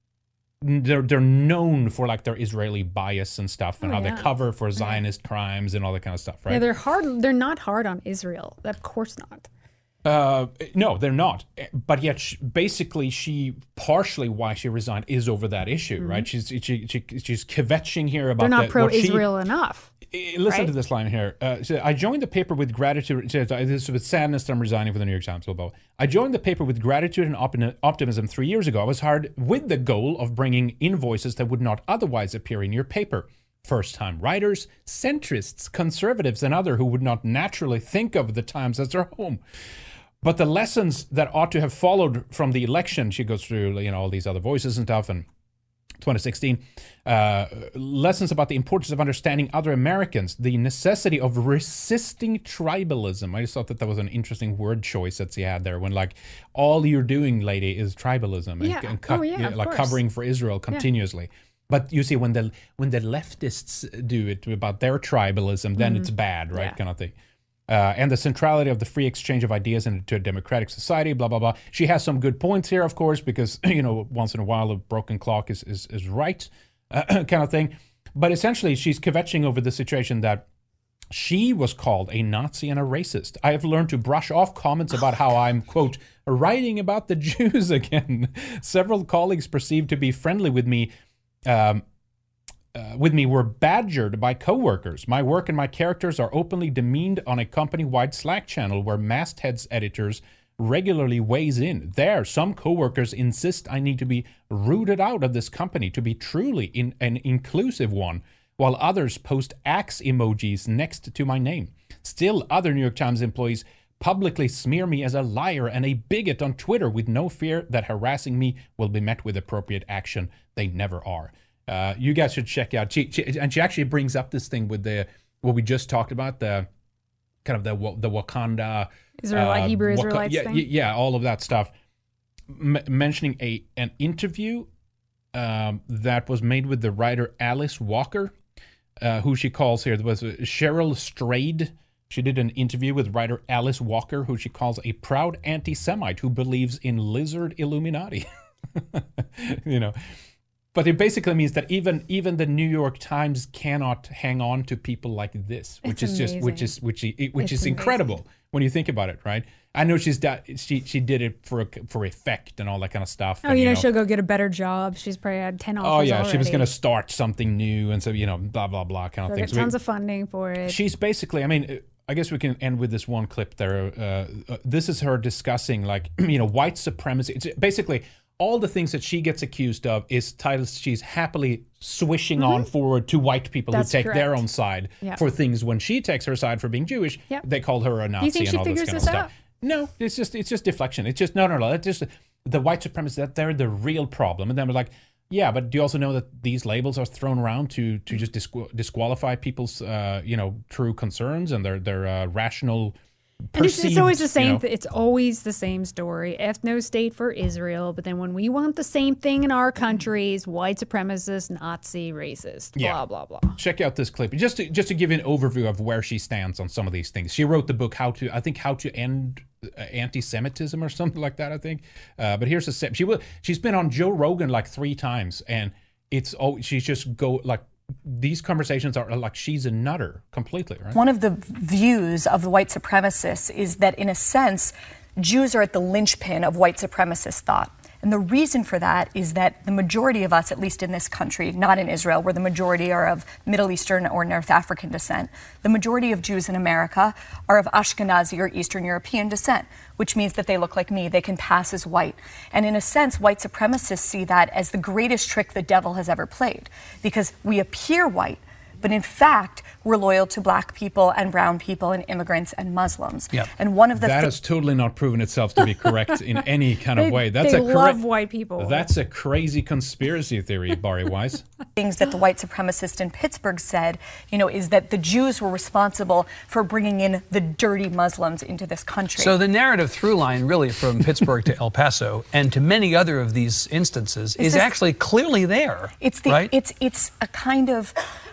they're they're known for like their Israeli bias and stuff, and oh, how yeah. they cover for Zionist yeah. crimes and all that kind of stuff, right? Yeah, they're hard. They're not hard on Israel. Of course not. Uh, no, they're not. But yet, she, basically, she partially why she resigned is over that issue, mm-hmm. right? She's she, she she's kvetching here about. They're not the, pro-Israel enough. Listen right? to this line here. Uh, so I joined the paper with gratitude. This is with sadness that I'm resigning from the New York Times. Blah, blah, blah. I joined the paper with gratitude and op- optimism three years ago. I was hired with the goal of bringing in voices that would not otherwise appear in your paper. First-time writers, centrists, conservatives, and other who would not naturally think of the Times as their home. But the lessons that ought to have followed from the election, she goes through, you know, all these other voices and stuff, and twenty sixteen, uh, lessons about the importance of understanding other Americans, the necessity of resisting tribalism. I just thought that that was an interesting word choice that she had there, when like all you're doing, lady, is tribalism and, yeah. and co- oh, yeah, you know, like course. covering for Israel continuously. Yeah. But you see, when the when the leftists do it about their tribalism, then mm-hmm. it's bad, right? Yeah. Kind of thing. Uh, and the centrality of the free exchange of ideas into a democratic society, blah, blah, blah. She has some good points here, of course, because, you know, once in a while a broken clock is is, is right, uh, kind of thing. But essentially, she's kvetching over the situation that she was called a Nazi and a racist. I have learned to brush off comments about how I'm, quote, writing about the Jews again. Several colleagues perceived to be friendly with me, um, Uh, with me were badgered by coworkers. My work and my characters are openly demeaned on a company-wide Slack channel where Masthead's editors regularly weighs in. There, some coworkers insist I need to be rooted out of this company to be truly in an inclusive one, while others post axe emojis next to my name. Still, other New York Times employees publicly smear me as a liar and a bigot on Twitter with no fear that harassing me will be met with appropriate action. They never are. Uh, you guys should check out. She, she, and she actually brings up this thing with the what we just talked about, the kind of the the Wakanda Israelite, uh, Hebrew Waka, Israelites yeah, thing. Yeah, all of that stuff. M- mentioning a an interview um, that was made with the writer Alice Walker, uh, who she calls here was Cheryl Strayed. She did an interview with writer Alice Walker, who she calls a proud anti-Semite who believes in lizard Illuminati. You know. But it basically means that even even the New York Times cannot hang on to people like this, which it's is amazing. just which is which which it's is incredible amazing. When you think about it, right? I know she's da- she she did it for for effect and all that kind of stuff. Oh, and, you, you know, know she'll go get a better job. She's probably had ten offers. Oh yeah, already. she was going to start something new, and so you know, blah blah blah kind of She'll thing. get So tons we, of funding for it. She's basically, I mean. I guess we can end with this one clip there. Uh, uh, this is her discussing, like, you know, white supremacy. It's basically all the things that she gets accused of is titles she's happily swishing mm-hmm. on forward to white people That's who take correct. Their own side yep. for things. When she takes her side for being Jewish, yep. they call her a Nazi you think and she all this figures kind this of out? stuff. No, it's just it's just deflection. It's just no, no, no. It's just the white supremacists. That they're the real problem, and then we're like. Yeah, but do you also know that these labels are thrown around to to just disqu- disqualify people's uh, you know true concerns and their their uh, rational And it's, it's always the same. You know, th- it's always the same story. Ethno state for Israel, but then when we want the same thing in our countries, white supremacist, Nazi, racist, Yeah. blah blah blah. check out this clip just to just to give you an overview of where she stands on some of these things. She wrote the book how to I think how to end uh, anti-Semitism or something like that. I think. Uh, but here's a se- she will she's been on Joe Rogan like three times, and it's oh she's just go like. These conversations are like she's a nutter completely, right? One of the views of the white supremacists is that, in a sense, Jews are at the linchpin of white supremacist thought. And the reason for that is that the majority of us, at least in this country, not in Israel, where the majority are of Middle Eastern or North African descent, the majority of Jews in America are of Ashkenazi or Eastern European descent, which means that they look like me. They can pass as white. And in a sense, white supremacists see that as the greatest trick the devil has ever played, because we appear white, but in fact, we're loyal to black people and brown people and immigrants and Muslims. Yeah. And one of the that thi- has totally not proven itself to be correct in any kind of They- way. That's they a love correct, white people. That's a crazy conspiracy theory, Barry Weiss. things that the white supremacist in Pittsburgh said, you know, is that the Jews were responsible for bringing in the dirty Muslims into this country. So the narrative through line really from Pittsburgh to El Paso and to many other of these instances Is is this- actually clearly there. It's the right? it's it's a kind of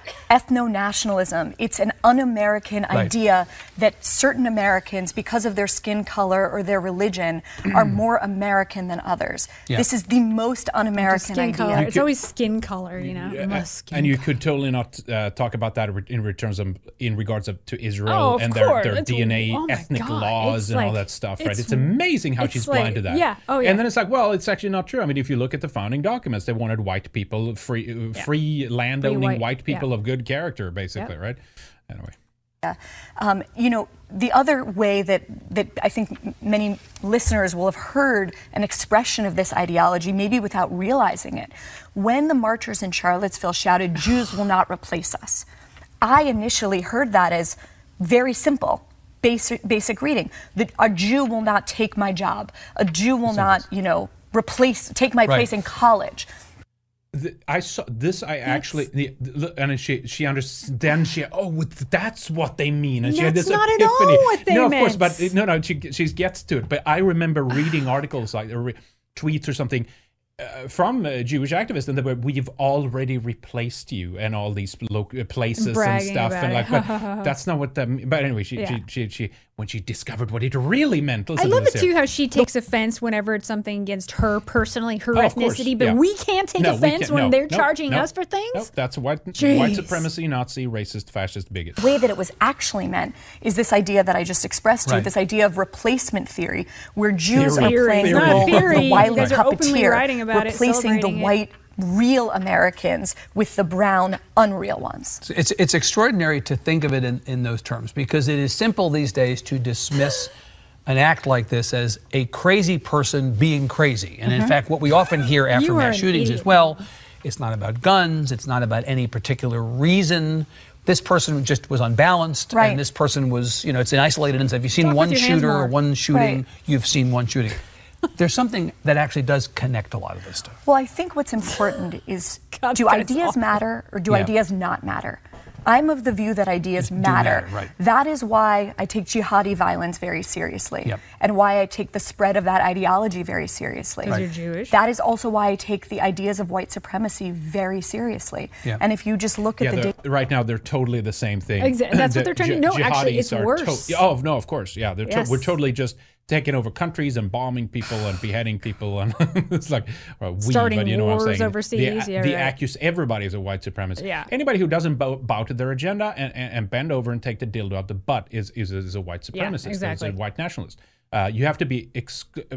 ethno-nationalism. It's an un-American Right. idea that certain Americans, because of their skin color or their religion, are more American than others. Yeah. This is the most un-American Skin idea. color. It's always skin color, you know. Yeah, Must skin and you could totally not uh, talk about that in returns of, in regards of to Israel Oh, of and their, course. their It's- D N A oh my ethnic God. laws It's and all like- that stuff, right? it's- It's amazing how it's she's like- blind to that. yeah. Oh, yeah. And then it's like, well, it's actually not true. I mean, if you look at the founding documents, they wanted white people, free, uh, Yeah. free land-owning Free white- white, people yeah. of good character, basically, right? Anyway. Yeah. Um, you know, the other way that, that I think m- many listeners will have heard an expression of this ideology, maybe without realizing it, when the marchers in Charlottesville shouted, "Jews will not replace us," I initially heard that as very simple. Basic, basic reading. That a Jew will not take my job. A Jew will not, you know, replace, take my Right. place in college. The, I saw this. I actually, the, the, and then she she understands. Then she, oh, that's what they mean, and she had That's this not at all epiphany. what they no, of meant. course, but no, no, she she gets to it. But I remember reading articles like or re- tweets or something uh, from uh, Jewish activists, and they were, "We've already replaced you," and all these lo- uh, places Bragging and stuff, about and it. like, but that's not what that. But anyway, she, Yeah. she she she when she discovered what it really meant. I listen to love this it here. too how she takes offense whenever it's something against her personally, her Oh, of course, ethnicity, but yeah. we can't take No, we offense can't- when no, they're no, charging no, us for things. No, that's white Jeez. white supremacy, Nazi, racist, fascist, bigot. The way that it was actually meant is this idea that I just expressed to you, Right. this idea of replacement theory, where Jews Theory. are playing Theory. the Not role theory. of the You wily guys are openly puppeteer, writing about it, replacing the celebrating it. white real Americans with the brown unreal ones. So It's, it's extraordinary to think of it in, in those terms because it is simple these days to dismiss an act like this as a crazy person being crazy. And in Mhm. fact, what we often hear after You are mass an shootings idiot. is, well, it's not about guns, it's not about any particular reason. This person just was unbalanced, Right. and this person was, you know, it's an isolated incident. If you've seen Talk with one your hands shooter or more. one shooting, Right. you've seen one shooting. There's something that actually does connect a lot of this stuff. Well, I think what's important is God, do that's ideas awful. matter or do Yeah. ideas not matter? I'm of the view that ideas matter. matter, right. That is why I take jihadi violence very seriously Yep. and why I take the spread of that ideology very seriously. 'Cause you're Jewish. That is also why I take the ideas of white supremacy very seriously. Yeah. And if you just look at Yeah, the they're- data. right now they're totally the same thing. Exa- that's what The they're trying to- ji- no, actually, jihadis it's are worse. To- oh no, of course, yeah. They're to- Yes. we're totally just taking over countries and bombing people and beheading people, and it's like well, we, Starting but you know what I'm wars saying. overseas, the yeah, the right. accus- everybody is a white supremacist. Yeah. Anybody who doesn't bow, bow to their agenda and, and, and bend over and take the dildo up the butt is is, is a white Yeah, supremacist. exactly. Is a white nationalist. Uh, you have to be ex- uh,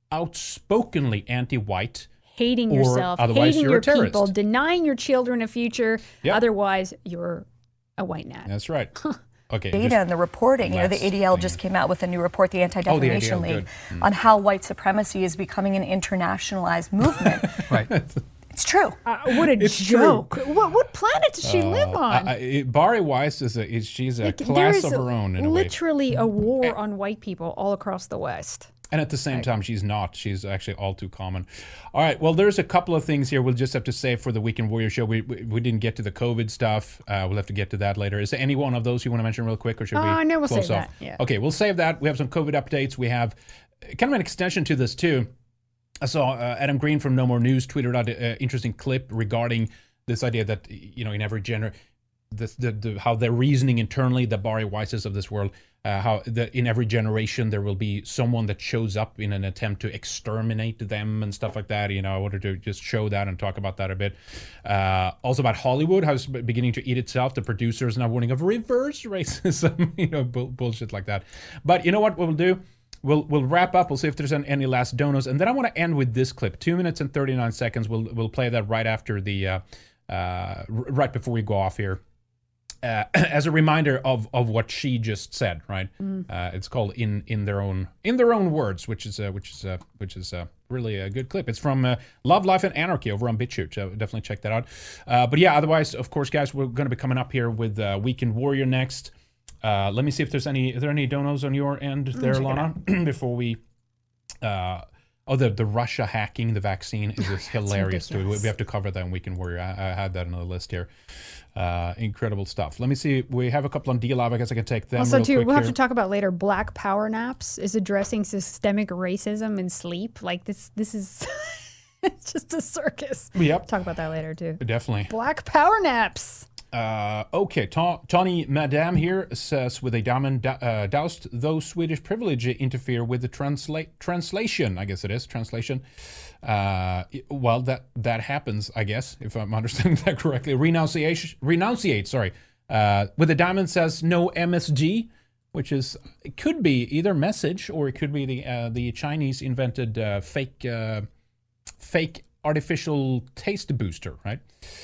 outspokenly anti-white. Hating or yourself, otherwise hating you're your a terrorist. people, denying your children a future. Yeah. Otherwise, you're a white nat. That's right. Okay. Data just- and the reporting. You know, the last A D L thing. just came out with a new report, the Anti-Defamation Oh, the A D L, League, good. Mm. on how white supremacy is becoming an internationalized movement. Right. It's true. Uh, what a It's joke! What what planet does she live Uh, on? I, I, it- Barry Weiss is a is, she's a Like, class there of is her own in a way. literally a war on white people all across the West. And at the same time, she's not. She's actually all too common. All right. Well, there's a couple of things here we'll just have to say for the Weekend Warrior show. We we, we didn't get to the COVID stuff. Uh, we'll have to get to that later. Is there any one of those you want to mention real quick, or should we Uh, no, we'll close save off? that, yeah. Okay, we'll save that. We have some COVID updates. We have kind of an extension to this, too. I saw uh, Adam Green from No More News tweeted out an interesting clip regarding this idea that, you know, in every gender, the, the, the, how they're reasoning internally, the Barry Weisses of this world, uh, how the, in every generation there will be someone that shows up in an attempt to exterminate them and stuff like that. You know, I wanted to just show that and talk about that a bit. Uh, also about Hollywood, how it's beginning to eat itself. The producers now warning of reverse racism, you know, bull- bullshit like that. But you know what we'll do? We'll we'll wrap up. We'll see if there's any, any last donos, and then I want to end with this clip. Two minutes and thirty-nine seconds. We'll we'll play that right after the uh, uh, right before we go off here. Uh, as a reminder of, of what she just said, right? Mm. Uh, it's called in in their own in their own words, which is uh, which is uh, which is uh, really a good clip. It's from uh, Love, Life, and Anarchy over on BitChute. So definitely check that out. Uh, but yeah, otherwise, of course, guys, we're going to be coming up here with uh, Weekend Warrior next. Uh, let me see if there's any. Are there any donos on your end there, Lana? Before we. Uh, Oh, the, the Russia hacking the vaccine is just hilarious, too. We have to cover that in Weekend Warrior. I, I had that on the list here. Uh, incredible stuff. Let me see. We have a couple on D-Live. I guess I can take them Also, real too, quick we'll have here. to talk about later. Black Power Naps is addressing systemic racism in sleep. Like, this This is it's just a circus. Yep. Talk about that later, too. Definitely. Black Power Naps. Uh, okay, Ta- Tawny Madame here says, with a diamond do- uh, doused, though Swedish privilege interfere with the transla- translation. I guess it is, translation. Uh, well, that that happens, I guess, if I'm understanding that correctly. Renunciation, renunciate, sorry. Uh, with the diamond says no M S G, which is, it could be either message or it could be the uh, the Chinese invented uh, fake uh, fake artificial taste booster, right?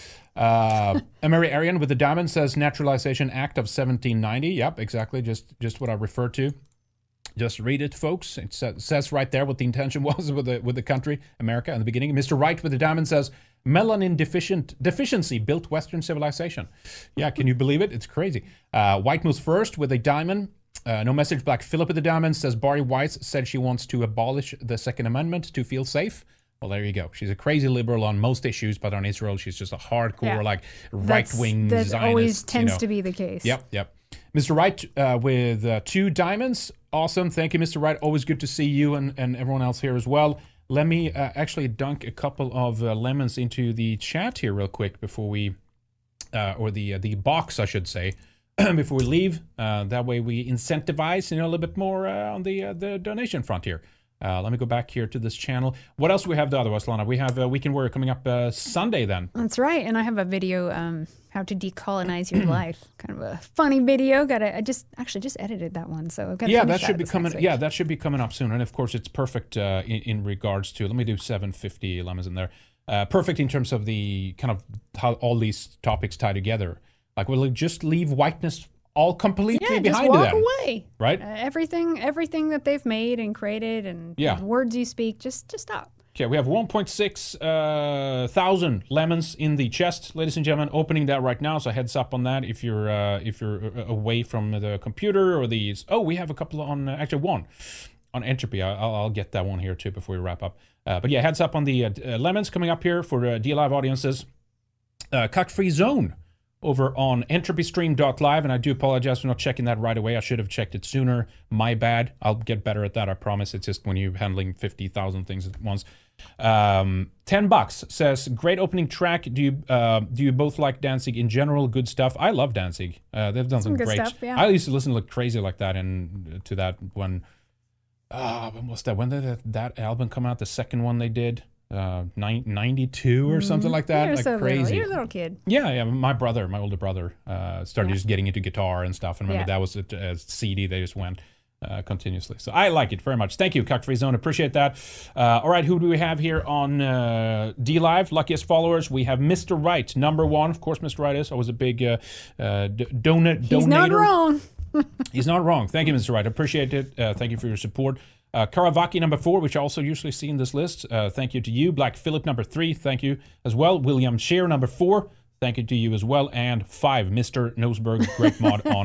Uh, Emery Arian with the diamond says Naturalization Act of seventeen ninety. Yep, exactly. Just just what I referred to. Just read it, folks. It sa- says right there what the intention was with the with the country, America, in the beginning. Mister Wright with the diamond says melanin deficient deficiency built Western civilization. Yeah, can you believe it? It's crazy. Uh, White moves first with a diamond. Uh, no message. Black Phillip with the diamond says Barry Weiss said she wants to abolish the Second Amendment to feel safe. Well, there you go. She's a crazy liberal on most issues, but on Israel, she's just a hardcore, Yeah. like, right-wing That Zionist. always tends you know. to be the case. Yep, yep. Mister Wright uh, with uh, two diamonds. Awesome. Thank you, Mister Wright. Always good to see you and, and everyone else here as well. Let me uh, actually dunk a couple of uh, lemons into the chat here real quick before we, uh, or the uh, the box, I should say, before we leave. Uh, that way we incentivize, you know, a little bit more uh, on the uh, the donation front here. Uh, let me go back here to this channel. What else do we have, the otherwise, Lana? We have uh, Weekend Warrior coming up uh, Sunday then. That's right. And I have a video, um, how to decolonize your life. Kind of a funny video. Got I just actually just edited that one, so I've got to Yeah, finish that should be this coming. next week. Yeah, that should be coming up soon. And of course, it's perfect uh, in, in regards to. Let me do seven fifty lemons in there. Uh, perfect in terms of the kind of how all these topics tie together. Like, will it just leave whiteness all completely Yeah, just behind walk them? away. Right? Uh, everything, everything that they've made and created, and Yeah. words you speak, just, just stop. Okay, we have one point six uh, thousand lemons in the chest, ladies and gentlemen. Opening that right now, so heads up on that if you're uh, if you're uh, away from the computer or these. Oh, we have a couple on uh, actually one on Entropy. I'll, I'll get that one here too before we wrap up. Uh, but yeah, heads up on the uh, uh, lemons coming up here for uh, D Live audiences. Uh, Cut-free zone over on entropy stream dot live, and I do apologize for not checking that right away. I should have checked it sooner. My bad. I'll get better at that, I promise. It's just when you're handling fifty thousand things at once. Um, ten bucks says, great opening track. Do you uh, do you both like Danzig in general? Good stuff. I love Danzig. Uh, they've done some, Some good great stuff, yeah. I used to listen to like crazy like that and to that when, uh, when was that? When did that, that album come out? The second one they did? Uh, nine, ninety-two or something Mhm. like that, You're like so crazy. Little. You're a little kid. Yeah, yeah. My brother, my older brother, uh, started Yeah. just getting into guitar and stuff. And remember, Yeah. that was a, a C D they just went uh, continuously. So I like it very much. Thank you, Cock Free Zone. Appreciate that. Uh, all right, who do we have here on uh, D Live? Luckiest followers. We have Mister Wright, number one. Of course, Mister Wright is always a big uh, uh, d- donut. He's not wrong. He's not wrong. Thank you, Mister Wright. Appreciate it. Uh, thank you for your support. Uh, Karavaki, number four, which I also usually see in this list. Uh, thank you to you. Black Phillip, number three. Thank you as well. William Shear, number four. Thank you to you as well. And five, Mister Noseberg, great mod on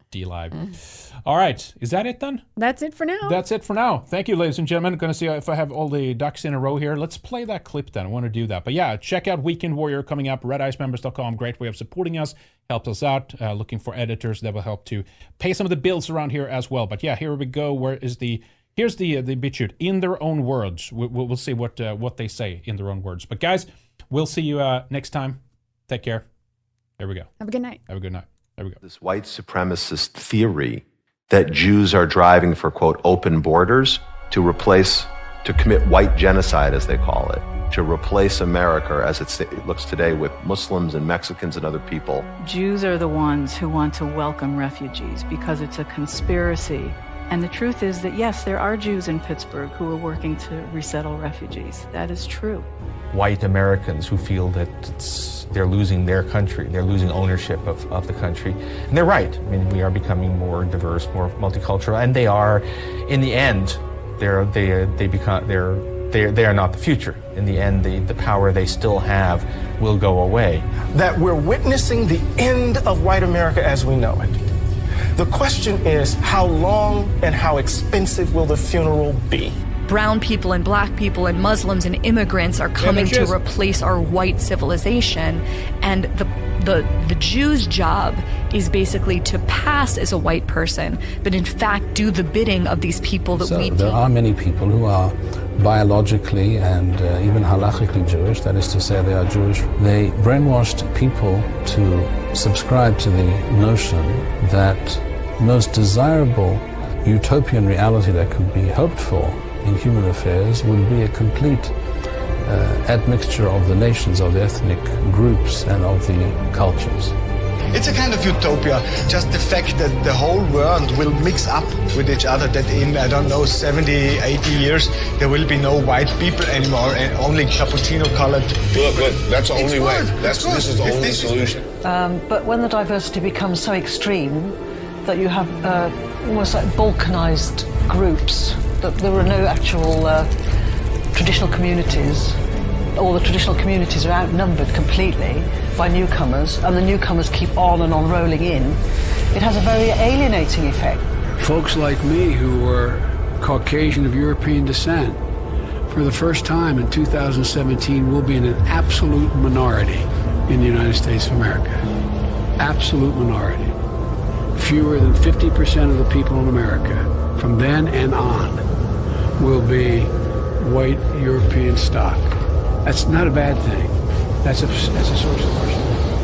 D-Live. Mm. All right. Is that it then? That's it for now. That's it for now. Thank you, ladies and gentlemen. Going to see if I have all the ducks in a row here. Let's play that clip then. I want to do that. But yeah, check out Weekend Warrior coming up. red ice members dot com. Great way of supporting us. Helps us out. Uh, looking for editors that will help to pay some of the bills around here as well. But yeah, here we go. Where is the... Here's the uh, the BitChute in their own words. We, we'll, we'll see what uh, what they say in their own words. But guys, we'll see you uh, next time. Take care. There we go. Have a good night. Have a good night. There we go. This white supremacist theory that Jews are driving for, quote, open borders to replace, to commit white genocide, as they call it, to replace America as it looks today with Muslims and Mexicans and other people. Jews are the ones who want to welcome refugees because it's a conspiracy. And the truth is that, yes, there are Jews in Pittsburgh who are working to resettle refugees. That is true. White Americans who feel that it's, they're losing their country, they're losing ownership of, of the country. And they're right. I mean, we are becoming more diverse, more multicultural, and they are, in the end, they're, they, they, become, they're, they, they are not the future. In the end, the, the power they still have will go away. That we're witnessing the end of white America as we know it. The question is, how long and how expensive will the funeral be? Brown people and black people and Muslims and immigrants are coming Yeah, to replace our white civilization. And the, the, the Jew's job is basically to pass as a white person, but in fact do the bidding of these people that So we there are many people who are biologically and uh, even halachically Jewish, that is to say they are Jewish. They brainwashed people to subscribe to the notion that most desirable utopian reality that could be hoped for in human affairs would be a complete uh, admixture of the nations, of the ethnic groups, and of the cultures. It's a kind of utopia, just the fact that the whole world will mix up with each other, that in, I don't know, seventy, eighty years, there will be no white people anymore and only cappuccino-colored people. Look, look, that's the only It's way. good. That's, It's good. this is the If only this is- solution. Um, but when the diversity becomes so extreme that you have uh, almost like balkanized groups, that there are no actual uh, traditional communities, all the traditional communities are outnumbered completely by newcomers, and the newcomers keep on and on rolling in, it has a very alienating effect. Folks like me who were Caucasian of European descent, for the first time in two thousand seventeen, will be in an absolute minority in the United States of America. Absolute minority. Fewer than fifty percent of the people in America, from then and on, will be white European stock. That's not a bad thing. That's a, that's a source of personal.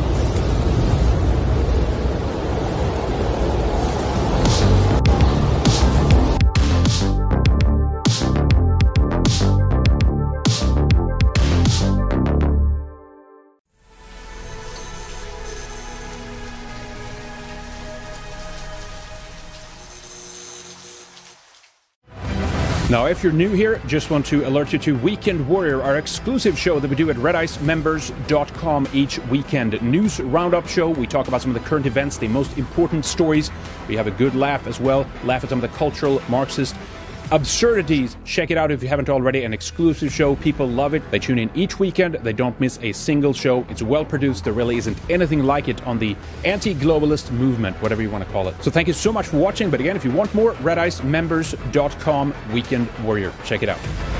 Now, if you're new here, just want to alert you to Weekend Warrior, our exclusive show that we do at red ice members dot com each weekend. News roundup show. We talk about some of the current events, the most important stories. We have a good laugh as well. Laugh at some of the cultural Marxist absurdities. Check it out if you haven't already. An exclusive show. People love it. They tune in each weekend. They don't miss a single show. It's well produced. There really isn't anything like it on the anti-globalist movement, whatever you want to call it. So thank you so much for watching. But again, if you want more, red ice members dot com Weekend Warrior. Check it out.